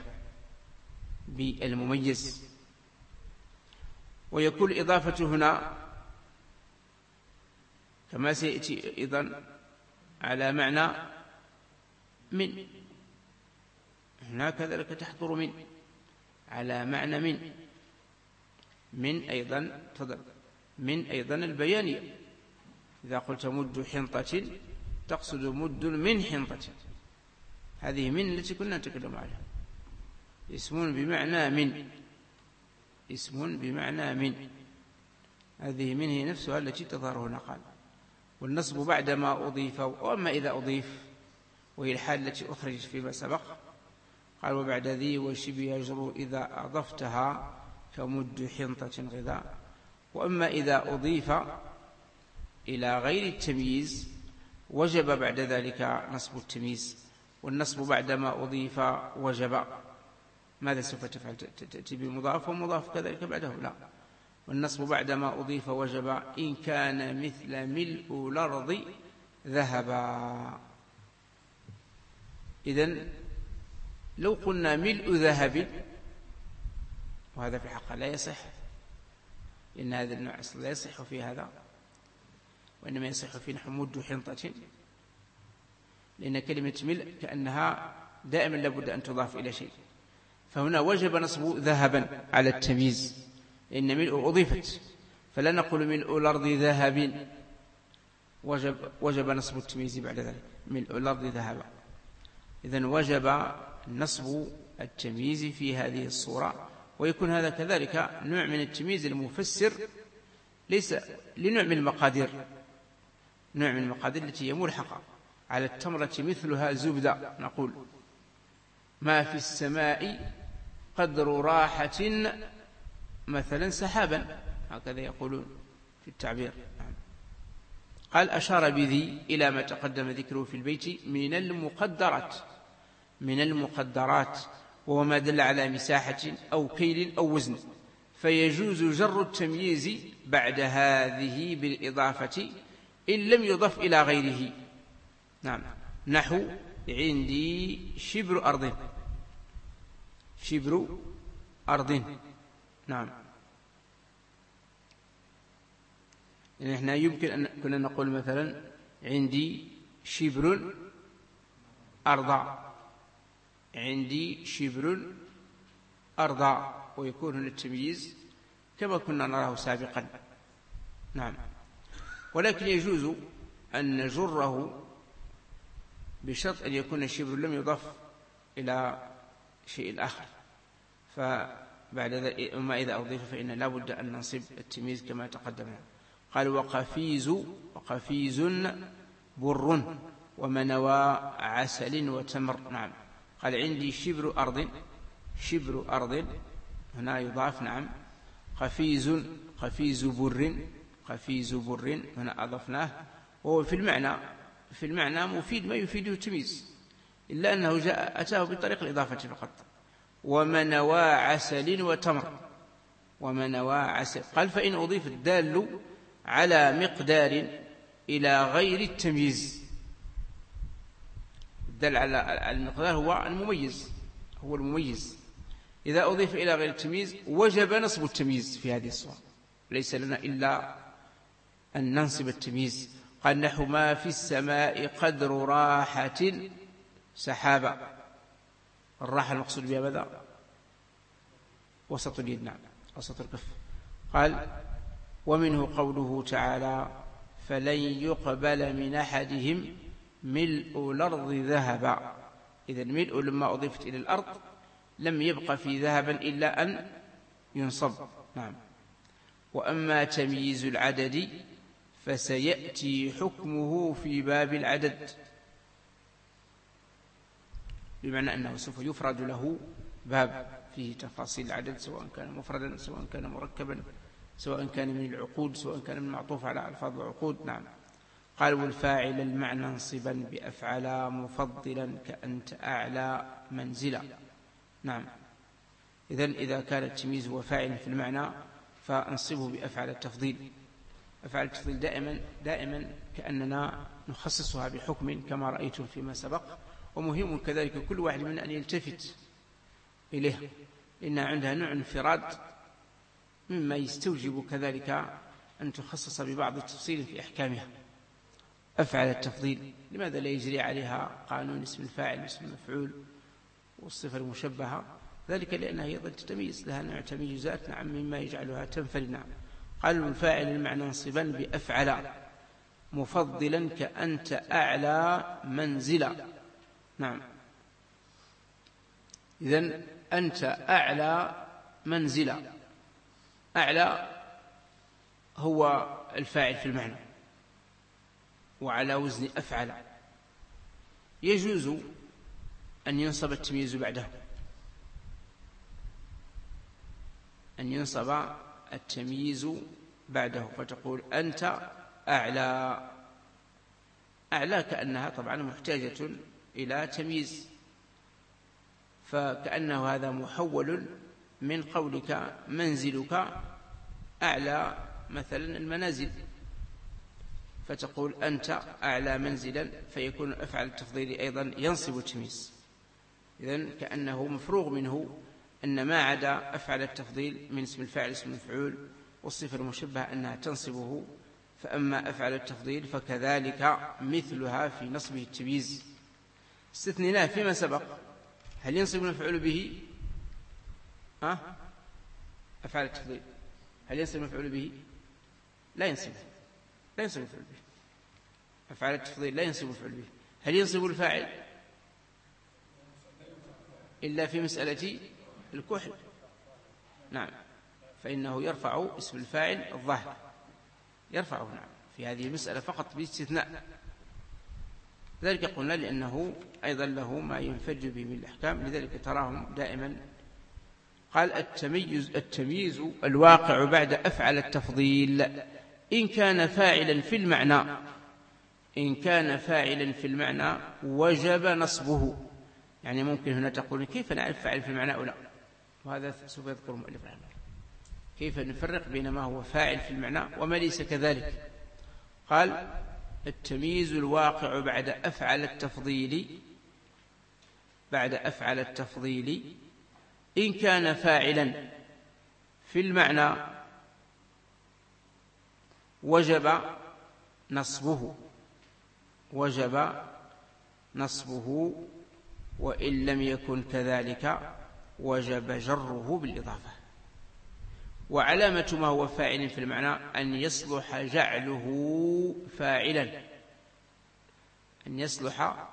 A: بالمميز. ويكون الإضافة هنا كما سيأتي أيضا على معنى من، هنا كذلك تحضر من على معنى من أيضا تضرب من أيضا البيانية. إذا قلت مد حنطة تقصد مد من حنطة، هذه من التي كنا نتكلم عليها، اسم بمعنى من. هذه منه نفسها التي تظهر هنا. قال والنصب بعدما أضيف، وأما إذا أضيف وهي الحال التي أخرجت فيما سبق. قال وبعد ذي وشبه يجر إذا أضفتها كمد حنطة غذاء. وأما إذا أضيف إلى غير التمييز وجب بعد ذلك نصب التمييز. والنصب بعدما أضيف وجب. ماذا سوف تفعل؟ تأتي بمضاف ومضاف كذلك بعده؟ لا. والنصب بعدما أضيف وجب إن كان مثل ملء الأرض ذهبا. إذن لو قلنا ملء ذهب، وهذا في الحق لا يصح، لأن هذا النوع أصلا لا يصح في هذا، وإنما يصح في نحو مد حنطة، لأن كلمة ملء كأنها دائما لابد أن تضاف إلى شيء. فهنا وجب نصب ذهبا على التمييز، لأن ملء أضيفت، فلا نقول ملء الأرض ذهب، وجب نصب التمييز بعد ذلك ملء الأرض ذهبا. إذن وجب نصب التمييز في هذه الصورة. ويكون هذا كذلك نوع من التمييز المفسر ليس لنوع من المقادير، نوع من المقادير التي هي ملحقة. على التمرة مثلها زبدة، نقول ما في السماء قدر راحة مثلا سحابا، هكذا يقولون في التعبير. قال أشار بذي إلى ما تقدم ذكره في البيت من المقدرات، من المقدرات، وهو ما دل على مساحة أو كيل أو وزن، فيجوز جر التمييز بعد هذه بالإضافة إن لم يضف إلى غيره. نعم، نحو عندي شبر أرض، شبر أرض. نعم، يعني إحنا يمكن أن كنا نقول مثلا عندي شبر أرض، عندي شبر أرض، ويكون هنا التمييز كما كنا نراه سابقا. نعم، ولكن يجوز أن نجره بشرط أن يكون الشبر لم يضاف إلى شيء آخر. فبعد ذلك أما إذا أضيف فإن لا بد أن ننصب التمييز كما تقدم. قال وقفيز بر ومنوى عسل وتمر. نعم، قال عندي شبر أرض، شبر أرض هنا يضاف. نعم، قفيز بر هنا أضفناه، وهو في المعنى مفيد ما يفيده التمييز، إلا أنه أتاه بطريق الإضافة فقط. ومنوى عسل وتمر، ومنوى عسل. قال فإن أضيف الدال على مقدار إلى غير التمييز، الدال على المقدار هو المميز، هو المميز. إذا أضيف إلى غير التمييز وجب نصب التمييز في هذه الصورة، ليس لنا إلا أن ننصب التمييز. قال نحو ما في السماء قدر راحة سحابة. الراحة المقصود بها ماذا؟ وسط اليد. نعم، وسط الكف. قال ومنه قوله تعالى فلن يقبل من أحدهم ملء الأرض ذهبا. إذن ملء لما أضيفت إلى الأرض لم يبق في ذهبا إلا أن ينصب. نعم، وأما تمييز العدد فسيأتي حكمه في باب العدد، بمعنى أنه سوف يفرد له باب فيه تفاصيل العدد، سواء كان مفردا سواء كان مركبا، سواء كان من العقود سواء كان من معطوف على ألفاظ العقود. نعم، قال والفاعل المعنى انصبا بأفعل مفضلا كأنت أعلى منزلا. نعم، إذا كان التمييز هو فاعل في المعنى فانصبه بأفعل التفضيل. أفعل التفضيل دائما كأننا نخصصها بحكم كما رأيتم فيما سبق. ومهم كذلك كل واحد من أن يلتفت إليه، إن عندها نوع انفراد مما يستوجب كذلك أن تخصص ببعض التفصيل في أحكامها. أفعل التفضيل لماذا لا يجري عليها قانون اسم الفاعل اسم المفعول والصفة المشبهة؟ ذلك لأنها أيضا تتميز، لها نوع تميزات. نعم، مما يجعلها تنفرد. نعم، قال الفاعل المعنى انصبا بأفعل مفضلا كأنت أعلى منزلا. نعم، إذن أنت أعلى منزلا. أعلى هو الفاعل في المعنى وعلى وزن أفعل، يجوز أن ينصب التمييز بعده، أن ينصب التمييز بعده، فتقول أنت أعلى. أعلى كأنها طبعا محتاجة إلى تمييز، فكأنه هذا محول من قولك منزلك أعلى مثلا المنازل، فتقول أنت أعلى منزلا، فيكون أفعل التفضيل أيضا ينصب التمييز. إذن كأنه مفروغ منه أن ما عدا أفعل التفضيل من اسم الفاعل اسم المفعول والصفة المشبهة أنها تنصبه، فأما أفعل التفضيل فكذلك مثلها في نصبه التمييز. استثنيناه فيما سبق، هل ينصب المفعول به؟ أفعل التفضيل هل ينصب المفعول به؟ لا ينصب المفعول به. أفعال التفضيل لا ينصب المفعول به. هل ينصب الفاعل؟ إلا في مسألة الكحل، نعم، فإنه يرفع اسم الفاعل الظاهر، يرفعه، نعم، في هذه المسألة فقط باستثناء. ذلك قلنا لأنه أيضا له ما ينفج به من الأحكام، لذلك تراهم دائما. قال التمييز الواقع بعد أفعل التفضيل إن كان فاعلا في المعنى، إن كان فاعلا في المعنى وجب نصبه. يعني ممكن هنا تقول كيف نعرف فاعل في المعنى أو لا، وهذا سوف يذكر المؤلف رحمه الله، كيف نفرق بين ما هو فاعل في المعنى وما ليس كذلك. قال التمييز الواقع بعد أفعل التفضيل، بعد أفعل التفضيل إن كان فاعلا في المعنى وجب نصبه، وجب نصبه، وإن لم يكن كذلك وجب جره بالإضافة. وعلامة ما هو فاعل في المعنى أن يصلح جعله فاعلا، أن يصلح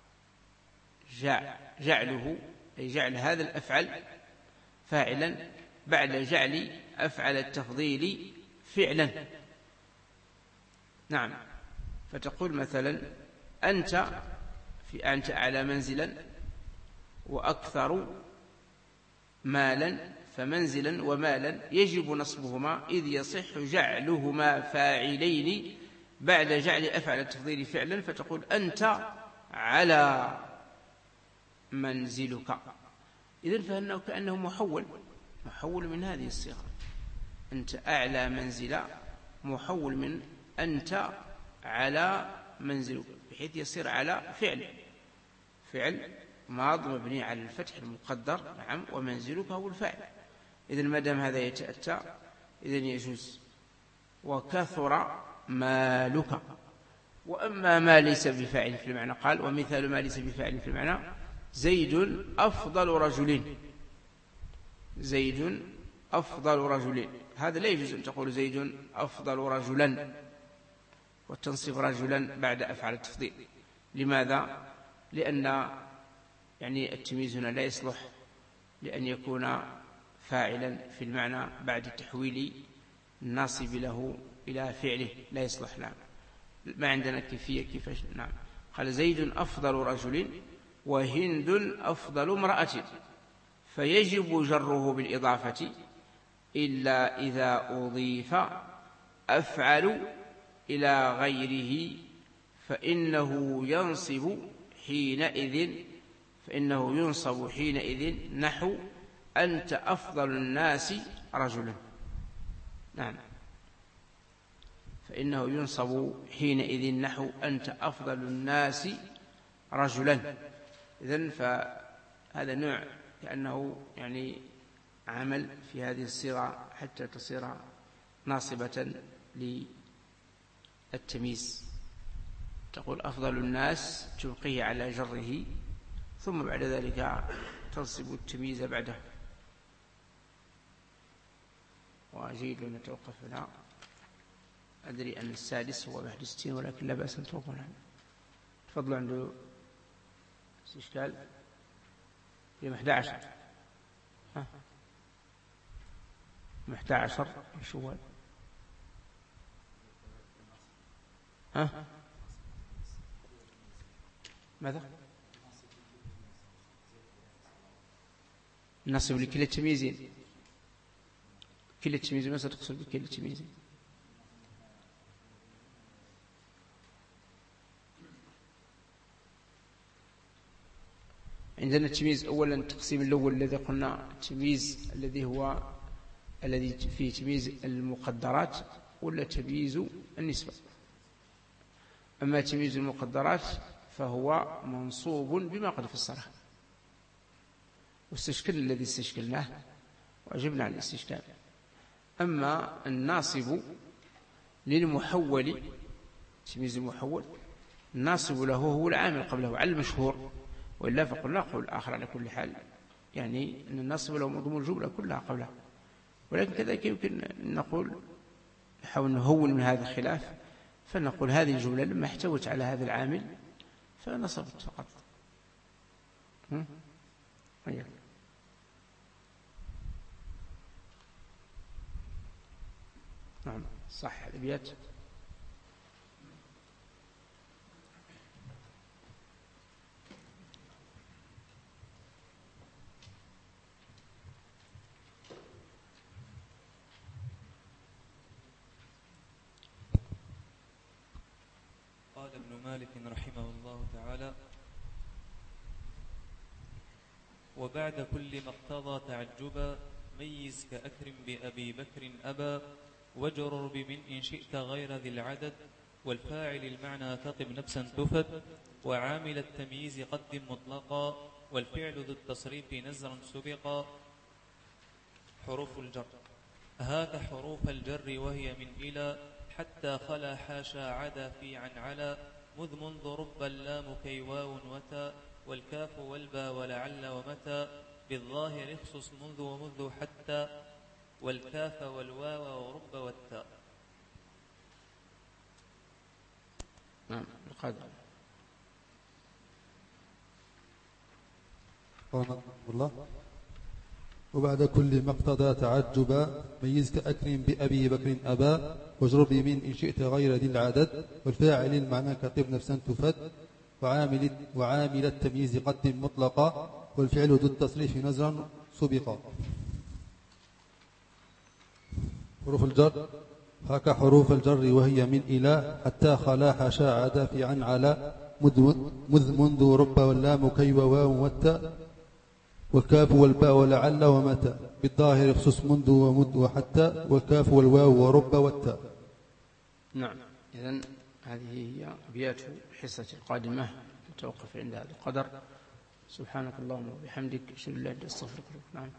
A: جعله، أي جعل هذا الأفعل فاعلا بعد جعل أفعل التفضيل فعلا. نعم، فتقول مثلا أنت أعلى منزلا وأكثر مالا، فمنزلا ومالا يجب نصبهما إذ يصح جعلهما فاعلين بعد جعل أفعل التفضيل فعلا، فتقول أنت على منزلك. إذن فإنه كأنه محول من هذه الصيغة، أنت أعلى منزلا محول من أنت على منزلك، بحيث يصير على فعل ماض مبني على الفتح المقدر، نعم، ومنزلك هو الفاعل. إذن ما دام هذا يتأتى إذن يجوز. وكثر مالك. وأما ما ليس بفاعل في المعنى، قال ومثال ما ليس بفاعل في المعنى زيد أفضل رجلين، زيد أفضل رجلين، هذا لا يجوز أن تقول زيد أفضل رجلا وتنصب رجلا بعد أفعل التفضيل. لماذا؟ لأن يعني التمييز هنا لا يصلح لأن يكون فاعلا في المعنى بعد تحويل الناصب له إلى فعله، لا يصلح. نعم، ما عندنا كيفية كيفاش. نعم، قال زيد أفضل رجل وهند أفضل امرأة، فيجب جره بالإضافة إلا إذا أضيف أفعل إلى غيره فإنه ينصب حينئذ نحو أنت أفضل الناس رجلا. نعم، فإنه ينصب حينئذ نحو أنت أفضل الناس رجلا. إذن فهذا نوع كأنه يعني عمل في هذه الصيغة حتى تصير ناصبة للتمييز. تقول أفضل الناس تلقيه على جره، ثم بعد ذلك تنصب التمييز بعده. وجيد أن نتوقف هنا. أدري أن السادس هو 61 ولكن لا بأس أن توقف هنا. تفضل. عنده إشكال في 11 11 شوال. ها؟ ماذا؟ النصب لكلا التمييزين. كلا التمييزين ما ستقصد بكلا التمييزين؟ عندنا التمييز أولا التقسيم الأول الذي قلنا التمييز الذي فيه تمييز المقدرات ولا تمييز النسبة. أما تمييز المقدرات فهو منصوب بما قد فسره، واستشكل الذي استشكلناه وأجبنا عن الاستشكال. أما الناصب للمحول، تمييز المحول الناصب له هو العامل قبله على المشهور، وإلا فقلنا قول آخر على كل حال، يعني أن الناصب له مضمون الجملة كلها قبله. ولكن كذلك يمكن أن نقول نحاول نهون من هذا الخلاف، فنقول هذه الجملة لما احتوت على هذا العامل فنصبت فقط. نعم صح الأبيات.
C: قال ابن مالك رحمه الله تعالى: وبعد كل ما اقتضى تعجبا ميز كأكرم بأبي بكر أبا، وجرر بمن إن شئت غير ذي العدد، والفاعل المعنى كطب نفسا تفد، وعامل التمييز قدم مطلقا، والفعل ذو التصريف نزرا سبقا. حروف الجر: هاك حروف الجر وهي من إلى، حتى خلا حاشا عدا في عن علا، مذ منذ رب اللام كي واو وتا، والكاف والبا ولعل ومتى، بالظاهر اخصص منذ ومذ حتى، والكاف والواو ورب والتاء.
A: نعم القدر.
B: الله. وبعد كل ما اقتضى تعجبا ميز كأكرم بأبي بكر أبا، واجرب من إن شئت غير ذي العدد، والفاعل المعنى كطب نفسا تفد، وعامل التمييز قدم مطلقا، والفعل ذو التصريف نزرا سبقا. حروف الجر: هاك حروف الجر وهي من إلى، حتى خلا حاشا عدا في عن علا، مذ منذ رب واللام كي وواو والتاء، والكاف والباء ولعل ومتى، بالظاهر اخصص منذ ومذ وحتى، والكاف والواو ورب والتاء.
A: نعم إذن هذه هي أبيات الحصة القادمة، نتوقف عند هذا القدر. سبحانك اللهم وبحمدك أشهد أن لا إله إلا أنت أستغفرك. نعم.